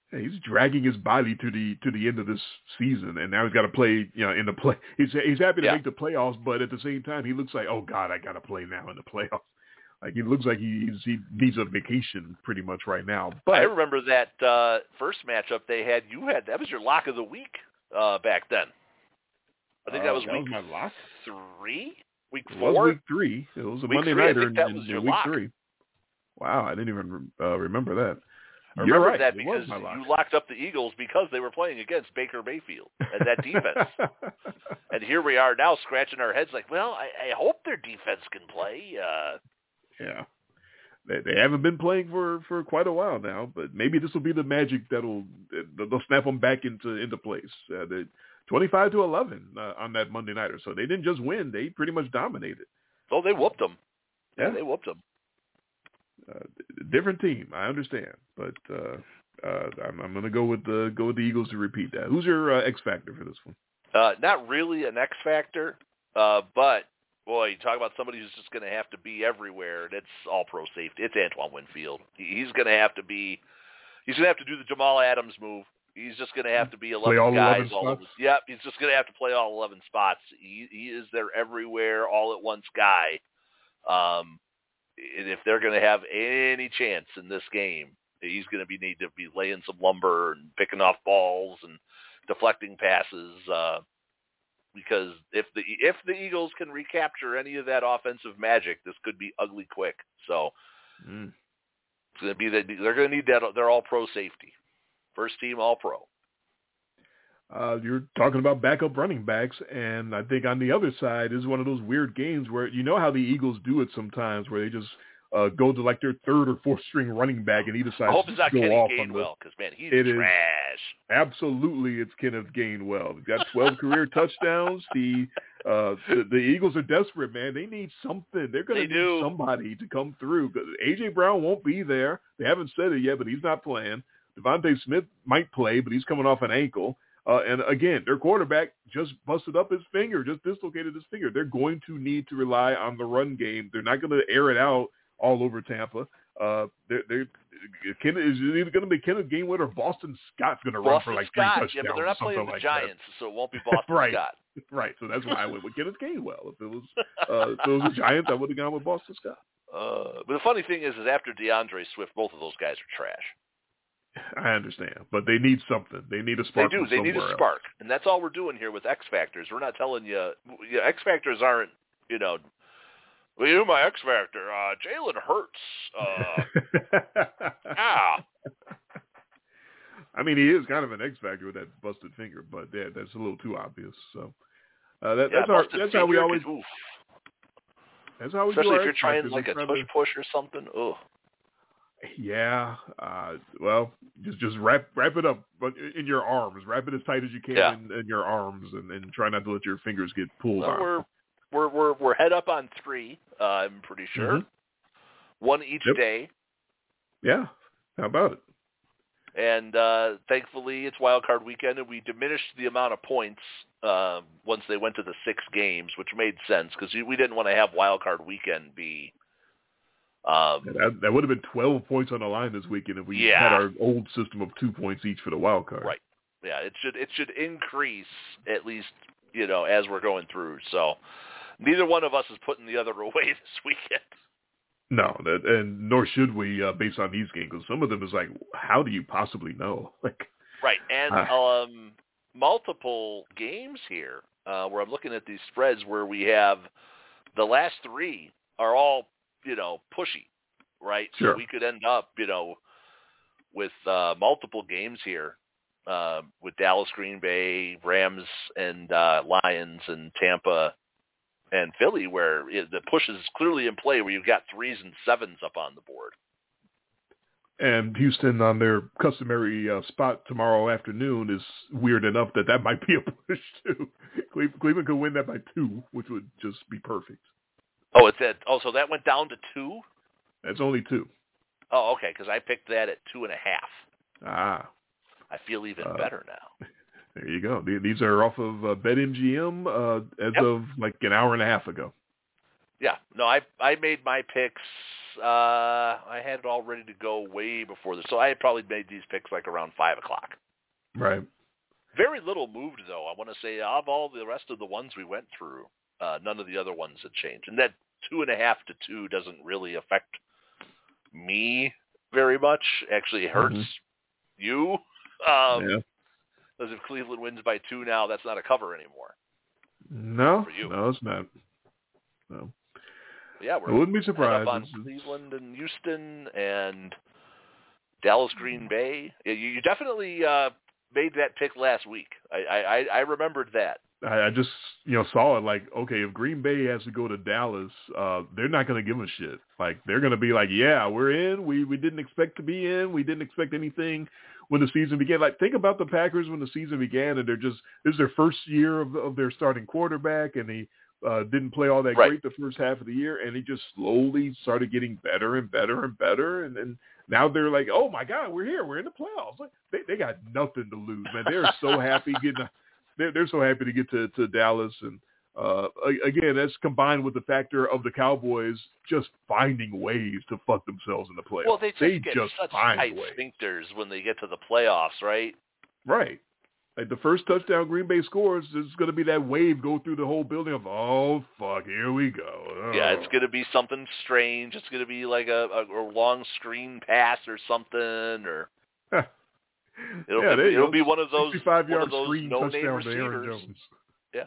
Yeah, he's dragging his body to the to the end of this season, and now he's got to play. You know, in the play, he's he's happy to yeah. make the playoffs, but at the same time, he looks like, oh God, I got to play now in the playoffs. Like he looks like he he needs a vacation pretty much right now. But I remember that uh, first matchup they had. You had that was your lock of the week uh, back then. I think uh, that was that week was my lock. three, week It four, was week three. It was a week Monday three, nighter I think that in, was in your week lock. three. Wow, I didn't even uh, remember that. I You're remember right. that It was because my lock. you locked up the Eagles because they were playing against Baker Mayfield and that defense. And here we are now scratching our heads like, well, I, I hope their defense can play. Uh, yeah. They, they haven't been playing for, for quite a while now, but maybe this will be the magic that'll they'll snap them back into into place. Uh, the twenty-five to eleven uh, on that Monday nighter, so they didn't just win; they pretty much dominated. oh, they whooped them. Yeah, Yeah. they whooped them. Uh, different team, I understand, but uh, uh, I'm, I'm going to go with the go with the Eagles to repeat that. Who's your uh, X factor for this one? Uh, not really an X factor, uh, but boy, you talk about somebody who's just going to have to be everywhere, and it's all pro safety. It's Antoine Winfield. He's going to have to be. He's going to have to do the Jamal Adams move. He's just going to have to be eleven all guys. eleven all spots? over. Yep, he's just going to have to play all eleven spots. He, he is their everywhere, all at once guy. Um, and if they're going to have any chance in this game, he's going to be need to be laying some lumber and picking off balls and deflecting passes. Uh, because if the if the Eagles can recapture any of that offensive magic, this could be ugly quick. So Mm. it's going to be that they're going to need that. They're all pro safety, first team all pro. Uh, you're talking about backup running backs, and I think on the other side is one of those weird games where you know how the Eagles do it sometimes, where they just uh, go to like their third or fourth string running back, and he decides I hope to it's not go Kenny off on Gainwell because man, he's It is. trash. Absolutely, it's Kenneth Gainwell. He's got twelve career touchdowns. The, uh, the the Eagles are desperate, man. They need something. They're going They to do. need somebody to come through. A J Brown won't be there. They haven't said it yet, but he's not playing. Devontae Smith might play, but he's coming off an ankle. Uh, and again, their quarterback just busted up his finger, just dislocated his finger. They're going to need to rely on the run game. They're not going to air it out all over Tampa. Uh, they're, they're, Ken, is it either going to be Kenneth Gainwell or Boston Scott's going to run for Boston like Scott, three touchdowns yeah, but they're not or playing something the like Giants, so it won't be Boston Right. Scott. that. Right. So that's why I went with Kenneth Gainwell. If it was uh, if it was the Giants, I would have gone with Boston Scott. Uh, but the funny thing is, is after DeAndre Swift, both of those guys are trash. I understand, but they need something. They need a spark. They do. from They need a somewhere spark, else. and that's all we're doing here with X Factors. We're not telling you, you know, X Factors aren't, you know, well, you know my X Factor, uh, Jalen Hurts. Uh, ah, I mean, he is kind of an X factor with that busted finger, but yeah, that's a little too obvious. So uh, that, yeah, that's our, busted that's how we finger always. could- oof. That's how we Especially do if our you're X trying factors. like We a try tush to- push or something. Oh, Yeah. Uh, well, just just wrap wrap it up in your arms. Wrap it as tight as you can Yeah. in, in your arms, and, and try not to let your fingers get pulled well, out. we're we're we're we're head up on three. Uh, I'm pretty sure. Mhm. One each Yep. day. Yeah. How about it? And uh, thankfully, it's Wild Card Weekend, and we diminished the amount of points uh, once they went to the six games, which made sense because we didn't want to have Wild Card Weekend be. Um, Yeah, that, that would have been twelve points on the line this weekend if we Yeah. had our old system of two points each for the wild card. right. Yeah, it should it should increase at least, you know, as we're going through. So neither one of us is putting the other away this weekend. No, that, and nor should we uh, based on these games, because some of them is like, how do you possibly know? Like, Right, and Ah. um, multiple games here uh, where I'm looking at these spreads where we have the last three are all, you know, pushy, right? Sure. So we could end up, you know, with uh, multiple games here uh, with Dallas, Green Bay, Rams, and uh, Lions, and Tampa and Philly, where it, the push is clearly in play, where you've got threes and sevens up on the board. and Houston on their customary uh, spot tomorrow afternoon is weird enough that that might be a push too. Cleveland, Cleveland could win that by two, which would just be perfect. Oh, it's at oh, so that went down to two. That's only two. Oh, okay, because I picked that at two and a half. Ah, I feel even Uh, better now. there you go. These are off of uh, BetMGM uh, as Yep. of like an hour and a half ago. Yeah, no, I I made my picks Uh, I had it all ready to go way before this. So I had probably made these picks like around five o'clock. Right. Very little moved, though. I want to say of all the rest of the ones we went through, uh, none of the other ones had changed. And that two and a half to two doesn't really affect me very much. Actually, it hurts mm-hmm. you. Um, yeah. Because if Cleveland wins by two now, that's not a cover anymore. No, for you. no, it's not. No. Yeah, we're I wouldn't be surprised. Up on Cleveland and Houston and Dallas, Green Bay. You, you definitely uh, made that pick last week. I, I, I remembered that. I, I just you know saw it like, okay, if Green Bay has to go to Dallas, uh, they're not going to give a shit. Like they're going to be like, yeah, we're in. We we didn't expect to be in. We didn't expect anything when the season began. Like think about the Packers when the season began, and they're just this is their first year of, of their starting quarterback, and he uh, didn't play all that right. great the first half of the year, and he just slowly started getting better and better and better, and then now they're like, oh my God, we're here, we're in the playoffs. Like, they they got nothing to lose, man. They're so happy getting. A, they're they're so happy to get to, to Dallas, and uh, again, that's combined with the factor of the Cowboys just finding ways to fuck themselves in the playoffs. Well, they just they get just such find tight ways. sphincters when they get to the playoffs, right? Right. Like the first touchdown Green Bay scores, there's going to be that wave go through the whole building of, oh, fuck, here we go. Oh. Yeah, it's going to be something strange. It's going to be like a, a, a long screen pass or something, or it'll, yeah, be, it'll be one of those, sixty-five yard one of those screen no-name touchdown to Aaron receivers. Jones. Yeah.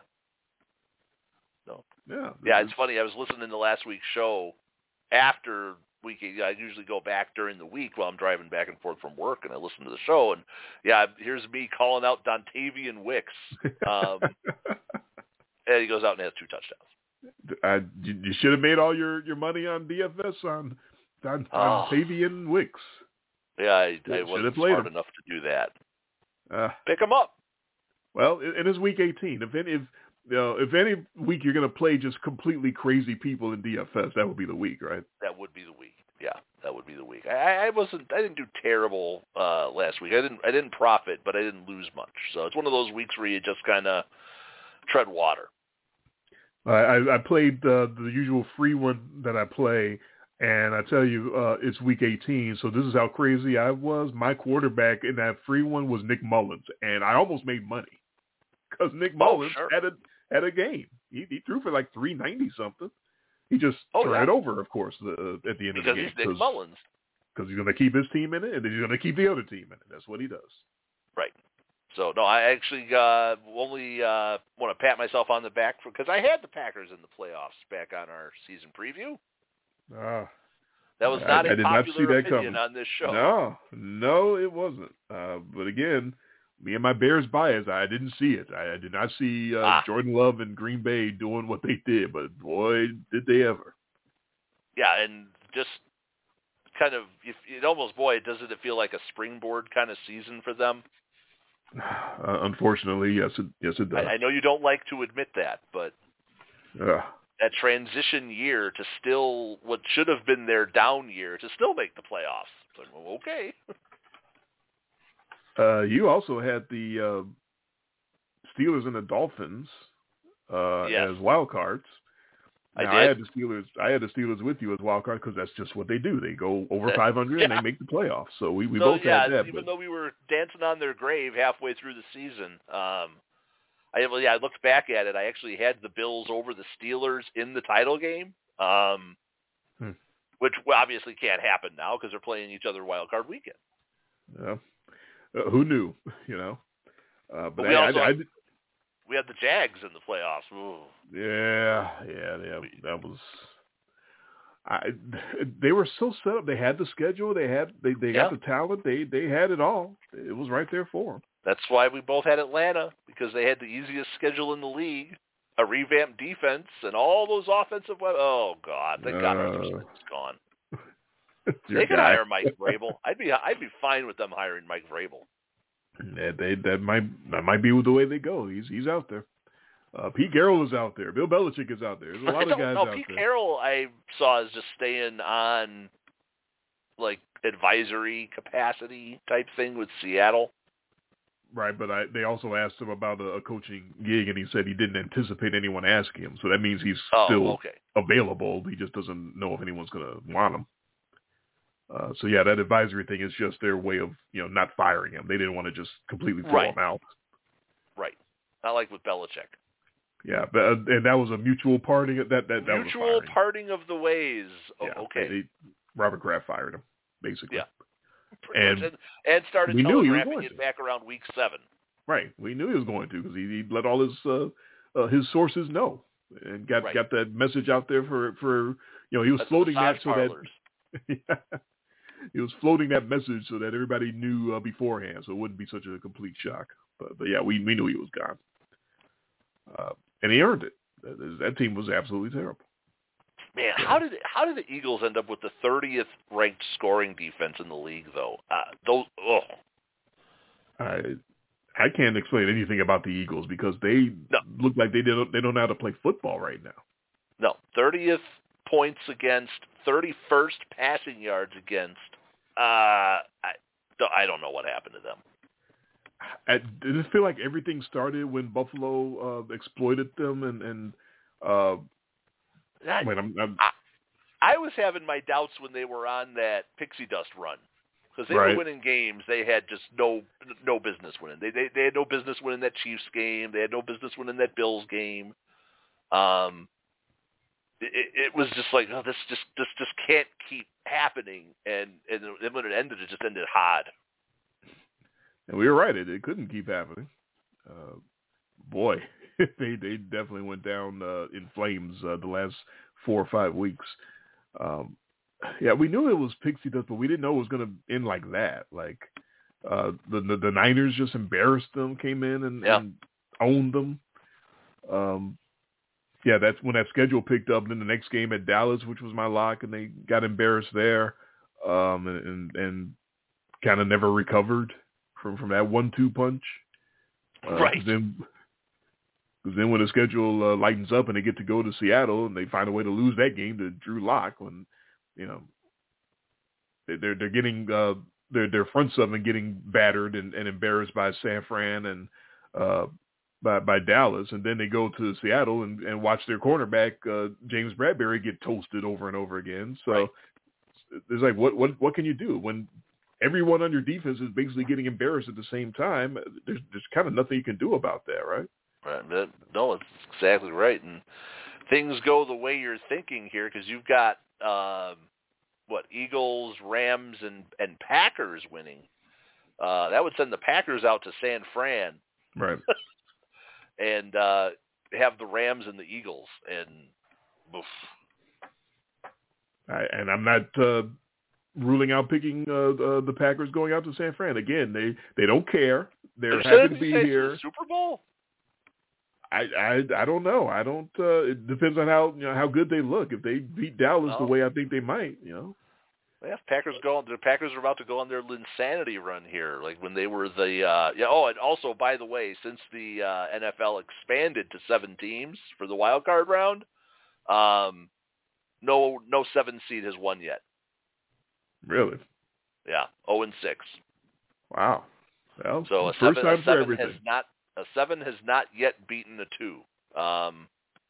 No. Yeah. Yeah, it's funny. I was listening to last week's show after week. I usually go back during the week while I'm driving back and forth from work, and I listen to the show. And yeah, here's me calling out Dontavian Wicks, um, and he goes out and has two touchdowns. I, you should have made all your, your money on D F S on Don, oh. Dontavian Wicks. Yeah, I, I wasn't smart him. enough to do that. Uh, Pick him up. Well, it is week eighteen. If any, if you know, if any week you're going to play just completely crazy people in D F S, that would be the week, right? That would be the week. Yeah, that would be the week. I, I wasn't. I didn't do terrible uh, last week. I didn't. I didn't profit, but I didn't lose much. So it's one of those weeks where you just kind of tread water. I, I played uh, the usual free one that I play, and I tell you, uh, it's week eighteen. So this is how crazy I was. My quarterback in that free one was Nick Mullins, and I almost made money because Nick Mullins oh, sure. had a had a game. He, he threw for like three ninety something. He just oh, turned yeah. it over, of course, the, uh, at the end because of the game. Because he's Nick Mullins. Because he's going to keep his team in it, and then he's going to keep the other team in it. That's what he does. Right. So, no, I actually uh, only uh, want to pat myself on the back because I had the Packers in the playoffs back on our season preview. Uh, that was not I, a I did popular not see that opinion coming. on this show. No, no, it wasn't. Uh, but again, me and my Bears bias, I didn't see it. I, I did not see uh, ah. Jordan Love and Green Bay doing what they did, but boy, did they ever. Yeah, and just kind of, if it almost, boy, doesn't it feel like a springboard kind of season for them? Uh, unfortunately, yes, it, yes, it does. I, I know you don't like to admit that, but uh, that transition year to still, what should have been their down year, to still make the playoffs. It's like, well, okay. Uh, you also had the uh, Steelers and the Dolphins uh, yes. as wild cards. I now, did. I had the Steelers. I had the Steelers with you as wild card because that's just what they do. They go over five hundred yeah. and they make the playoffs. So we, we so, both yeah, had that. Even but... though we were dancing on their grave halfway through the season, um, I well, yeah, I looked back at it. I actually had the Bills over the Steelers in the title game, um, hmm. which obviously can't happen now because they're playing each other wild card weekend. Yeah. Uh, who knew? You know. Uh, but, but we I, also I, I, had, we had the Jags in the playoffs. Ooh. Yeah, yeah, yeah. That was. I. They were so set up. They had the schedule. They had. They, they got yeah. the talent. They they had it all. It was right there for them. That's why we both had Atlanta, because they had the easiest schedule in the league, a revamped defense, and all those offensive weapons. Oh God, thank uh, God Arthur Smith's gone. They could hire Mike Vrabel. I'd be I'd be fine with them hiring Mike Vrabel. That they that might that might be the way they go. He's he's out there. Uh, Pete Carroll is out there. Bill Belichick is out there. There's a lot of guys no, out Pete there. Pete Carroll I saw is just staying on like advisory capacity type thing with Seattle. Right, but I, they also asked him about a, a coaching gig, and he said he didn't anticipate anyone asking him. So that means he's oh, still okay. available. He just doesn't know if anyone's going to want him. Uh, so yeah, that advisory thing is just their way of, you know, not firing him. They didn't want to just completely throw right. him out. Right. Not like with Belichick. Yeah, but uh, and that was a mutual parting. That that that mutual was parting of the ways. Oh, yeah, okay. They, Robert Kraft fired him, basically. Yeah. And, and and started we knew he was telegraphing going it to. back around week seven. Right. We knew he was going to because he, he let all his uh, uh, his sources know and got right. got that message out there for for you know he was That's floating that so parlors. that he was floating that message so that everybody knew uh, beforehand, so it wouldn't be such a complete shock. But, but yeah, we we knew he was gone, uh, and he earned it. That, that team was absolutely terrible. Man, how did how did the Eagles end up with the thirtieth ranked scoring defense in the league, though? Uh, those, oh, I I can't explain anything about the Eagles because they no. look like they don't they don't know how to play football right now. No, thirtieth points against, thirty-first passing yards against. Uh, I I don't know what happened to them. I, did it feel like everything started when Buffalo uh, exploited them and and uh, I, wait, I'm, I'm, I, I was having my doubts when they were on that pixie dust run because they right. were winning games they had just no no business winning. They, they they had no business winning that Chiefs game. They had no business winning that Bills game. Um, it, it was just like, oh, this just this just can't keep happening. And and then when it ended, it just ended hard. And we were right; it, it couldn't keep happening. Uh, boy, they they definitely went down uh, in flames uh, the last four or five weeks. Um, yeah, we knew it was pixie dust, but we didn't know it was going to end like that. Like uh, the, the the Niners just embarrassed them, came in and, yeah. and owned them. Um, yeah, that's when that schedule picked up. And then the next game at Dallas, which was my lock, and they got embarrassed there, um, and and, and kind of never recovered from, from that one two punch. Uh, right. Cause then, cause then when the schedule uh, lightens up and they get to go to Seattle and they find a way to lose that game to Drew Lock, when you know they, they're they're getting uh, their their front seven getting battered and, and embarrassed by San Fran and uh, by by Dallas, and then they go to Seattle and, and watch their cornerback uh, James Bradbury get toasted over and over again. So right. it's like what what what can you do when everyone on your defense is basically getting embarrassed at the same time? There's there's kind of nothing you can do about that, right? Right. No, it's exactly right. And things go the way you're thinking here because you've got, um, what, Eagles, Rams, and, and Packers winning. Uh, that would send the Packers out to San Fran. Right. and uh, have the Rams and the Eagles. And, oof. I, and I'm not uh, ruling out picking uh, uh, the Packers going out to San Fran. Again, they, they don't care. They're They're happy to be here. Super Bowl? I, I I don't know. I don't. Uh, it depends on how you know how good they look. If they beat Dallas no. the way I think they might, you know. Yeah, Packers go. The Packers are about to go on their Linsanity run here, like when they were the. Uh, yeah. Oh, and also, by the way, since the uh, N F L expanded to seven teams for the wild card round, um, no no seven seed has won yet. Really? Yeah. Oh and six. Wow. Well, so a first seven, time a for seven everything. has not. A seven has not yet beaten a two, um,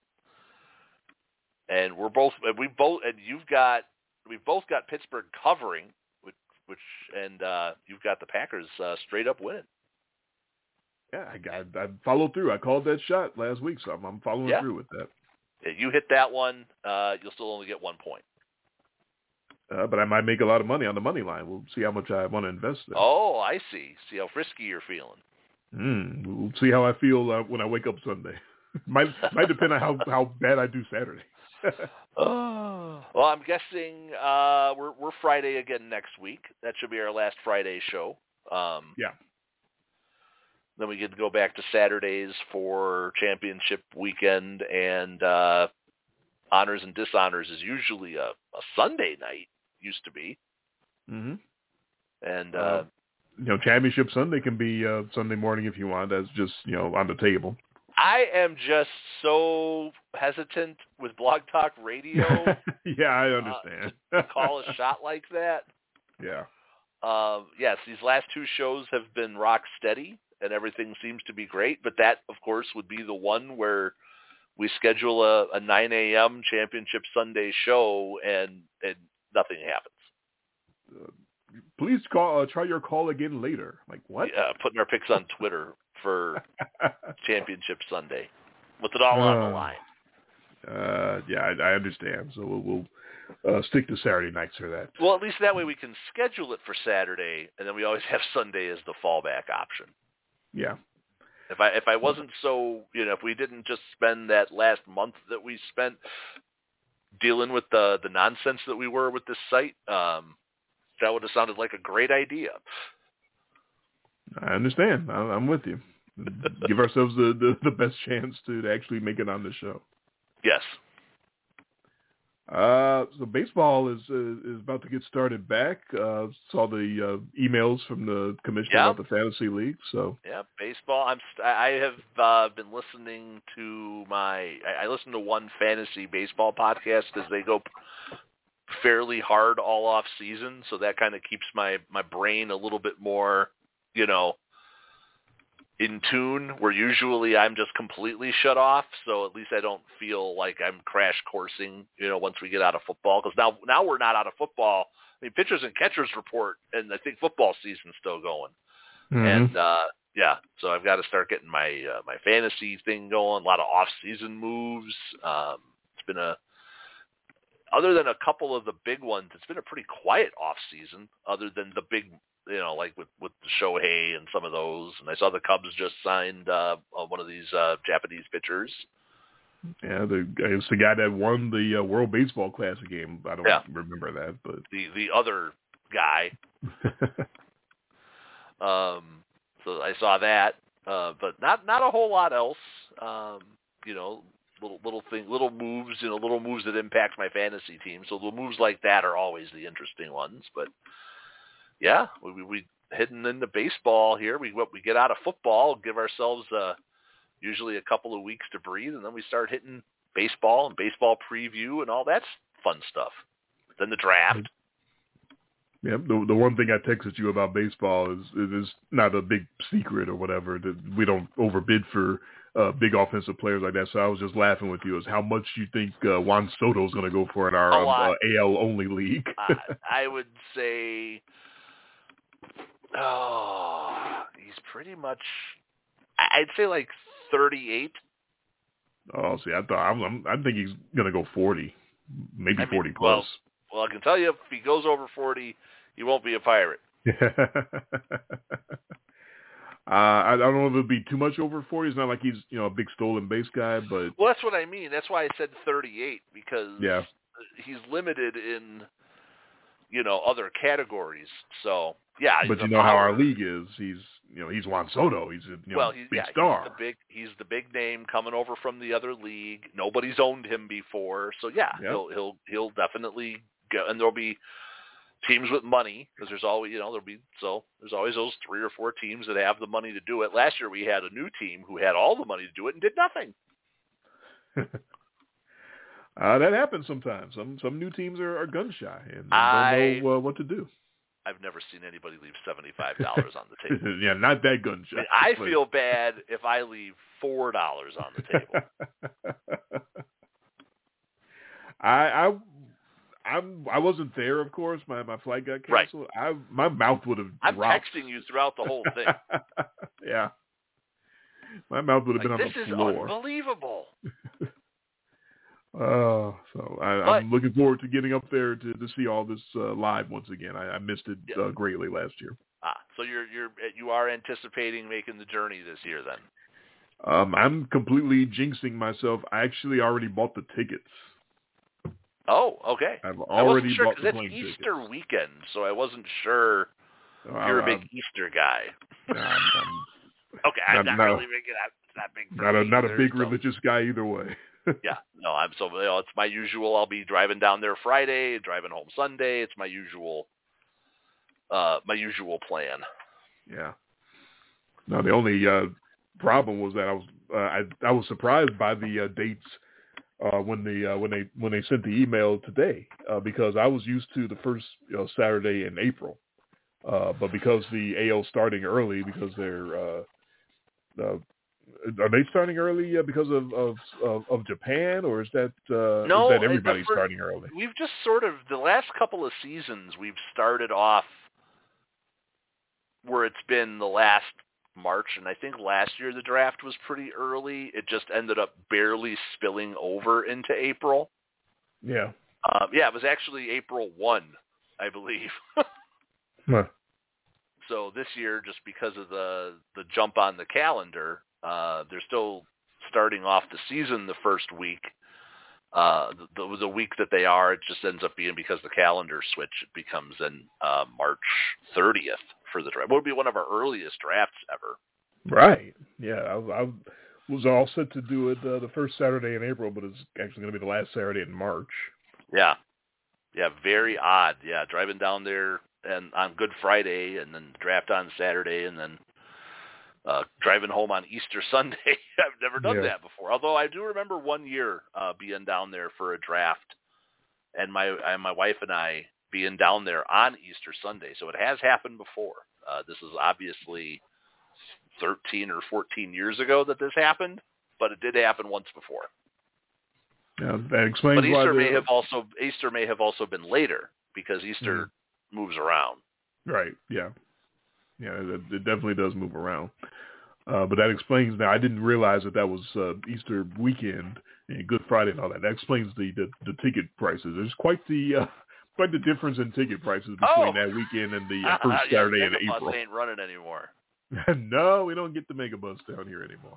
and we're both we both and you've got we've both got Pittsburgh covering, which, which and uh, you've got the Packers uh, straight up winning. Yeah, I, I, I followed through. I called that shot last week, so I'm, I'm following yeah. through with that. If you hit that one, uh, you'll still only get one point. Uh, but I might make a lot of money on the money line. We'll see how much I want to invest in. Oh, I see. See how frisky you're feeling. Mm, we'll see how I feel uh, when I wake up Sunday. might might depend on how, how bad I do Saturday. oh. Well, I'm guessing uh, we're we're Friday again next week. That should be our last Friday show. Um, yeah. Then we get to go back to Saturdays for championship weekend, and uh, honors and dishonors is usually a, a Sunday night. Used to be. Mm-hmm. And. Uh, uh, You know, Championship Sunday can be uh, Sunday morning if you want. That's just, you know, on the table. I am just so hesitant with Blog Talk Radio. yeah, I understand. Uh, to call a shot like that. Yeah. Uh, yes, these last two shows have been rock steady, and everything seems to be great. But that, of course, would be the one where we schedule a, a nine a.m. Championship Sunday show, and, and nothing happens. uh, please call. Uh, try your call again later. Like what? Yeah, putting our picks on Twitter for Championship Sunday with it all uh, on the line. Uh, yeah, I, I understand. So we'll, we'll uh, stick to Saturday nights for that. Well, at least that way we can schedule it for Saturday, and then we always have Sunday as the fallback option. Yeah. If I if I wasn't so, you know, if we didn't just spend that last month that we spent dealing with the the nonsense that we were with this site, um, that would have sounded like a great idea. I understand. I, I'm with you. Give ourselves the, the, the best chance to, to actually make it on the show. Yes. Uh, so baseball is uh, is about to get started back. Uh, saw the uh, emails from the commissioner yeah. about the fantasy league. So yeah, baseball. I'm st- I have uh, been listening to my. I, I listen to one fantasy baseball podcast because they go fairly hard all off season, so that kind of keeps my my brain a little bit more, you know, in tune, where usually I'm just completely shut off, so at least I don't feel like I'm crash coursing, you know, once we get out of football. Because now, now we're not out of football. I mean, pitchers and catchers report, and I think football season's still going. Mm-hmm. And uh, yeah, so I've got to start getting my uh, my fantasy thing going. A lot of off-season moves. Um, it's been a other than a couple of the big ones, it's been a pretty quiet off-season. Other than the big. You know, like with, with the Shohei and some of those. And I saw the Cubs just signed uh, one of these uh, Japanese pitchers. Yeah, the it's the guy that won the uh, World Baseball Classic game. I don't yeah. remember that, but the the other guy. um, so I saw that, uh, but not not a whole lot else. Um, you know, little little thing, little moves, you know, little moves that impact my fantasy team. So the moves like that are always the interesting ones, but. Yeah, we, we we heading into baseball here. We we get out of football, give ourselves uh, usually a couple of weeks to breathe, and then we start hitting baseball and baseball preview and all that fun stuff. Then the draft. Yeah, the the one thing I texted you about baseball is it is not a big secret or whatever that we don't overbid for uh, big offensive players like that. So I was just laughing with you. Is how much you think uh, Juan Soto is going to go for in our um, uh, A L only league? uh, I would say. Oh, he's pretty much. I'd say like thirty-eight. Oh, see, I thought I'm, I'm, I think he's gonna go forty, maybe I mean, forty plus. Well, well, I can tell you, if he goes over forty, he won't be a Pirate. uh, I, I don't know if it'll be too much over forty. It's not like he's you know a big stolen base guy, but well, that's what I mean. That's why I said thirty-eight because yeah. he's limited in. You know, other categories. So, yeah. But you know power. How our league is. He's, you know, he's Juan Soto. He's a you know, well, he's, big yeah, star. He's the big, he's the big name coming over from the other league. Nobody's owned him before. So, yeah, yep. he'll he'll he'll definitely go. And there'll be teams with money because there's always, you know, there'll be so there's always those three or four teams that have the money to do it. Last year we had a new team who had all the money to do it and did nothing. Uh, that happens sometimes. Some some new teams are, are gun shy and, and I, don't know uh, what to do. I've never seen anybody leave seventy-five dollars on the table. Yeah, not that gun shy. I, mean, I feel bad if I leave four dollars on the table. I I I'm I wasn't there, of course. My my flight got canceled. Right. I my mouth would have I'm dropped. texting you throughout the whole thing. Yeah, my mouth would have like, been on the floor. This is unbelievable. Uh, so I, but, I'm looking forward to getting up there to, to see all this uh, live once again. I, I missed it yeah. uh, greatly last year. Ah, so you're you're you are anticipating making the journey this year, then? Um, I'm completely jinxing myself. I actually already bought the tickets. Oh, okay. I've already sure, bought the it's plane Easter ticket. weekend, so I wasn't sure oh, you're I'm, a big I'm, Easter guy. I'm, I'm, okay, I'm not, not really big. It's not big. For not a me not either, a big so. religious guy either way. Yeah, no, I'm so you know, it's my usual. I'll be driving down there Friday, driving home Sunday. It's my usual, uh, my usual plan. Yeah. No, the only uh, problem was that I was uh, I I was surprised by the uh, dates uh, when the uh, when they when they sent the email today uh, because I was used to the first you know, Saturday in April, uh, but because the A L starting early because they're uh, uh, Are they starting early uh, because of, of of of Japan, or is that uh, no, is that everybody for, starting early? We've just sort of the last couple of seasons we've started off where it's been the last March, and I think last year the draft was pretty early. It just ended up barely spilling over into April. Yeah. Um, yeah, it was actually April first, I believe. Huh. So this year, just because of the the jump on the calendar, uh, they're still starting off the season the first week. Uh, the, the week that they are, it just ends up being because the calendar switch. It becomes then uh, March thirtieth for the draft. It would be one of our earliest drafts ever. Right. Yeah, I, I was all set to do it uh, the first Saturday in April, but it's actually going to be the last Saturday in March. Yeah. Yeah, very odd. Yeah, driving down there and on Good Friday, and then draft on Saturday, and then uh, driving home on Easter Sunday. I've never done yeah. that before. Although I do remember one year uh, being down there for a draft, and my and my wife and I being down there on Easter Sunday. So it has happened before. Uh, this is obviously thirteen or fourteen years ago that this happened, but it did happen once before. Yeah, that explains but Easter why may have also Easter may have also been later because Easter mm. moves around. Right. Yeah. Yeah. It, it definitely does move around. Uh, but that explains now. I didn't realize that that was uh, Easter weekend and Good Friday and all that. That explains the, the, the ticket prices. There's quite the uh, quite the difference in ticket prices between oh. that weekend and the uh, first yeah, Saturday in Megabus April. Ain't running anymore. No, we don't get the Megabus down here anymore.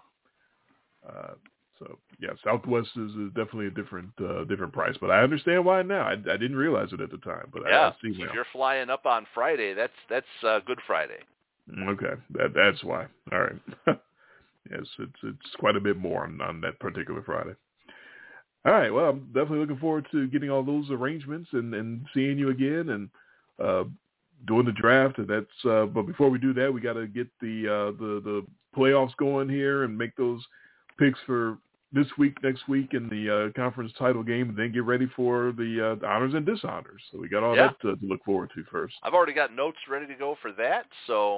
Uh, so yeah, Southwest is, is definitely a different uh, different price, but I understand why now. I, I didn't realize it at the time, but yeah, I, I see so now. If you're flying up on Friday, that's that's uh, Good Friday. Okay, that that's why. All right. Yes, it's it's quite a bit more on, on that particular Friday. All right, well, I'm definitely looking forward to getting all those arrangements and, and seeing you again and uh, doing the draft. And that's uh, but before we do that, we got to get the uh, the the playoffs going here and make those picks for this week, next week, in the uh, conference title game, and then get ready for the, uh, the honors and dishonors. So we got all yeah. that to, to look forward to first. I've already got notes ready to go for that, so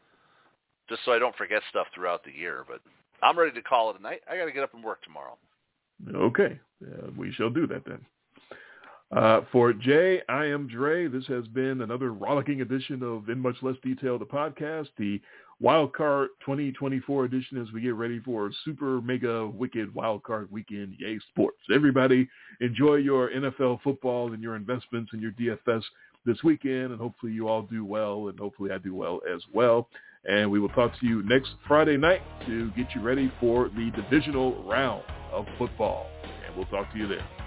just so I don't forget stuff throughout the year. But I'm ready to call it a night. I got to get up and work tomorrow. Okay, uh, we shall do that then. Uh, for Jay, I am Dre. This has been another rollicking edition of In Much Less Detail, the podcast, the Wildcard twenty twenty-four edition as we get ready for Super Mega Wicked Wildcard Weekend. Yay, sports. Everybody enjoy your N F L football and your investments and your D F S this weekend, and hopefully you all do well, and hopefully I do well as well. And we will talk to you next Friday night to get you ready for the divisional round of football. And we'll talk to you then.